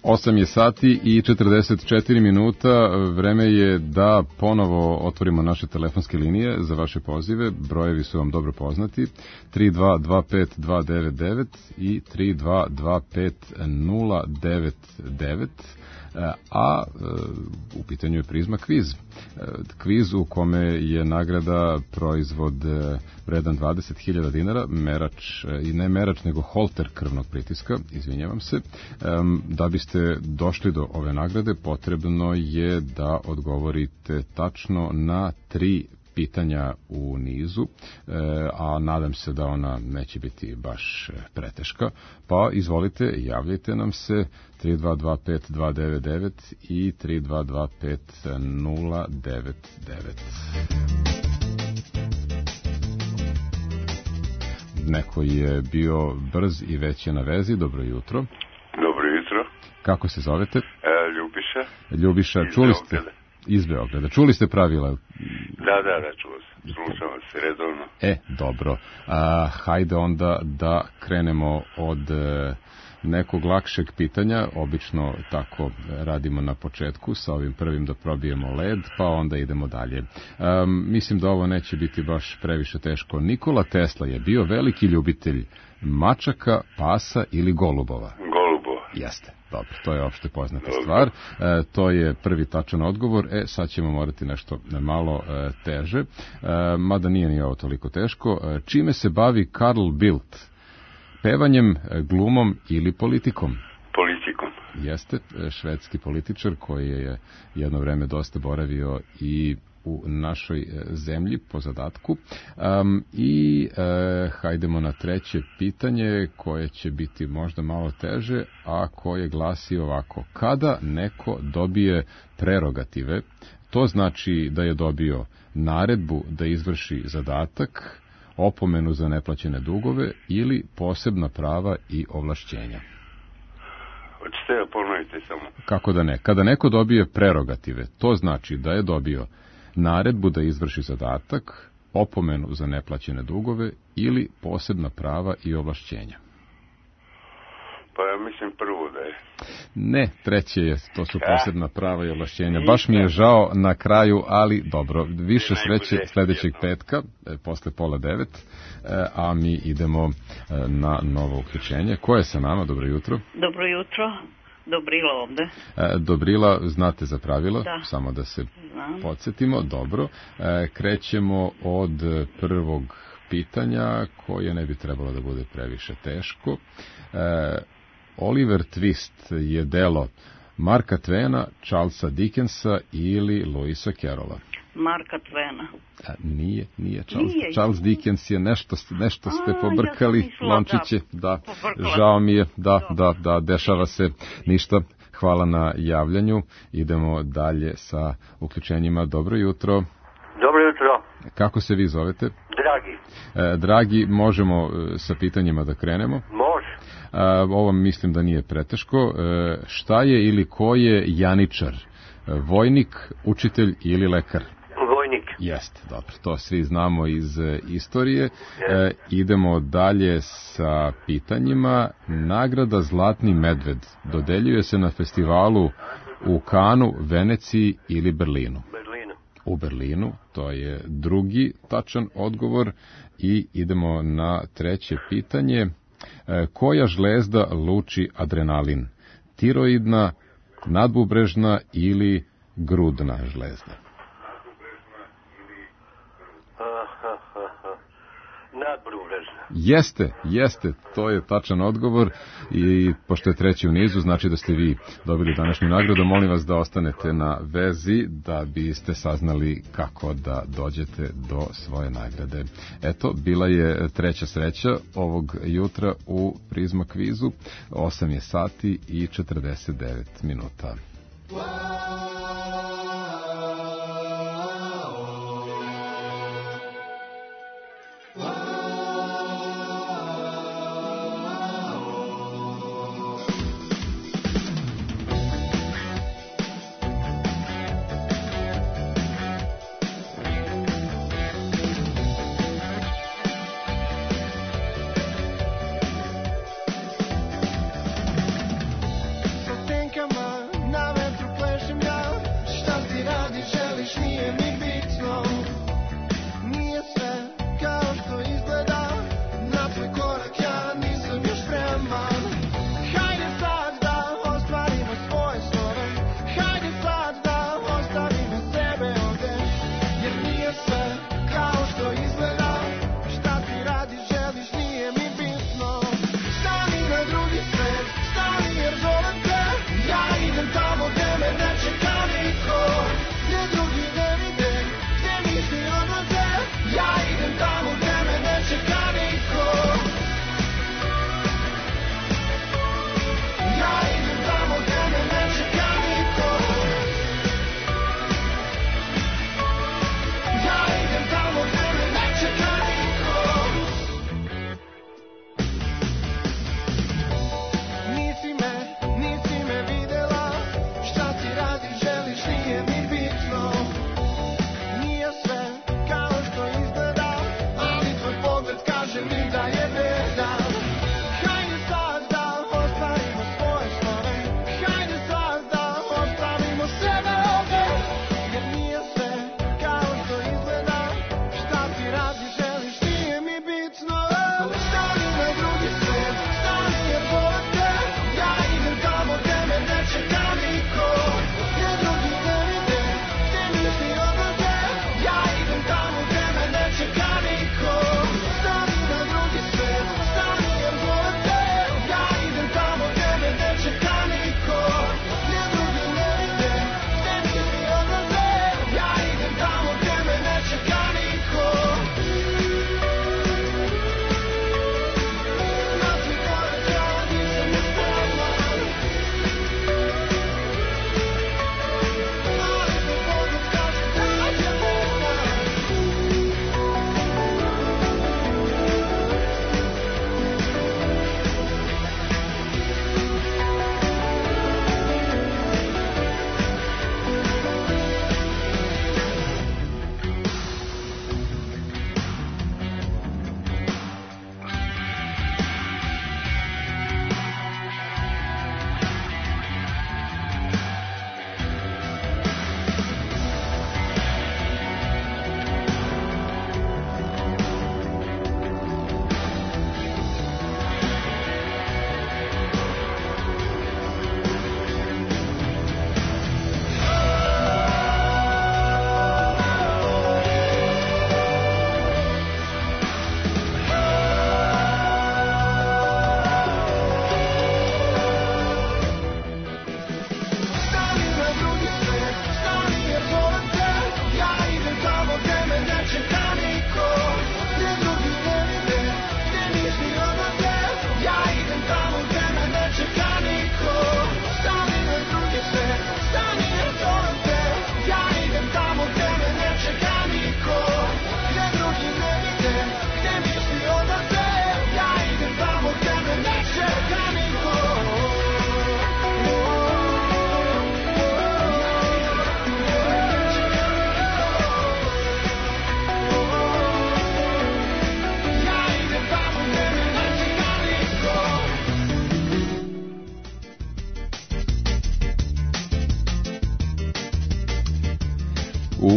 osam je sati i četrdeset četiri minuta. Vreme je da ponovo otvorimo naše telefonske linije za vaše pozive. Brojevi su vam dobro poznati. tri dva dva pet dva devet devet i tri dva dva pet nula devet devet. A u pitanju je Prizma kviz. Kviz u kome je nagrada proizvod vredan dvadeset hiljada dinara, merač, i ne merač, nego holter krvnog pritiska, izvinjavam se. Da biste došli do ove nagrade, potrebno je da odgovorite tačno na tri pitanja u nizu, a nadam se da ona neće biti baš preteška, pa izvolite, javljajte nam se tri dva dva pet dva devet devet i tri dva dva pet nula devet devet. Neko je bio brz i već je na vezi. Dobro jutro. Dobro jutro. Kako se zovete? E, Ljubiša. Ljubiša, Iz čuli ste? Beograda. Iz Beograda. Čuli ste pravila? Da, da, da, čuo sam. Slušam vas redovno. E, dobro. A, hajde onda da krenemo od e, nekog lakšeg pitanja. Obično tako radimo na početku, sa ovim prvim da probijemo led, pa onda idemo dalje. Um, mislim da ovo neće biti baš previše teško. Nikola Tesla je bio veliki ljubitelj mačaka, pasa ili golubova? Golubova. Jeste. Dobro, to je opšte poznata stvar. E, to je prvi tačan odgovor. E, sad ćemo morati nešto malo e, teže. E, mada nije ni ovo toliko teško. E, čime se bavi Carl Bildt? Pevanjem, glumom ili politikom? Politikom. Jeste, švedski političar koji je jedno vreme dosta boravio i u našoj zemlji po zadatku. Um, I e, hajdemo na treće pitanje koje će biti možda malo teže, a koje glasi ovako. Kada neko dobije prerogative, to znači da je dobio naredbu da izvrši zadatak, opomenu za neplaćene dugove ili posebna prava i ovlašćenja. Hoćete da ponovite samo? Kako da ne? Kada neko dobije prerogative, to znači da je dobio naredbu da izvrši zadatak, opomenu za neplaćene dugove ili posebna prava i ovlašćenja. Pa ja mislim prvo da je. Ne, treće je, to su posebna prava i ovlašćenja. Baš mi je žao na kraju, ali dobro, više sreće sledećeg petka, posle pola devet, a mi idemo na novo uključenje. Ko je sa nama? Dobro jutro. Dobro jutro. Dobrila ovde. Dobrila, znate za pravila, da. Samo da se Znam. podsjetimo. Dobro, krećemo od prvog pitanja koje ne bi trebalo da bude previše teško. Oliver Twist je delo Marka Twena, Charlesa Dickensa ili Louisa Carrolla? Marka Twena. A, nije, nije Charles. Nije. Charles Dickens je nešto, nešto ste A, pobrkali, ja sam mislila lončiće, da, da, pobrkala. žao mi je, da, da, da, dešava se ništa. Hvala na javljanju. Idemo dalje sa uključenjima. Dobro jutro. Dobro jutro. Kako se vi zovete? Dragi. E, dragi, možemo e, sa pitanjima da krenemo? Može. E, ovo mislim da nije preteško. E, šta je ili ko je janičar? E, vojnik, učitelj ili lekar? Vojnik. Jeste, dobro, to svi znamo iz e, istorije. E, idemo dalje sa pitanjima. Nagrada Zlatni medved dodeljuje se na festivalu u Kanu, Veneciji ili Berlinu? Berlinu. U Berlinu, to je drugi tačan odgovor. I idemo na treće pitanje. E, koja žlezda luči adrenalin? Tiroidna, nadbubrežna ili grudna žlezda? Nadbubrežna. Jeste, jeste, to je tačan odgovor i pošto je treći u nizu, znači da ste vi dobili današnju nagradu. Molim vas da ostanete na vezi da biste saznali kako da dođete do svoje nagrade. Eto, bila je treća sreća ovog jutra u Prizma kvizu. osam je sati i četrdeset devet minuta. Think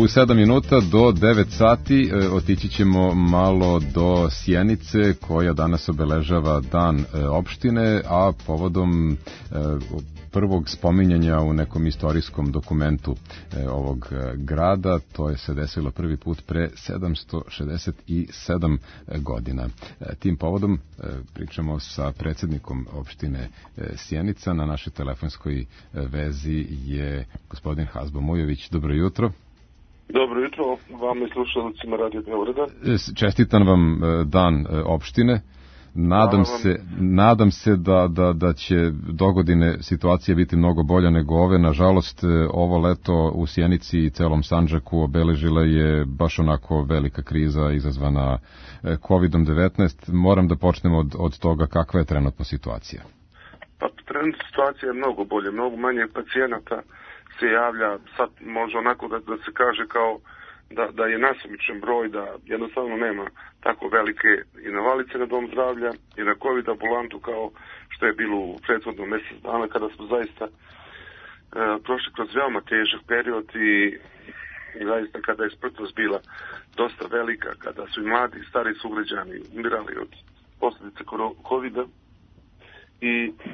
u sedam minuta do devet sati. Otići ćemo malo do Sjenice, koja danas obeležava dan opštine, a povodom prvog spominjanja u nekom istorijskom dokumentu ovog grada, to je se desilo prvi put pre sedamsto šezdeset sedam godina. Tim povodom pričamo sa predsjednikom opštine Sjenica. Na našoj telefonskoj vezi je gospodin Hazbo Mujović. Dobro jutro. Dobro jutro vam i slušalcima Radio Beograda. Čestitam vam dan opštine. Nadam se, nadam se da, da, da će dogodine situacija biti mnogo bolja nego ove. Nažalost, ovo leto u Sjenici i celom Sandžaku obeležila je baš onako velika kriza izazvana kovidom devetnaest. Moram da počnemo od, od toga kakva je trenutno situacija. Pa trenutno situacija je mnogo bolje, mnogo manje pacijenata se javlja. Sad može onako da, da se kaže kao Da, da je nasumičan broj, da jednostavno nema tako velike i navalice na dom zdravlja i na covid ambulantu kao što je bilo u prethodnom mjesec dana, kada smo zaista e, prošli kroz veoma težak period i, i zaista kada je smrtnost bila dosta velika, kada su i mladi i stari sugrađani umirali od posljedice covida i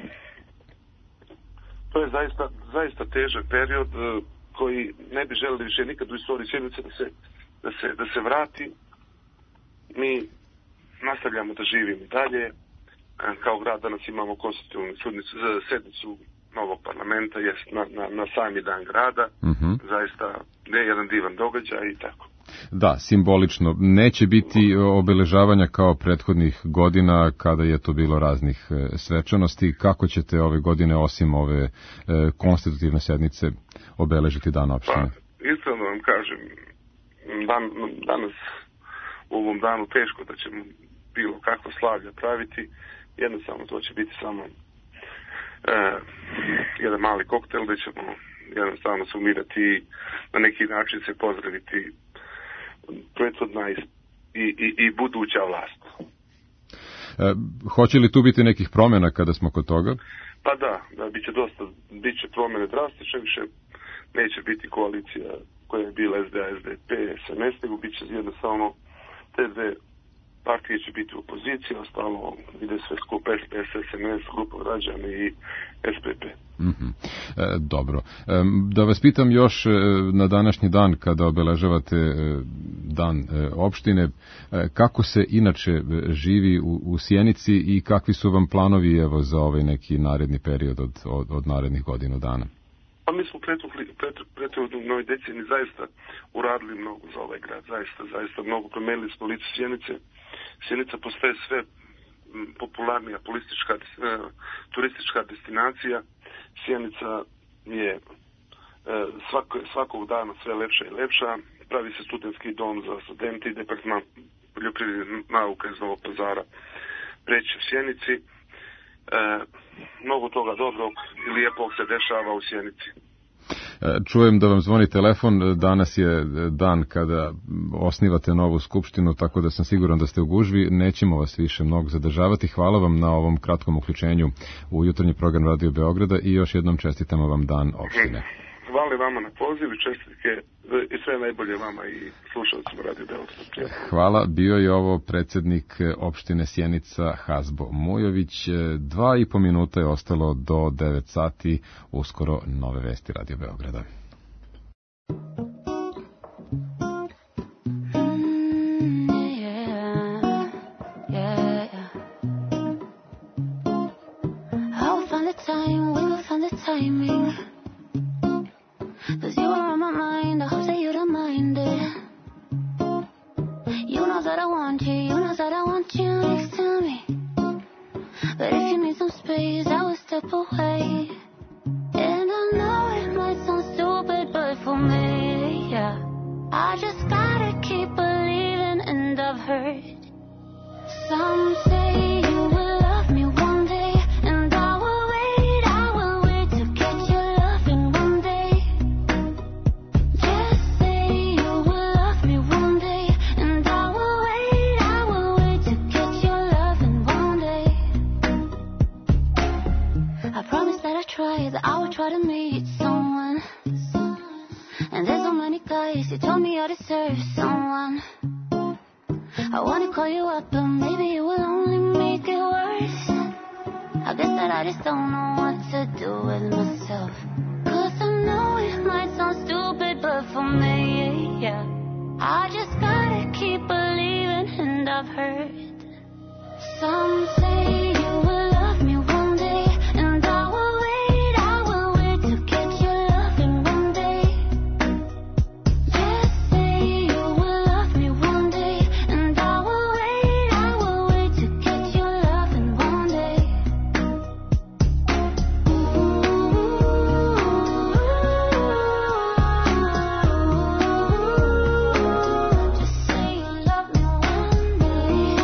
to je zaista, zaista težak period koji ne bi želeli više nikad u istoriji Sjenice da se, da se, da se vrati. Mi nastavljamo da živimo dalje. Kao grad danas imamo konstitutivnu sednicu novog parlamenta, jest na, na, na sami dan grada. Mm-hmm. Zaista ne jedan divan događaj i tako. Da, simbolično. Neće biti obeležavanja kao prethodnih godina kada je to bilo raznih svečanosti. Kako ćete ove godine, osim ove e, konstitutivne sednice, obeležiti dan opštine? Pa, iskreno vam kažem, dan, danas u ovom danu teško da ćemo bilo kakvo slavlje praviti. Jednostavno to će biti samo e, jedan mali koktel gde ćemo jednostavno sumirati i na neki način se pozdraviti prethodna i, i, i buduća vlast. E, hoće li tu biti nekih promjena kada smo kod toga? Pa da, da bit će dosta, bit će promjene drastične, više neće biti koalicija koja je bila S D A, S D P, S N S, nego bit će jednostavno te dve partije će biti u opoziciji, ostalo ide sve skup S P S, S N S, Grupa građana i S P P. Mm-hmm. E, dobro. E, da vas pitam još e, na današnji dan kada obeležavate e, dan e, opštine, e, kako se inače živi u, u Sjenici i kakvi su vam planovi evo za ovaj neki naredni period od, od, od narednih godinu dana? Pa mi smo prethodno u novoj deceniji zaista uradili mnogo za ovaj grad, zaista, zaista mnogo promenili smo lice Sjenice. Sjenica postaje sve popularnija polistička, e, turistička destinacija. Sjenica je e, svako, svakog dana sve lepša i lepša. Pravi se studentski dom za studente i departman poljoprivredne nauke iz Novog Pazara preći u Sjenici. E, mnogo toga dobrog i lijepog se dešava u Sjenici. Čujem da vam zvoni telefon, danas je dan kada osnivate novu skupštinu, tako da sam siguran da ste u gužvi, nećemo vas više mnogo zadržavati. Hvala vam na ovom kratkom uključenju u jutarnji program Radio Beograda i još jednom čestitamo vam dan opštine. Hvala vama na poziv i čestitke i sve najbolje vama i slušalcima Radio Beograda. Hvala, bio je ovo predsjednik opštine Sjenica Hazbo Mujović. Dva i po minuta je ostalo do devet sati, uskoro nove vesti Radio Beograda. Cause you are on my mind, I hope that you don't mind it. You know that I want you, you know that I want you next to me. But if you need some space, I will step away. And I know it might sound stupid, but for me place. You told me I deserve someone. I wanna call you up, but maybe it will only make it worse. I guess that I just don't know what to do with myself. Cause I know it might sound stupid, but for me, yeah, I just gotta keep believing, and I've heard some say you will love me one day, and I will wait, I will wait to get your loving one day. Just say you will love me one day, and I will wait, I will wait to get your loving one day. Just say you love me one day.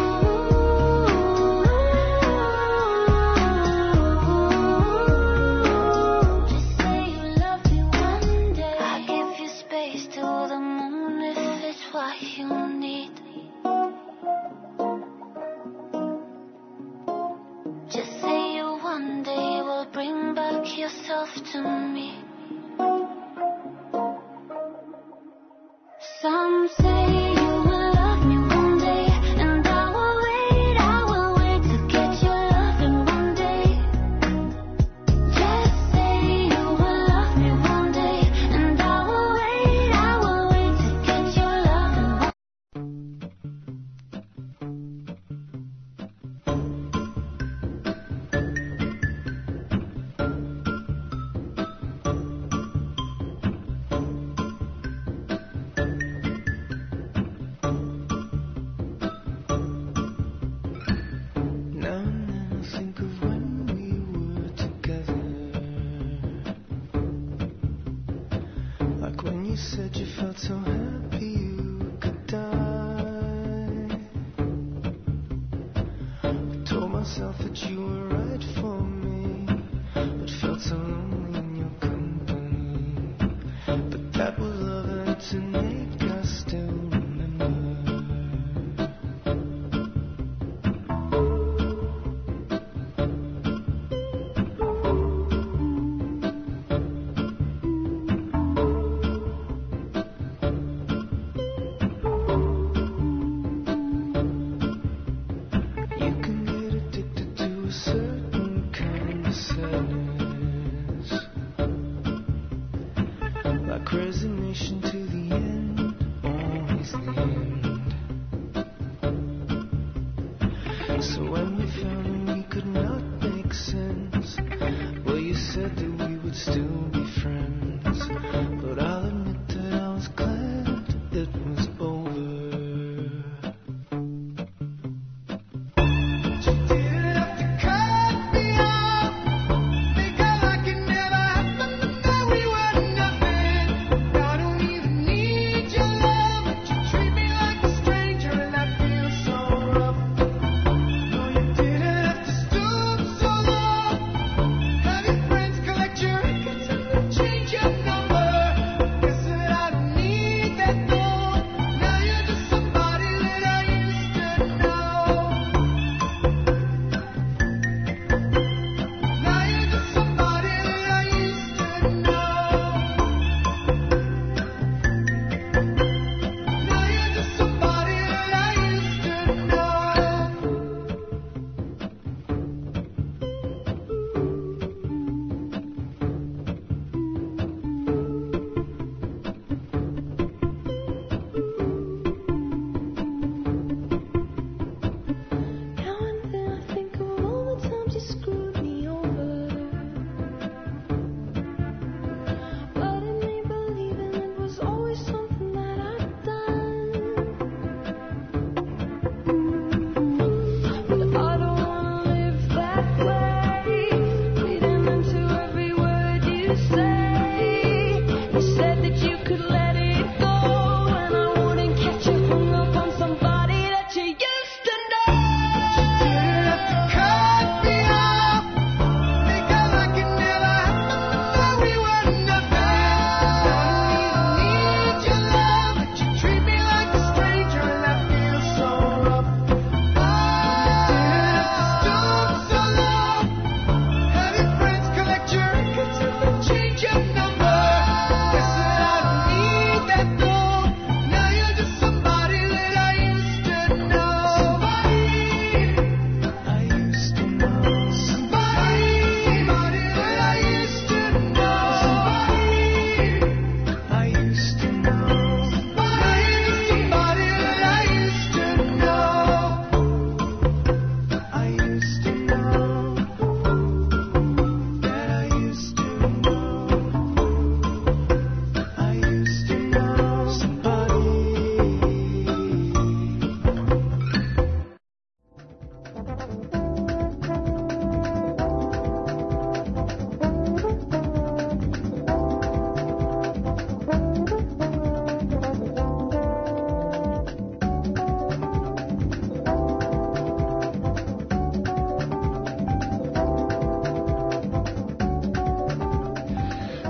Just say you love me one day. I give you space to the moon if it's what you need. Just say you one day will bring back yourself to me. Some say you will love me one day, and I will wait, I will wait to get your loving one day. Just say you will love me one day, and I will wait, I will wait to get your loving one day. Now and then I think of when we were together, like when you said you felt so happy you could die. I told myself that you were right for me, but felt so lonely in your company. But that was love and tonight I still remember. You can get addicted to a certain kind of sadness, like resignation to the end, always the end. So when we found we could not make sense, well, you said that we would still be friends. But I'll admit that I was glad it was over. Didn't have to cut me off, make out like it never happened, that we were nothing. I don't even need your love, but you treat me like a stranger, and that feels so rough. No, you didn't have to stoop so low, have your friends collect your records and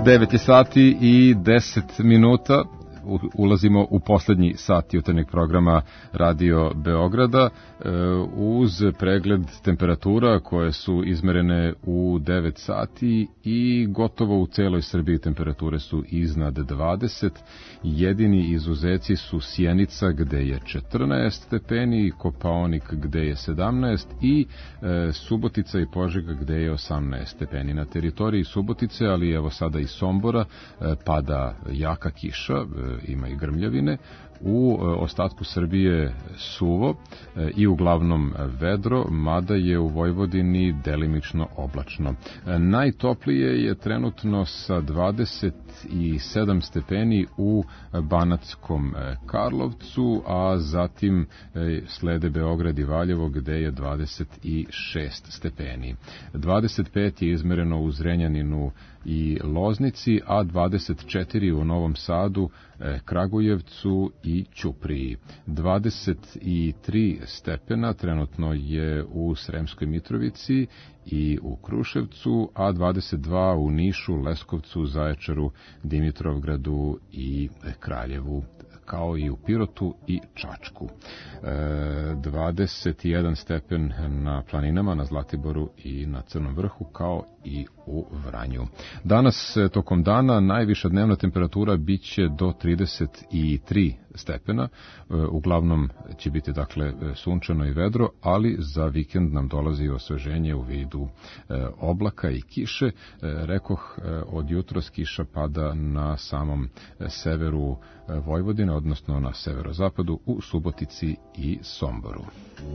devet je sati i deset minuta. Ulazimo u poslednji sat jutarnjeg programa Radio Beograda uz pregled temperatura koje su izmerene u devet sati i gotovo u celoj Srbiji temperature su iznad dvadeset. Jedini izuzeci su Sjenica gde je četrnaest stepeni, Kopaonik gde je sedamnaest i e, Subotica i Požega gde je osamnaest stepeni. Na teritoriji Subotice, ali evo sada i Sombora, e, pada jaka kiša, e, ima i grmljavine. U ostatku Srbije suvo i uglavnom vedro, mada je u Vojvodini delimično oblačno. Najtoplije je trenutno sa dvadeset sedam stepeni u Banatskom Karlovcu, a zatim slede Beograd i Valjevo gde je dvadeset šest stepeni. dvadeset pet je izmereno u Zrenjaninu i Loznici, a dvadeset četiri u Novom Sadu, Kragujevcu i Ćupriji. dvadeset tri stepena trenutno je u Sremskoj Mitrovici i u Kruševcu, a dvadeset dva u Nišu, Leskovcu, Zaječaru, Dimitrovgradu i Kraljevu, kao i u Pirotu i Čačku. E, dvadeset jedan stepen na planinama, na Zlatiboru i na Crnom vrhu, kao i u Vranju. Danas, tokom dana, najviša dnevna temperatura biće do trideset tri stepena. E, uglavnom će biti, dakle, sunčano i vedro, ali za vikend nam dolazi osveženje u vidu e, oblaka i kiše. E, rekoh, e, od jutros kiša pada na samom severu Vojvodine, odnosno na severozapadu, u Subotici i Somboru.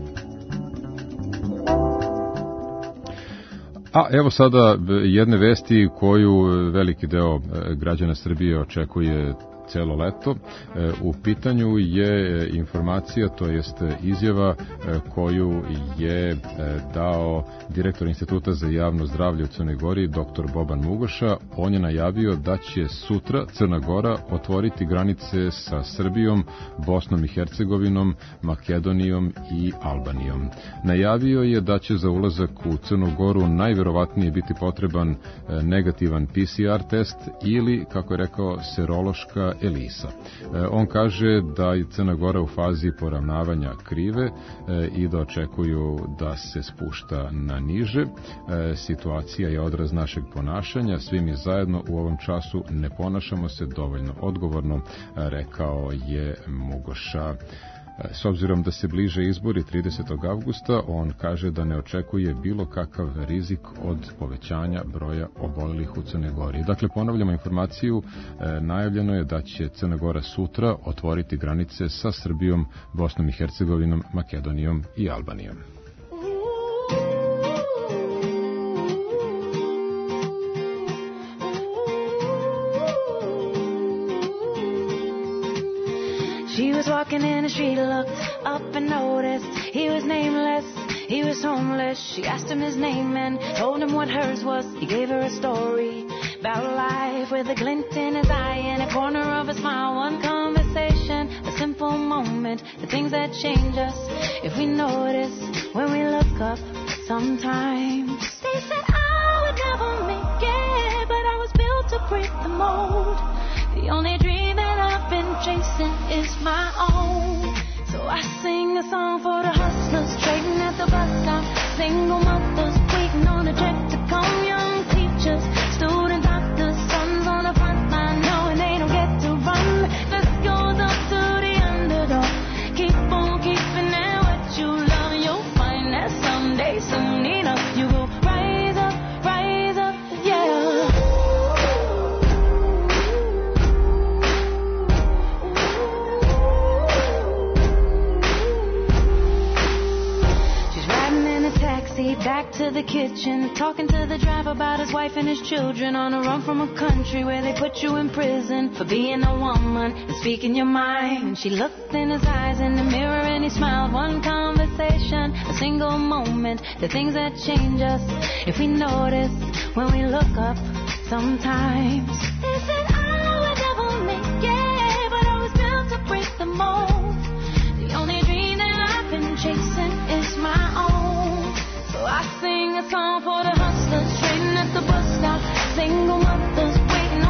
A evo sada jedne vesti koju veliki deo građana Srbije očekuje celo leto. U pitanju je informacija, to jest izjava koju je dao direktor Instituta za javno zdravlje u Crnoj Gori, doktor Boban Mugoša. On je najavio da će sutra Crna Gora otvoriti granice sa Srbijom, Bosnom i Hercegovinom, Makedonijom i Albanijom. Najavio je da će za ulazak u Crnu Goru najverovatnije biti potreban negativan P C R test ili, kako je rekao, serološka ELISA. On kaže da je Crna Gora u fazi poravnavanja krive i da očekuju da se spušta na niže. Situacija je odraz našeg ponašanja, svi mi zajedno u ovom času ne ponašamo se dovoljno odgovorno, rekao je Mugoša. S obzirom da se bliže izbori tridesetog avgusta, on kaže da ne očekuje bilo kakav rizik od povećanja broja obolelih u Crnoj Gori. Dakle, ponavljamo informaciju, najavljeno je da će Crna Gora sutra otvoriti granice sa Srbijom, Bosnom i Hercegovinom, Makedonijom i Albanijom. She was walking in the street, looked up and noticed he was nameless, he was homeless. She asked him his name and told him what hers was. He gave her a story about life with a glint in his eye and a corner of a smile. One conversation, a simple moment, the things that change us if we notice when we look up sometimes. They said I would never make it, but I was built to break the mold. The only dream that I've been chasing is my own. So I sing a song for the hustlers trading at the bus stop, single mothers waiting on a check to come, young teachers, students, doctors, sons on the front line knowing they don't get to run. This goes up to the underdog. Keep on keeping at what you love, you'll find that someday, soon enough, you will rise up, rise up, yeah. Back to the kitchen, talking to the driver about his wife and his children, on a run from a country where they put you in prison for being a woman and speaking your mind. And she looked in his eyes in the mirror and he smiled. One conversation, a single moment, the things that change us if we notice when we look up sometimes. They said I would never make it, but I was built to break the mold. The only dream that I've been chasing is my own. So I sing a song for the hustlers trading at the bus stop, single mothers waiting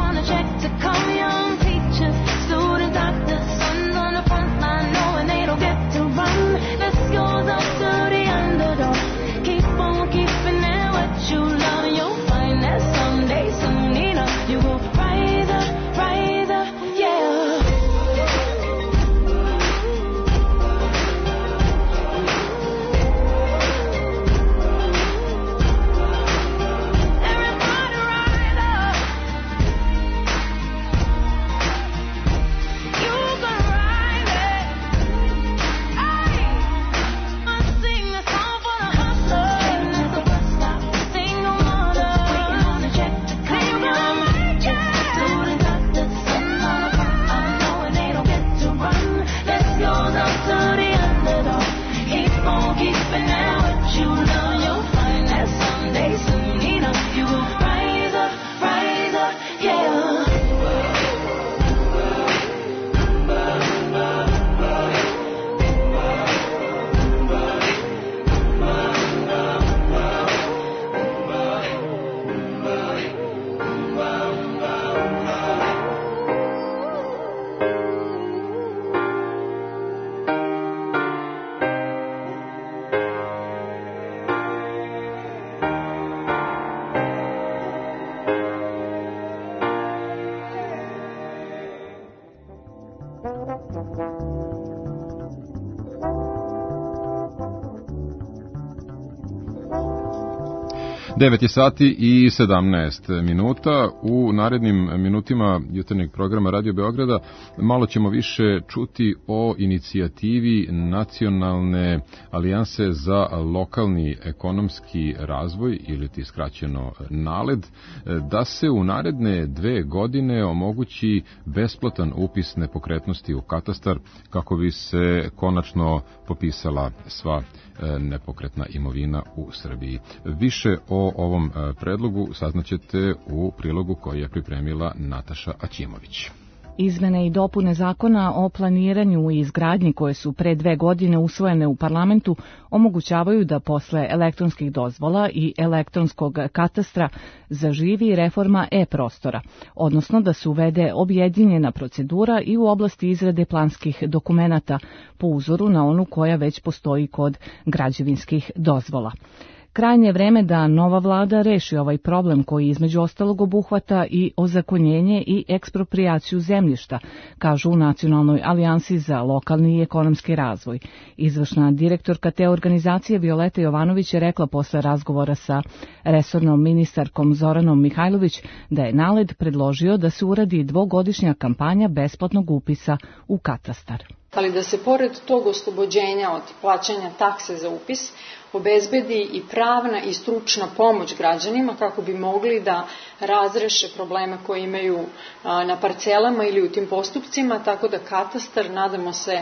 devet je sati i sedamnaest minuta. U narednim minutima jutarnjeg programa Radio Beograda malo ćemo više čuti o inicijativi Nacionalne alijanse za lokalni ekonomski razvoj, ili ti skraćeno NALED, da se u naredne dve godine omogući besplatan upis nepokretnosti u katastar kako bi se konačno popisala sva nepokretna imovina u Srbiji. Više o ovom predlogu saznaćete u prilogu koji je pripremila Nataša Aćimović. Izmene i dopune zakona o planiranju i izgradnji koje su pre dve godine usvojene u parlamentu omogućavaju da posle elektronskih dozvola i elektronskog katastra zaživi reforma e-prostora, odnosno da se uvede objedinjena procedura i u oblasti izrade planskih dokumenata po uzoru na onu koja već postoji kod građevinskih dozvola. Krajnje je vreme da nova vlada reši ovaj problem koji između ostalog obuhvata i ozakonjenje i eksproprijaciju zemljišta, kažu u Nacionalnoj alijansi za lokalni i ekonomski razvoj. Izvršna direktorka te organizacije Violeta Jovanović je rekla posle razgovora sa resornom ministarkom Zoranom Mihajlović da je NALED predložio da se uradi dvogodišnja kampanja besplatnog upisa u katastar. Ali da se pored tog oslobođenja od plaćanja takse za upis obezbedi i pravna i stručna pomoć građanima kako bi mogli da razreše probleme koje imaju na parcelama ili u tim postupcima, tako da katastar, nadamo se,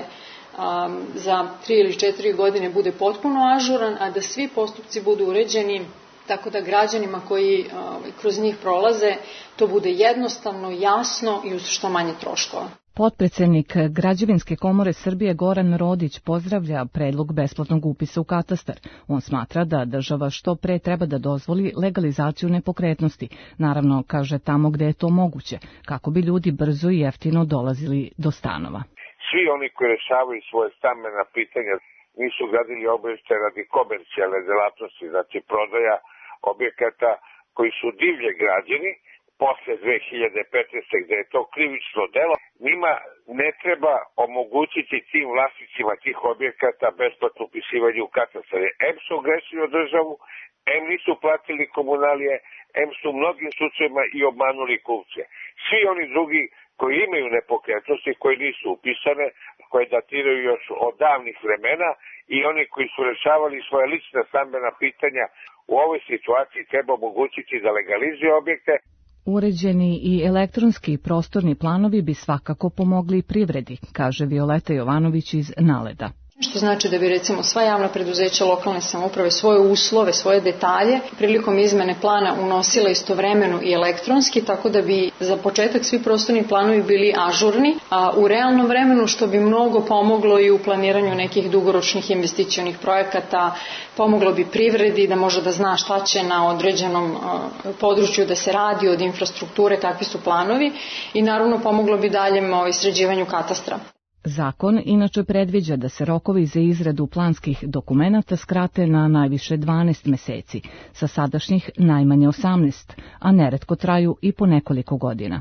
za tri ili četiri godine bude potpuno ažuran, a da svi postupci budu uređeni tako da građanima koji kroz njih prolaze to bude jednostavno, jasno i uz što manje troškova. Potpredsednik Građevinske komore Srbije Goran Rodić pozdravlja predlog besplatnog upisa u katastar. On smatra da država što pre treba da dozvoli legalizaciju nepokretnosti, naravno, kaže, tamo gde je to moguće, kako bi ljudi brzo i jeftino dolazili do stanova. Svi oni koji rešavaju svoje stambena pitanja nisu gradili objekte radi komercijalne delatnosti, znači prodaja objekata koji su divlje građeni, posle dve hiljade petnaeste. gde je to krivično delo, njima ne treba omogućiti tim vlasnicima tih objekata besplatno upisivanje u katastar. Em su ogrešili od državu, em nisu platili komunalije, em su u mnogim slučajima i obmanuli kupce. Svi oni drugi koji imaju nepokretnosti, koji nisu upisane, koje datiraju još od davnih vremena, i oni koji su rešavali svoje lična stambena pitanja, u ovoj situaciji treba omogućiti da legalizuju objekte. Uređeni i elektronski prostorni planovi bi svakako pomogli privredi, kaže Violeta Jovanović iz NALED-a. Što znači da bi recimo sva javna preduzeća lokalne samouprave svoje uslove, svoje detalje prilikom izmene plana unosila istovremeno i elektronski, tako da bi za početak svi prostorni planovi bili ažurni, a u realnom vremenu, što bi mnogo pomoglo i u planiranju nekih dugoročnih investicionih projekata, pomoglo bi privredi da može da zna šta će na određenom području da se radi od infrastrukture, kakvi su planovi, i naravno pomoglo bi daljem sređivanju katastra. Zakon inače predviđa da se rokovi za izradu planskih dokumenata skrate na najviše dvanaest meseci, sa sadašnjih najmanje osamnaest, a neretko traju i po nekoliko godina.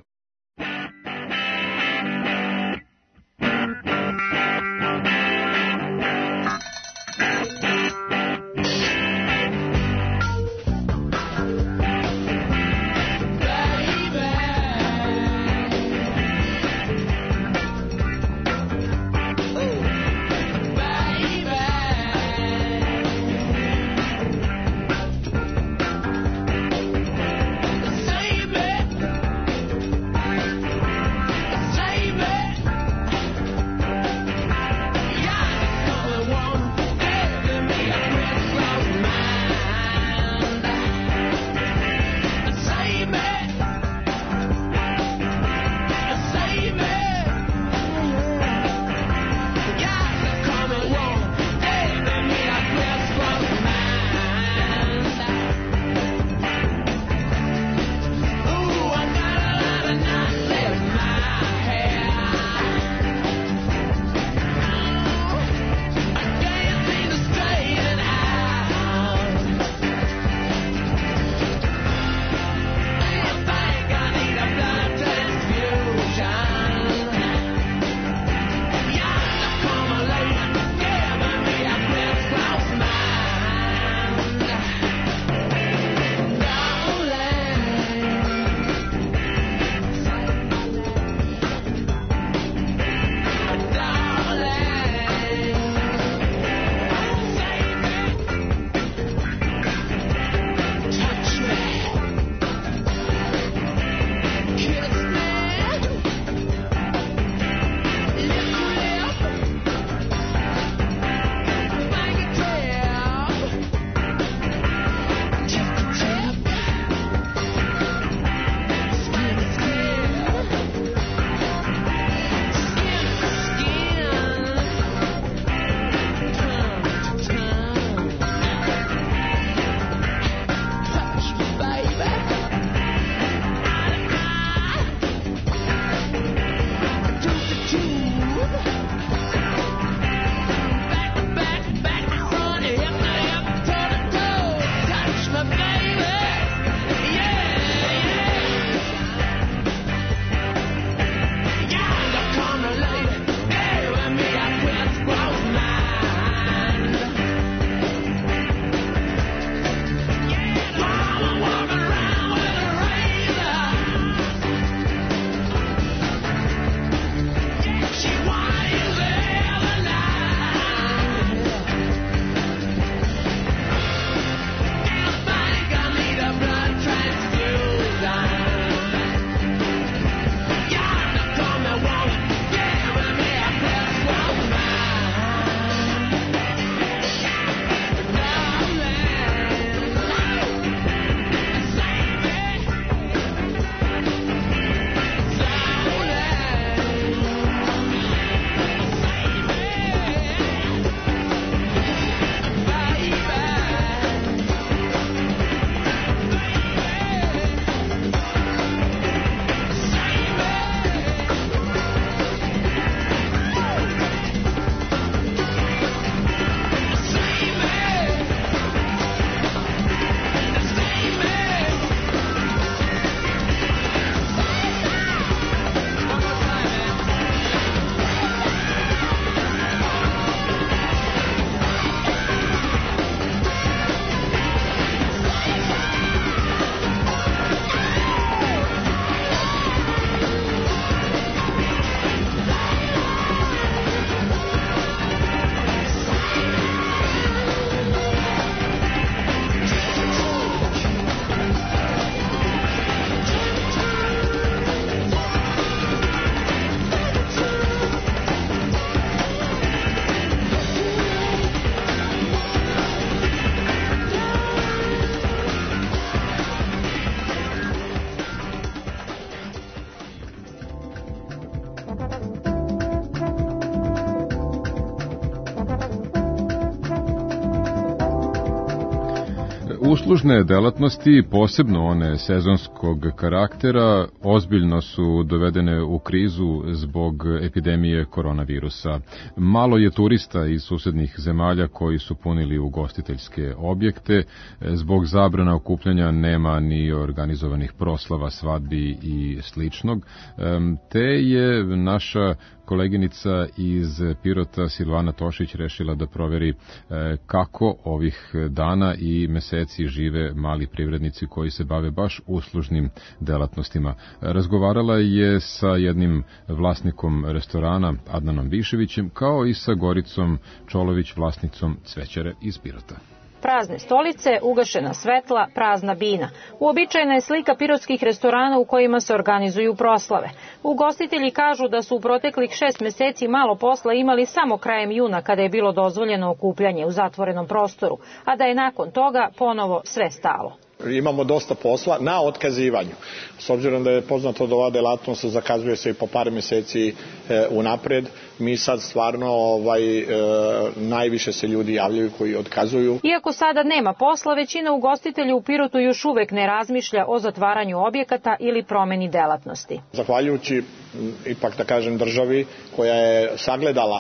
Uslužne delatnosti, posebno one sezonskog karaktera, ozbiljno su dovedene u krizu zbog epidemije koronavirusa. Malo je turista iz susednih zemalja koji su punili ugostiteljske objekte. Zbog zabrana okupljanja nema ni organizovanih proslava, svadbi i sličnog. Te je naša koleginica iz Pirota Silvana Tošić rešila da proveri kako ovih dana i meseci žive mali privrednici koji se bave baš uslužnim delatnostima. Razgovarala je sa jednim vlasnikom restorana Adnanom Viševićem, kao i sa Goricom Čolović, vlasnicom cvećare iz Pirota. Prazne stolice, ugašena svetla, prazna bina. Uobičajena je slika pirotskih restorana u kojima se organizuju proslave. Ugostitelji kažu da su u proteklih šest meseci malo posla imali samo krajem juna kada je bilo dozvoljeno okupljanje u zatvorenom prostoru, a da je nakon toga ponovo sve stalo. Imamo dosta posla na otkazivanju. S obzirom da je poznato da ova delatnost zakazuje se i po par meseci e, unapred, mi sad stvarno ovaj, e, najviše se ljudi javljaju koji otkazuju. Iako sada nema posla, većina ugostitelja u Pirotu još uvek ne razmišlja o zatvaranju objekata ili promeni delatnosti. Zahvaljujući, ipak da kažem, državi koja je sagledala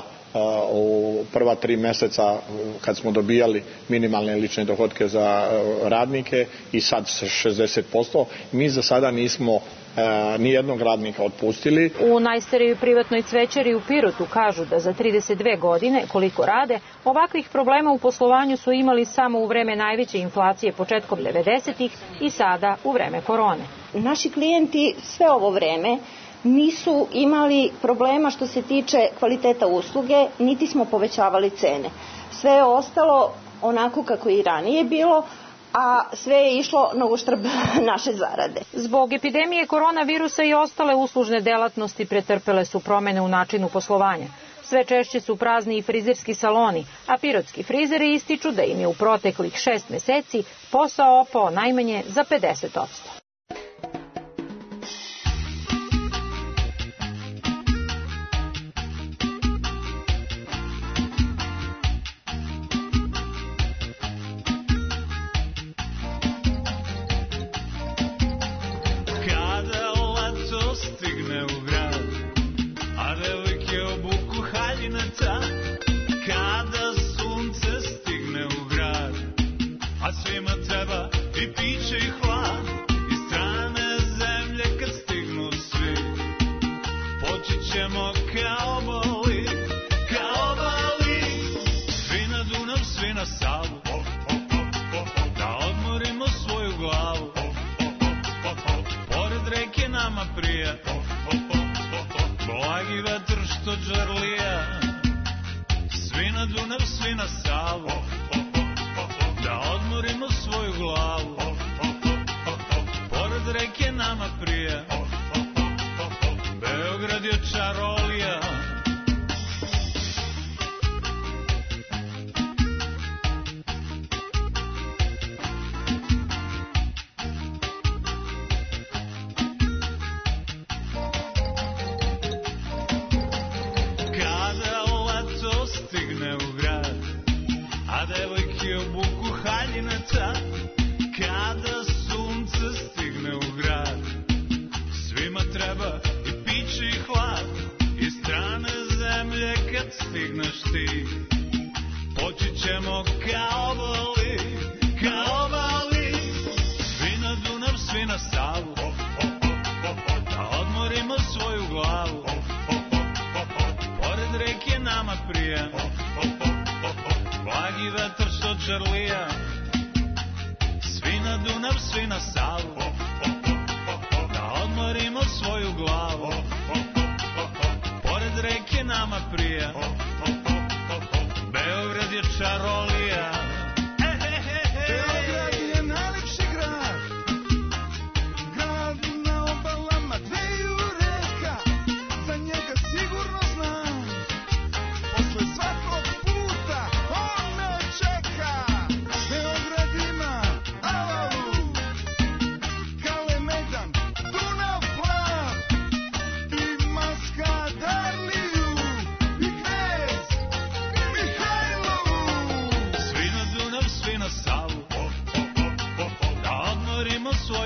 u prva tri meseca kad smo dobijali minimalne lične dohodke za radnike i sad sa šezdeset posto, mi za sada nismo ni jednog radnika otpustili. U najstarijoj privatnoj cvećari u Pirotu kažu da za trideset dve godine, koliko rade, ovakvih problema u poslovanju su imali samo u vreme najveće inflacije početkom devedesetih i sada u vreme korone. Naši klijenti sve ovo vreme nisu imali problema što se tiče kvaliteta usluge, niti smo povećavali cene. Sve je ostalo onako kako i ranije bilo, a sve je išlo na uštrb naše zarade. Zbog epidemije koronavirusa i ostale uslužne delatnosti pretrpele su promene u načinu poslovanja. Sve češće su prazni i frizerski saloni, a pirotski frizeri ističu da im je u proteklih šest meseci posao opao najmanje za pedeset posto.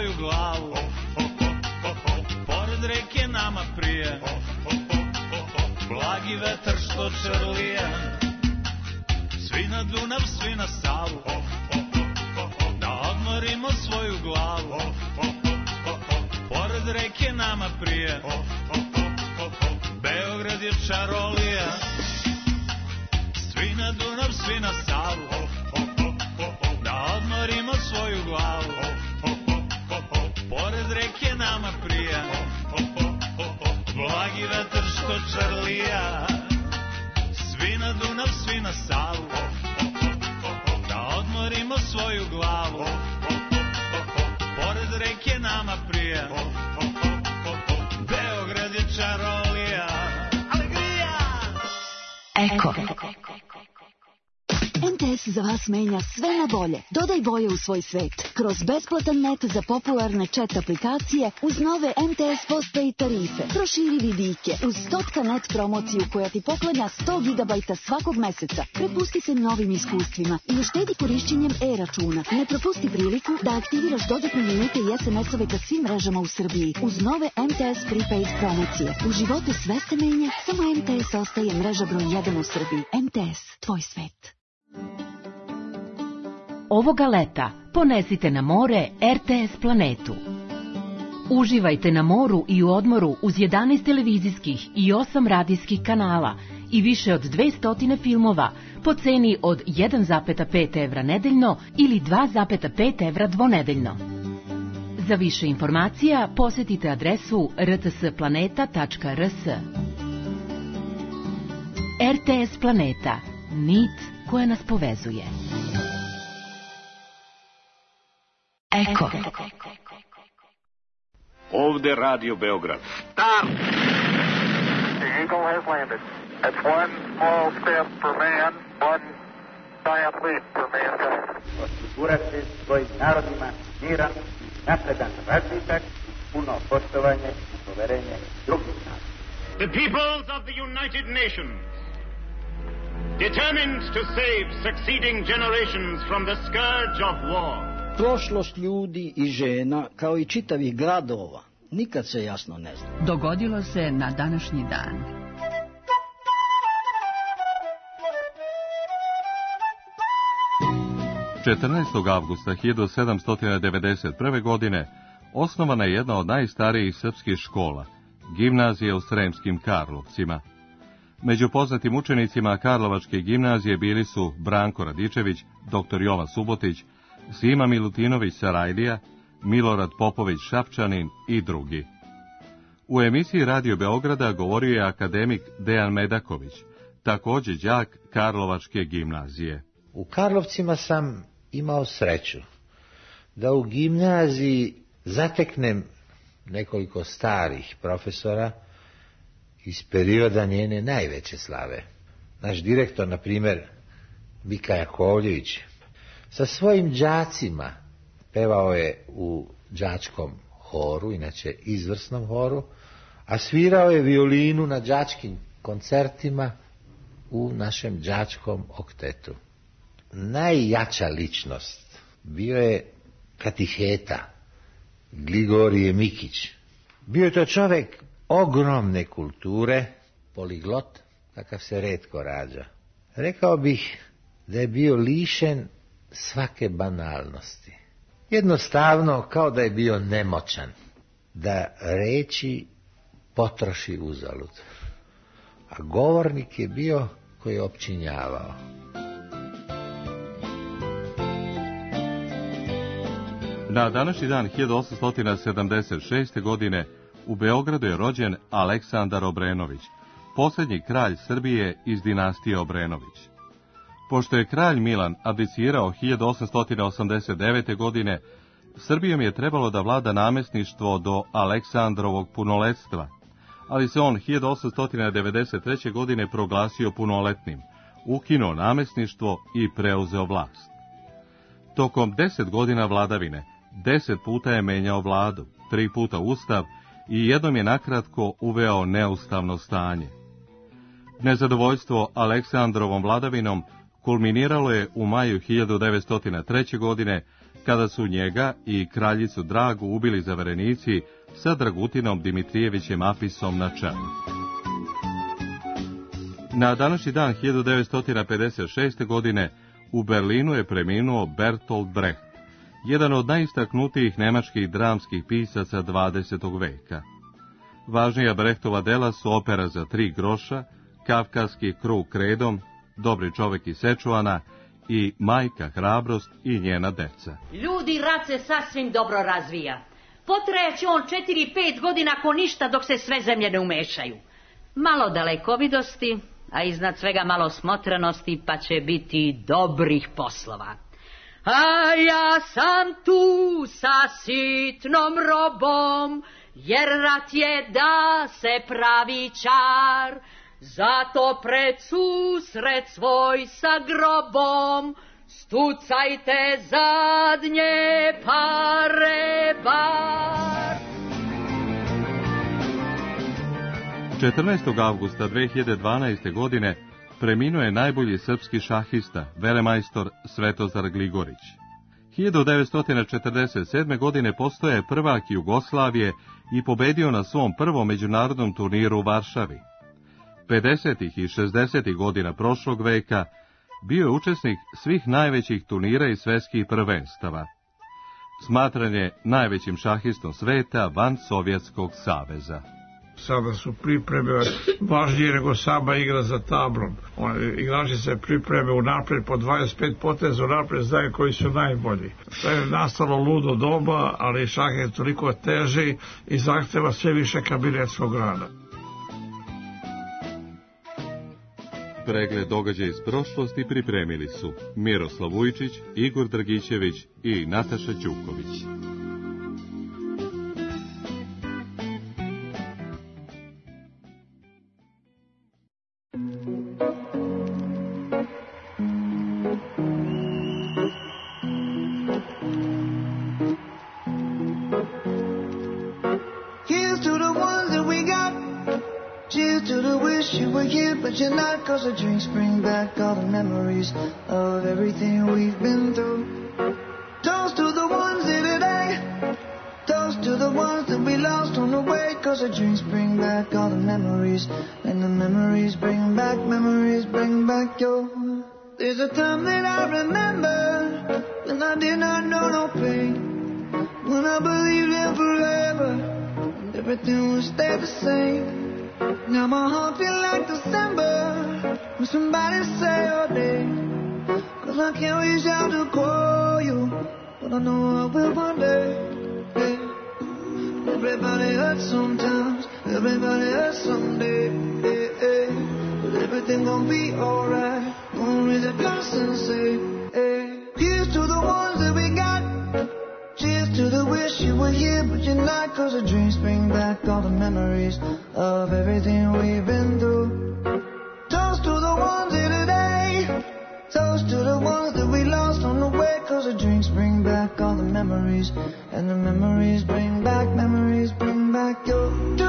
svoju glavu. Pored reke nama prije blagi vetar što čarlija. Svi na Dunav, svi na Savu, da odmorimo svoju glavu. Pored reke nama prije Beograd je čarolija. Svi na Dunav, svi na Savu, da odmorimo svoju glavu. Pored reke nama prija blagi vetar što čarlija. Svi na Dunav, svi na Savu, da odmorimo svoju glavu. Pored reke nama prija Beograd je čarolija. Eko. M T S za vas menja sve na bolje. Dodaj boje u svoj svet. Kroz besplatan net za popularne chat aplikacije uz nove M T S postpaid tarife. Proširi vidike uz Stotka net promociju koja ti poklanja sto gigabajta svakog meseca. Prepusti se novim iskustvima i uštedi korišćenjem e-računa. Ne propusti priliku da aktiviraš dodatne minute i es em es-ove ka svim mrežama u Srbiji uz nove M T S prepaid promocije. U životu sve se menja, samo M T S ostaje mreža broj jedan u Srbiji. M T S, tvoj svet. Ovoga leta ponesite na more R T S planetu. Uživajte na moru i u odmoru uz jedanaest televizijskih i osam radijskih kanala i više od dvesta filmova po ceni od jedan zarez pet evra nedeljno ili dva zarez pet evra dvonedeljno. Za više informacija posetite adresu r t s planeta tačka r s. R T S planeta, nit koja nas povezuje. Eko. Ovde Radio Beograd. Stop! The Eagle has landed. That's one small step for man, one giant leap for mankind. Osigurati svojim narodima miran, napredan razvitak, puno poštovanje i poverenje drugih naroda. The peoples of the United Nations, determined to save succeeding generations from the scourge of war. Prošlost ljudi i žena, kao i čitavih gradova, nikad se jasno ne zna. Dogodilo se na današnji dan. četrnaestog avgusta hiljadu sedamsto devedeset prve. godine osnovana je jedna od najstarijih srpskih škola, gimnazija u Sremskim Karlovcima. Među poznatim učenicima Karlovačke gimnazije bili su Branko Radičević, doktor Jovan Subotić, Sima Milutinović Sarajlija, Milorad Popović Šapčanin i drugi. U emisiji Radio Beograda govorio je akademik Dejan Medaković, također đak Karlovačke gimnazije. U Karlovcima sam imao sreću da u gimnaziji zateknem nekoliko starih profesora iz perioda njene najveće slave. Naš direktor, na primjer, Mika Jakovljević, sa svojim đacima pevao je u đačkom horu, inače izvrsnom horu, a svirao je violinu na đačkim koncertima u našem đačkom oktetu. Najjača ličnost bio je katiheta Gligorije Mikić. Bio je to čovjek ogromne kulture, poliglot, kakav se retko rađa. Rekao bih da je bio lišen svake banalnosti. Jednostavno kao da je bio nemoćan, da reči potroši uzalud. A govornik je bio koji je opčinjavao. Na današnji dan hiljadu osamsto sedamdeset šeste. godine u Beogradu je rođen Aleksandar Obrenović, posljednji kralj Srbije iz dinastije Obrenović. Pošto je kralj Milan abdicirao hiljadu osamsto osamdeset devete. godine, Srbijom je trebalo da vlada namjesništvo do Aleksandrovog punoletstva, ali se on hiljadu osamsto devedeset treće. godine proglasio punoletnim, ukinuo namjesništvo i preuzeo vlast. Tokom deset godina vladavine, deset puta je menjao vladu, tri puta ustav i jednom je nakratko uveo neustavno stanje. Nezadovoljstvo Aleksandrovom vladavinom kulminiralo je u maju hiljadu devetsto treće. godine, kada su njega i kraljicu Dragu ubili zaverenici sa Dragutinom Dimitrijevićem Apisom na čelu. Na današnji dan hiljadu devetsto pedeset šeste. godine u Berlinu je preminuo Bertolt Brecht, jedan od najistaknutijih nemačkih dramskih pisaca dvadesetog veka. Važnija Brechtova dela su opera za tri groša, Kafkaski krug kredom, Dobri čovek iz Sečuana i Majka hrabrost i njena deca. Ljudi, rat se sasvim dobro razvija. Potrajaće on četiri pet godina ako ništa dok se sve zemlje ne umešaju. Malo dalekovidosti, a iznad svega malo smotranosti, pa će biti dobrih poslova. A ja sam tu sa sitnom robom, jer rat je da se pravi čar. Zato pred susret svoj sa grobom stucajte zadnje pare bar. četrnaestog avgusta dve hiljade dvanaeste. godine preminuo je najbolji srpski šahista, velemajstor Svetozar Gligorić. hiljadu devetsto četrdeset sedme. godine postao je prvak Jugoslavije i pobedio na svom prvom međunarodnom turniru u Varšavi. pedesetih i šezdesetih godina prošlog veka bio je učesnik svih najvećih turnira i svetskih prvenstava. Smatran je najvećim šahistom sveta van Sovjetskog saveza. Sada su pripreme važnije nego sama igra za tablom. Igrači se pripreme unapred po dvadeset pet poteza, unapred znaju koji su najbolji. To je nastalo ludo doba, ali šah je toliko teži i zahteva sve više kabinetskog rada. Pregled događaja iz prošlosti pripremili su Miroslav Vujčić, Igor Dragićević i Nataša Ćuković. You're not, 'cause the drinks bring back all the memories of everything we've been through. Toast to the ones here today, toast to the ones that we lost on the way, 'cause the drinks bring back all the memories, and the memories bring back, memories bring back your. There's a time that I remember when I did not know no pain, when I believed in forever and everything would stay the same. Now my heart feel like December when somebody say your name, 'cause I can't reach out to call you, but I know I will one day. Hey. Everybody hurts sometimes, everybody hurts someday. Hey, hey. But everything gon' be alright. Gonna raise a glass and say, hey. Here's to the ones that we got. Cheers to the wish you were here, but you're not, 'cause the dreams bring back all the memories of everything we've been through. Toast to the ones here today, toast to the ones that we lost on the way, 'cause the drinks bring back all the memories, and the memories bring back, memories bring back your.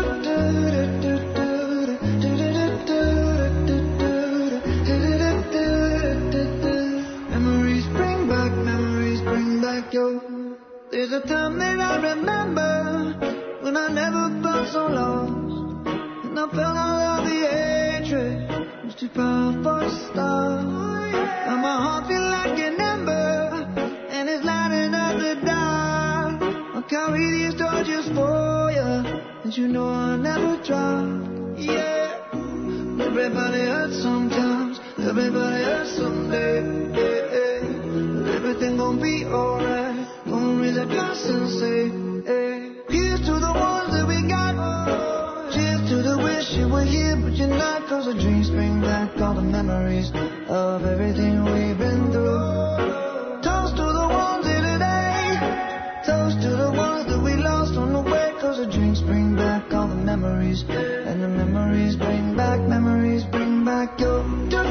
Memories bring back, memories bring back your. There's a time that I remember when I never felt so lost, and I felt all of the hatred was too powerful to stop. And my heart feel like an ember, and it's lighting up the dark. I'll carry these torches for you, and you know I'll never drop. Yeah, everybody hurts sometimes, everybody hurts someday. Yeah, yeah. But everything gon' be alright. Gonna raise a glass and say, hey. Here's to the ones that we got. Cheers to the wish you were here, but you're not, 'cause the dreams bring back all the memories of everything we've been through. Toast to the ones here today, toast to the ones that we lost on the way, 'cause the drinks bring back all the memories, and the memories bring back, memories bring back your.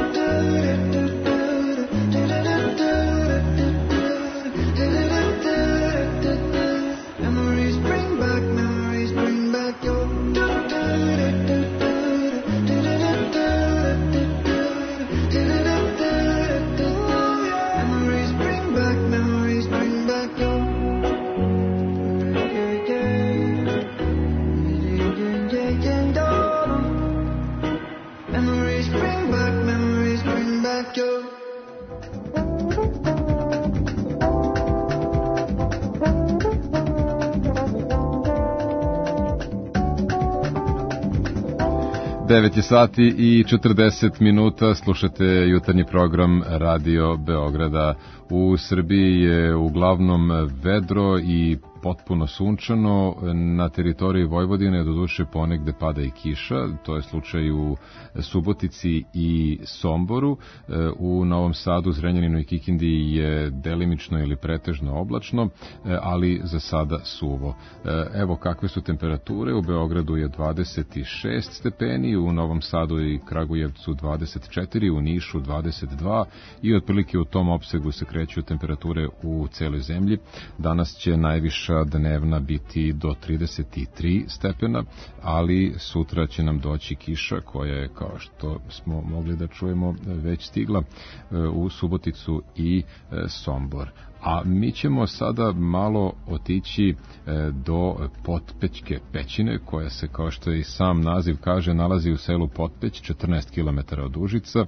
Memories bring back, memories bring back your. devet je sati i četrdeset minuta, slušate jutarnji program Radio Beograda. U Srbiji je uglavnom vedro i potpuno sunčano. Na teritoriji Vojvodine doduše ponegde pada i kiša, to je slučaj u Subotici i Somboru. U Novom Sadu, Zrenjaninu i Kikindi je delimično ili pretežno oblačno, ali za sada suvo. Evo kakve su temperature. U Beogradu je dvadeset šest stepeni, u Novom Sadu i Kragujevcu dvadeset četiri, u Nišu dvadeset dva i otprilike u tom opsegu se kreću temperature u celoj zemlji. Danas će najviša dnevna biti do trideset tri stepena, ali sutra će nam doći kiša koja je, kao što smo mogli da čujemo, već stigla u Suboticu i Sombor. A mi ćemo sada malo otići do Potpećke pećine, koja se, kao što i sam naziv kaže, nalazi u selu Potpeć, četrnaest kilometara od Užica,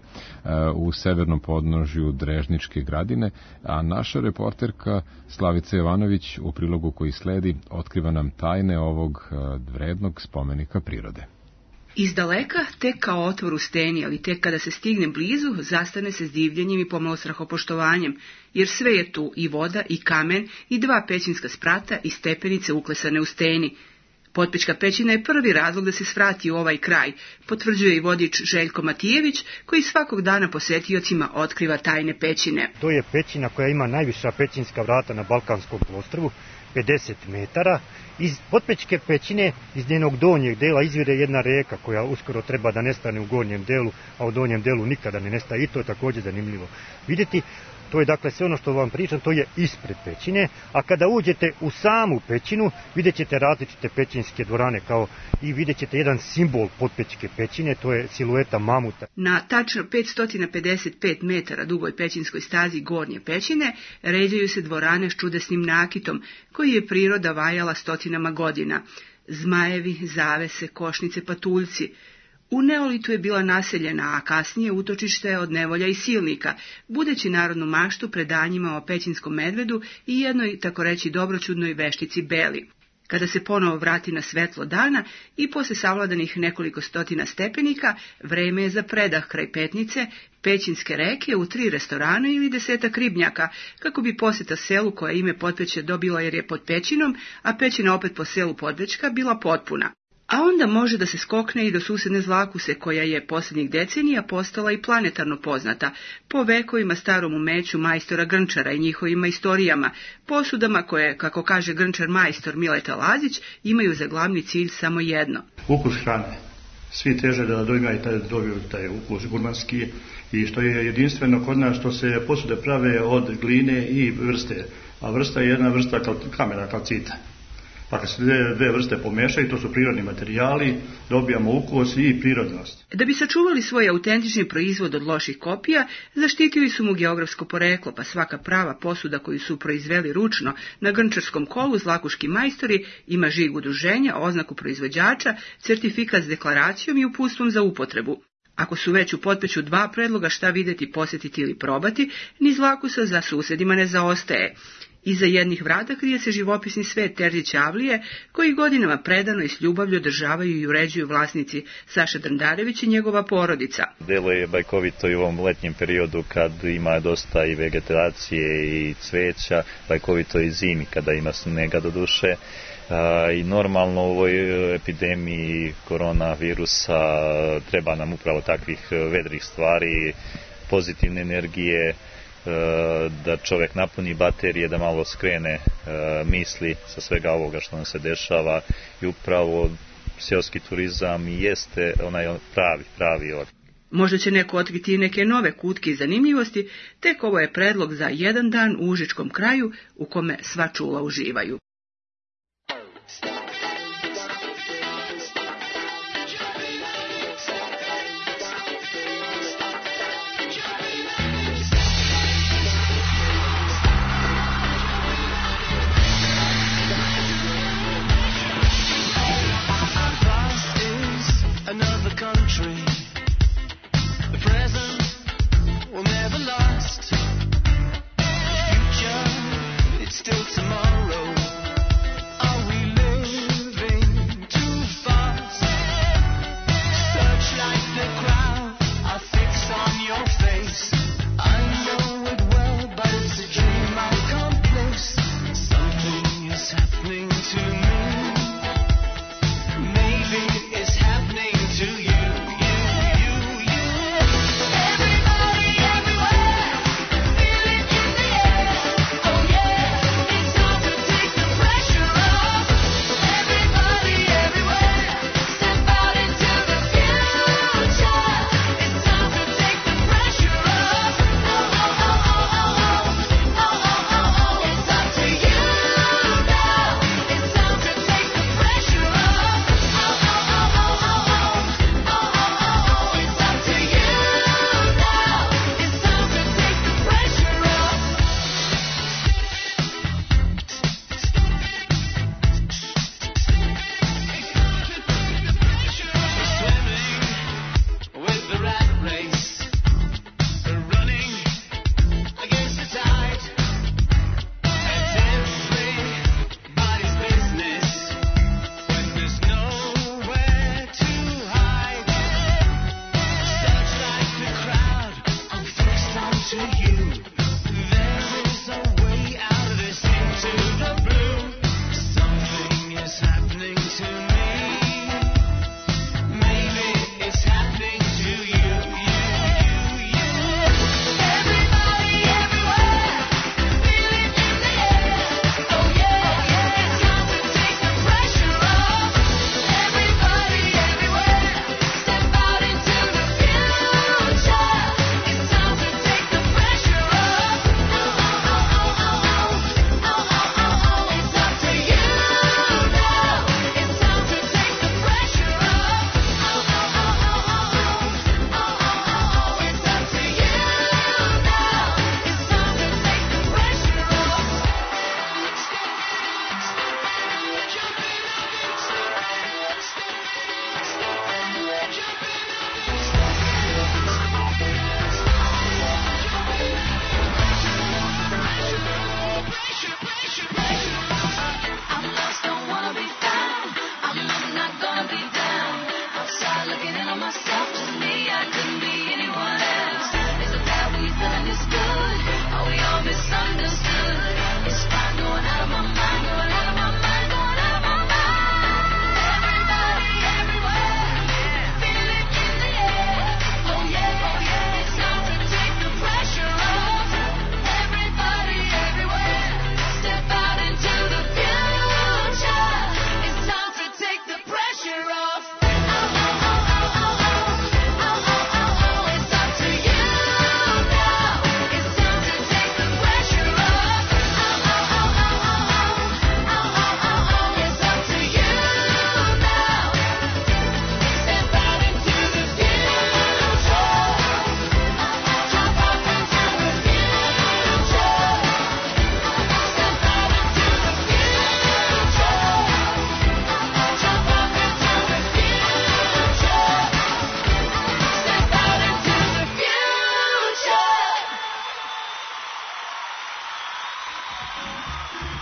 u severnom podnožju Drežničke gradine, a naša reporterka Slavica Jovanović u prilogu koji sledi otkriva nam tajne ovog vrednog spomenika prirode. Iz daleka, tek kao otvor u steni, ali tek kada se stigne blizu, zastane se s divljenjem i pomalo strahopoštovanjem, jer sve je tu, i voda, i kamen, i dva pećinska sprata, i stepenice uklesane u steni. Potpećka pećina je prvi razlog da se svrati u ovaj kraj, potvrđuje i vodič Željko Matijević, koji svakog dana posetiocima otkriva tajne pećine. To je pećina koja ima najviša pećinska vrata na Balkanskom poluostrvu, pedeset metara. Iz Potpećke pećine, iz njenog donjeg dela, izvire jedna reka koja uskoro treba da nestane u gornjem delu, a u donjem delu nikada ne nestaje, i to je također zanimljivo vidjeti. To je dakle sve ono što vam pričam, to je ispred pećine, a kada uđete u samu pećinu, vidjet ćete različite pećinske dvorane, kao i vidjet ćete jedan simbol Potpećke pećine, to je silueta mamuta. Na tačno petsto pedeset pet metara dugoj pećinskoj stazi gornje pećine ređaju se dvorane s čudesnim nakitom, koji je priroda vajala stotinama godina. Zmajevi, zavese, košnice, patuljci. U neolitu je bila naseljena, a kasnije utočište od nevolja i silnika, budeći narodnu maštu predanjima o pećinskom medvedu i jednoj, tako reći, dobročudnoj veštici Beli. Kada se ponovo vrati na svetlo dana i posle savladanih nekoliko stotina stepenika, vreme je za predah kraj Petnice, pećinske reke, u tri restorana ili desetak ribnjaka, kako bi posjeta selu koja ime Potpeće dobila jer je pod pećinom, a pećina opet po selu Potpećka bila potpuna. A onda može da se skokne i do susedne Zlakuse, koja je posljednjih decenija postala i planetarno poznata, po vekovima starom umeću majstora Grnčara i njihovim majstorijama, posudama koje, kako kaže Grnčar majstor Mileta Lazić, imaju za glavni cilj samo jedno. Ukus hrane. Svi teže da dojmaju taj, dobiju taj ukus gurmanski, i što je jedinstveno kod nas, što se posude prave od gline i vrste, a vrsta je jedna vrsta kamena, kalcita. Pa kad se dve, dve vrste pomešaju, to su prirodni materijali, dobijamo ukus i prirodnost. Da bi sačuvali svoj autentični proizvod od loših kopija, zaštitili su mu geografsko poreklo, pa svaka prava posuda koju su proizveli ručno na grnčarskom kolu zlakuški majstori ima žig udruženja, oznaku proizvođača, certifikat s deklaracijom i uputstvom za upotrebu. Ako su već u Potpeću dva predloga šta vidjeti, posjetiti ili probati, ni Zlakusa za susedima ne zaostaje. Iza jednih vrata krije se živopisni svet Terzića Avlije, koji godinama predano i s ljubavlju održavaju i uređuju vlasnici Saša Drndarević i njegova porodica. Delo je bajkovito i u ovom letnjem periodu kad ima dosta i vegetacije i cveća, bajkovito i zimi kada ima snega do duše. I normalno u ovoj epidemiji koronavirusa treba nam upravo takvih vedrih stvari, pozitivne energije, da čovjek napuni baterije, da malo skrene misli sa svega ovoga što nam se dešava, i upravo seoski turizam jeste onaj pravi, pravi od. Možda će neko otkriti neke nove kutke i zanimljivosti, tek ovo je predlog za jedan dan u užičkom kraju u kome sva čula uživaju. Still tomorrow.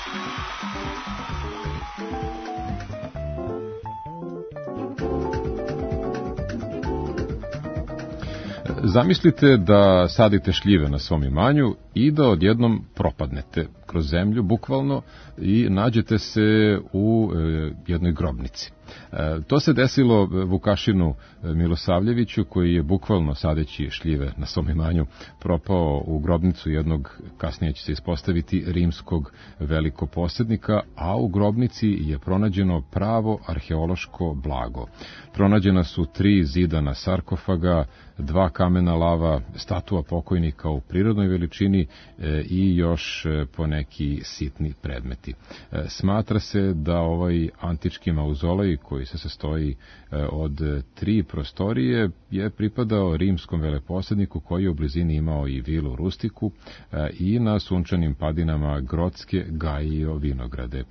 Zamislite da sadite šljive na svom imanju i da odjednom propadnete kroz zemlju, bukvalno, i nađete se u e, jednoj grobnici. E, to se desilo Vukašinu Milosavljeviću, koji je bukvalno sadeći šljive na svom imanju propao u grobnicu jednog, kasnije će se ispostaviti, rimskog velikoposednika, a u grobnici je pronađeno pravo arheološko blago. Pronađena su tri zidana sarkofaga, dva kamena lava, statua pokojnika u prirodnoj veličini e, i još e, poneki sitni predmeti. E, smatra se da ovaj antički mauzolej, koji se sastoji e, od tri prostorije, je pripadao rimskom veleposedniku koji je u blizini imao i vilu Rustiku e, i na sunčanim padinama Grocke gajio vinograde. E,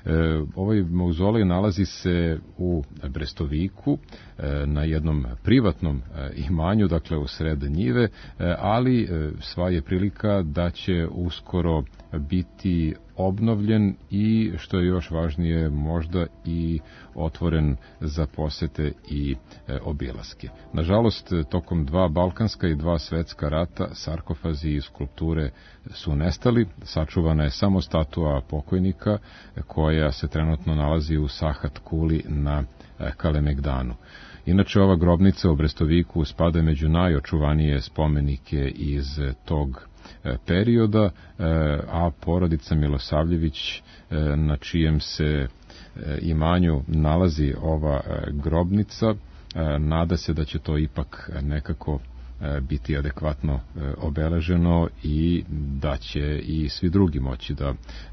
ovaj mauzolej nalazi se u Brestoviku, e, na jednom privatnom e, imanju, dakle u sred njive, ali sva je prilika da će uskoro biti obnovljen i, što je još važnije, možda i otvoren za posete i e, obilaske. Nažalost, tokom dva balkanska i dva svetska rata sarkofazi i skulpture su nestali. Sačuvana je samo statua pokojnika koja se trenutno nalazi u Sahat Kuli na e, Kalemegdanu. Inače, ova grobnica u Brestoviku spada među najočuvanije spomenike iz tog perioda, a porodica Milosavljević, na čijem se imanju nalazi ova grobnica, nada se da će to ipak nekako biti adekvatno obeleženo i da će i svi drugi moći da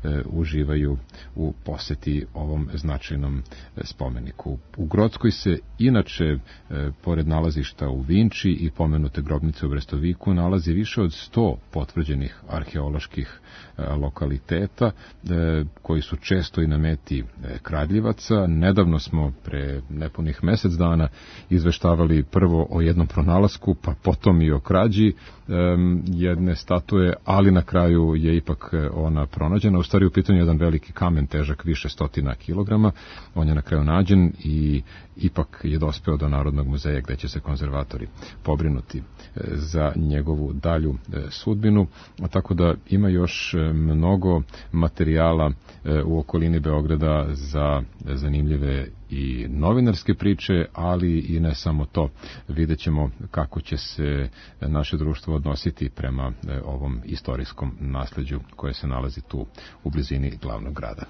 uživaju u poseti ovom značajnom spomeniku. U Grockoj se inače, pored nalazišta u Vinči i pomenute grobnice u Brestoviku, nalazi više od sto potvrđenih arheoloških lokaliteta koji su često i na meti kradljivaca. Nedavno smo, pre nepunih mesec dana, izveštavali prvo o jednom pronalasku, pa potom i o krađi um, jedne statue, ali na kraju je ipak ona pronađena. U stvari, u pitanju je jedan veliki kamen težak više stotina kilograma. On je na kraju nađen i ipak je dospeo do Narodnog muzeja, gde će se konzervatori pobrinuti za njegovu dalju sudbinu. Tako da ima još mnogo materijala u okolini Beograda za zanimljive i novinarske priče, ali i ne samo to. Vidjet ćemo kako će se naše društvo odnositi prema ovom istorijskom nasleđu koje se nalazi tu u blizini glavnog grada.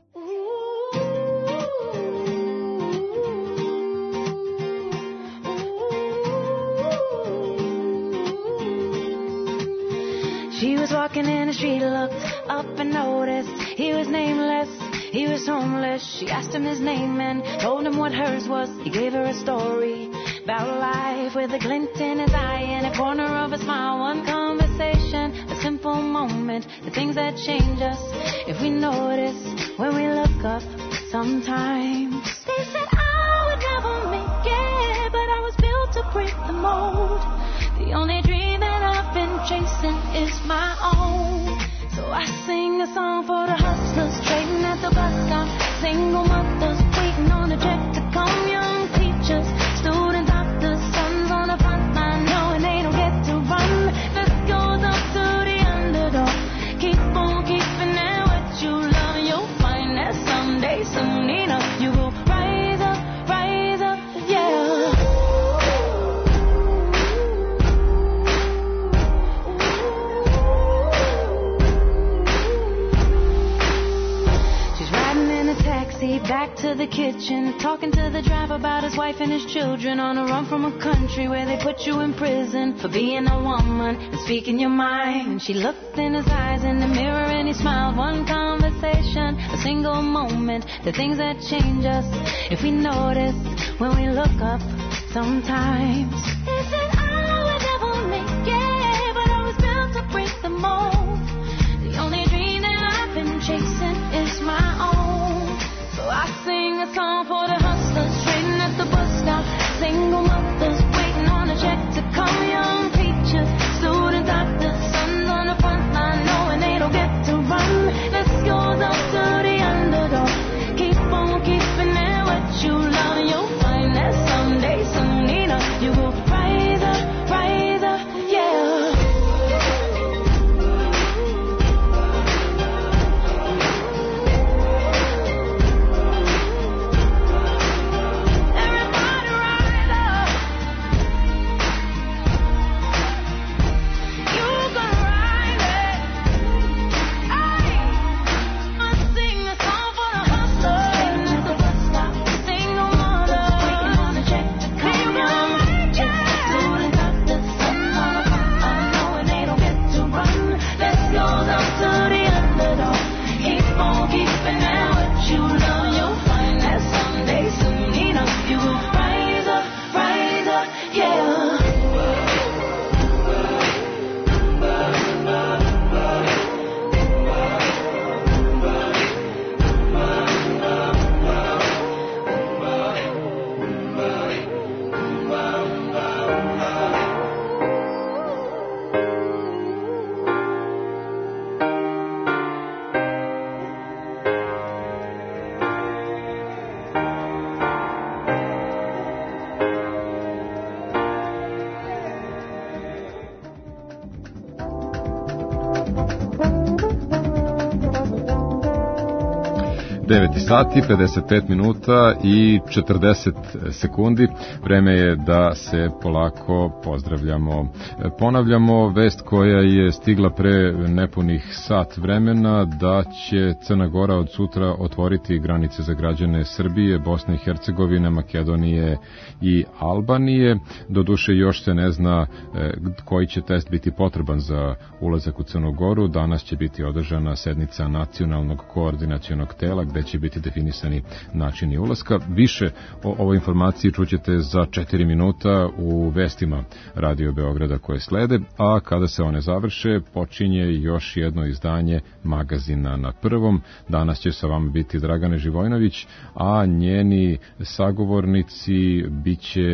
She was walking in the street, looked up and noticed he was nameless, he was homeless. She asked him his name and told him what hers was. He gave her a story about life with a glint in his eye and a corner of a smile. One conversation, a simple moment, the things that change us if we notice when we look up sometimes. They said I would never make it, but I was built to break the mold. The only dream that I've been chasing is my own. So I sing a song for the hustlers trading at the bus stop, single mothers waiting on a check to come, young teachers, student doctors, sons on the front line knowing they don't get to run. This goes up to the underdog. Keep on keeping it what you love, and you'll find that someday, soon enough, you will rise up, rise up, yeah. Back to the kitchen, talking to the driver about his wife and his children, on a run from a country where they put you in prison for being a woman and speaking your mind. And she looked in his eyes in the mirror and he smiled. One conversation, a single moment, the things that change us if we notice when we look up sometimes. They said I would never make it, but I was built to break the mold. The only dream that I've been chasing is my own. I sing a song for the hustlers trading at the bus stop, single mothers waiting on a check to come, young teachers, student doctors, sons on the front line knowing they don't get to run. This goes up to boogie. But now what you love, you'll find that someday soon enough you will rise up, rise up, yeah. devet sati, pedeset pet minuta i četrdeset sekundi. Vreme je da se polako pozdravljamo. Ponavljamo vest koja je stigla pre nepunih sat vremena, da će Crna Gora od sutra otvoriti granice za građane Srbije, Bosne i Hercegovine, Makedonije i Albanije. Doduše još se ne zna koji će test biti potreban za ulazak u Crnu Goru. Danas će biti održana sednica nacionalnog koordinacionog tela gde će biti definisani načini ulaska. Više o ovoj informaciji čućete za četiri minuta u vestima Radio Beograda koje slede, a kada se one završe počinje još jedno izdanje magazina na prvom. Danas će sa vama biti Dragane Živojnović, a njeni sagovornici biće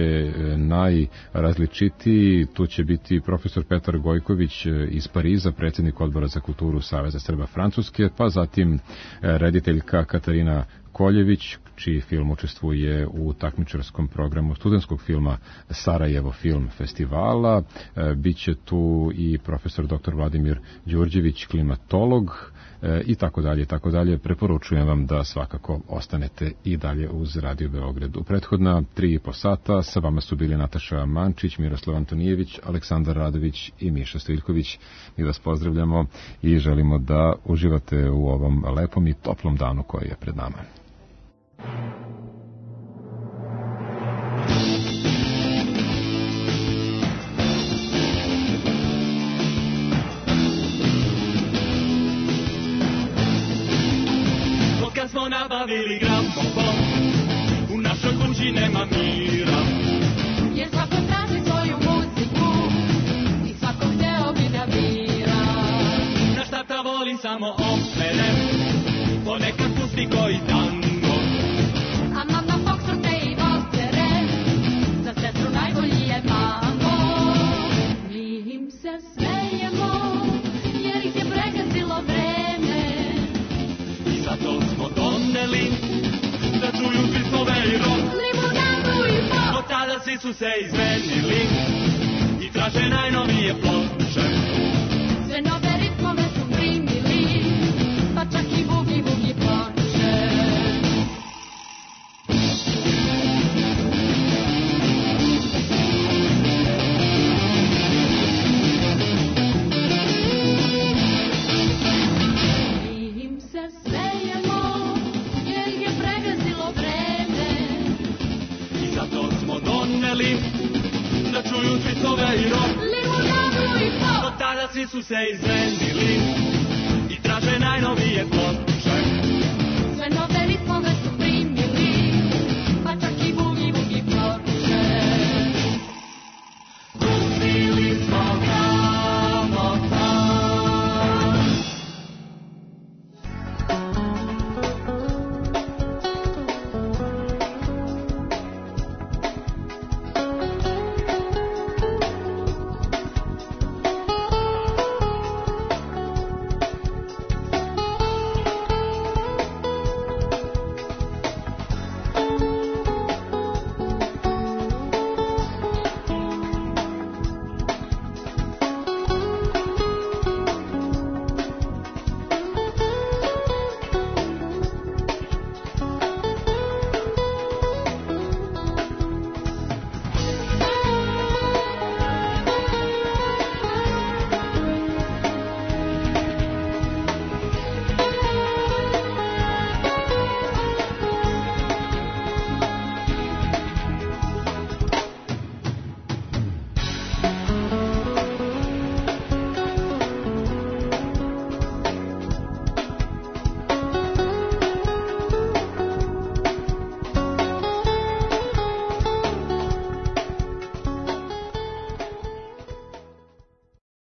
najrazličitiji. Tu će biti profesor Petar Gojković iz Pariza, predsjednik odbora za kulturu Saveza Srba Francuske, pa zatim rediteljka Katarina Koljević, čiji film učestvuje u takmičarskom programu studentskog filma Sarajevo Film Festivala. E, biće tu i profesor doktor Vladimir Đurđević, klimatolog, e, i tako dalje, i tako dalje. Preporučujem vam da svakako ostanete i dalje uz Radio Beograd. U prethodna tri i po sata sa vama su bili Nataša Mančić, Miroslav Antonijević, Aleksandar Radović i Miša Stojljković. Mi vas pozdravljamo i želimo da uživate u ovom lepom i toplom danu koji je pred nama. Kad smo nabavili gramofon, u našoj kući nema mira, jer svako traži svoju muziku i svako hteo bi da bira. Naš tata voli samo opere, ponekad pusti koji tango, a mama foxtrote i valcere, za sestru najbolji je mambo. Mi im se smejemo, jer ih je pregazilo vreme, i zato smo doneli da čuju tvistove i rock, limonadu i pop. od tada svi su se izmenili i traže najnovije ploče. Sve nove ritmove su primili, pa čak i bugi bugi ploče. Mi im se smejemo, jer ih je pregazilo vreme, I zato smo doneli da čuju tvistove i rock, limonadu i pop. od tada svi su se izmenili i traže najnovije ploče.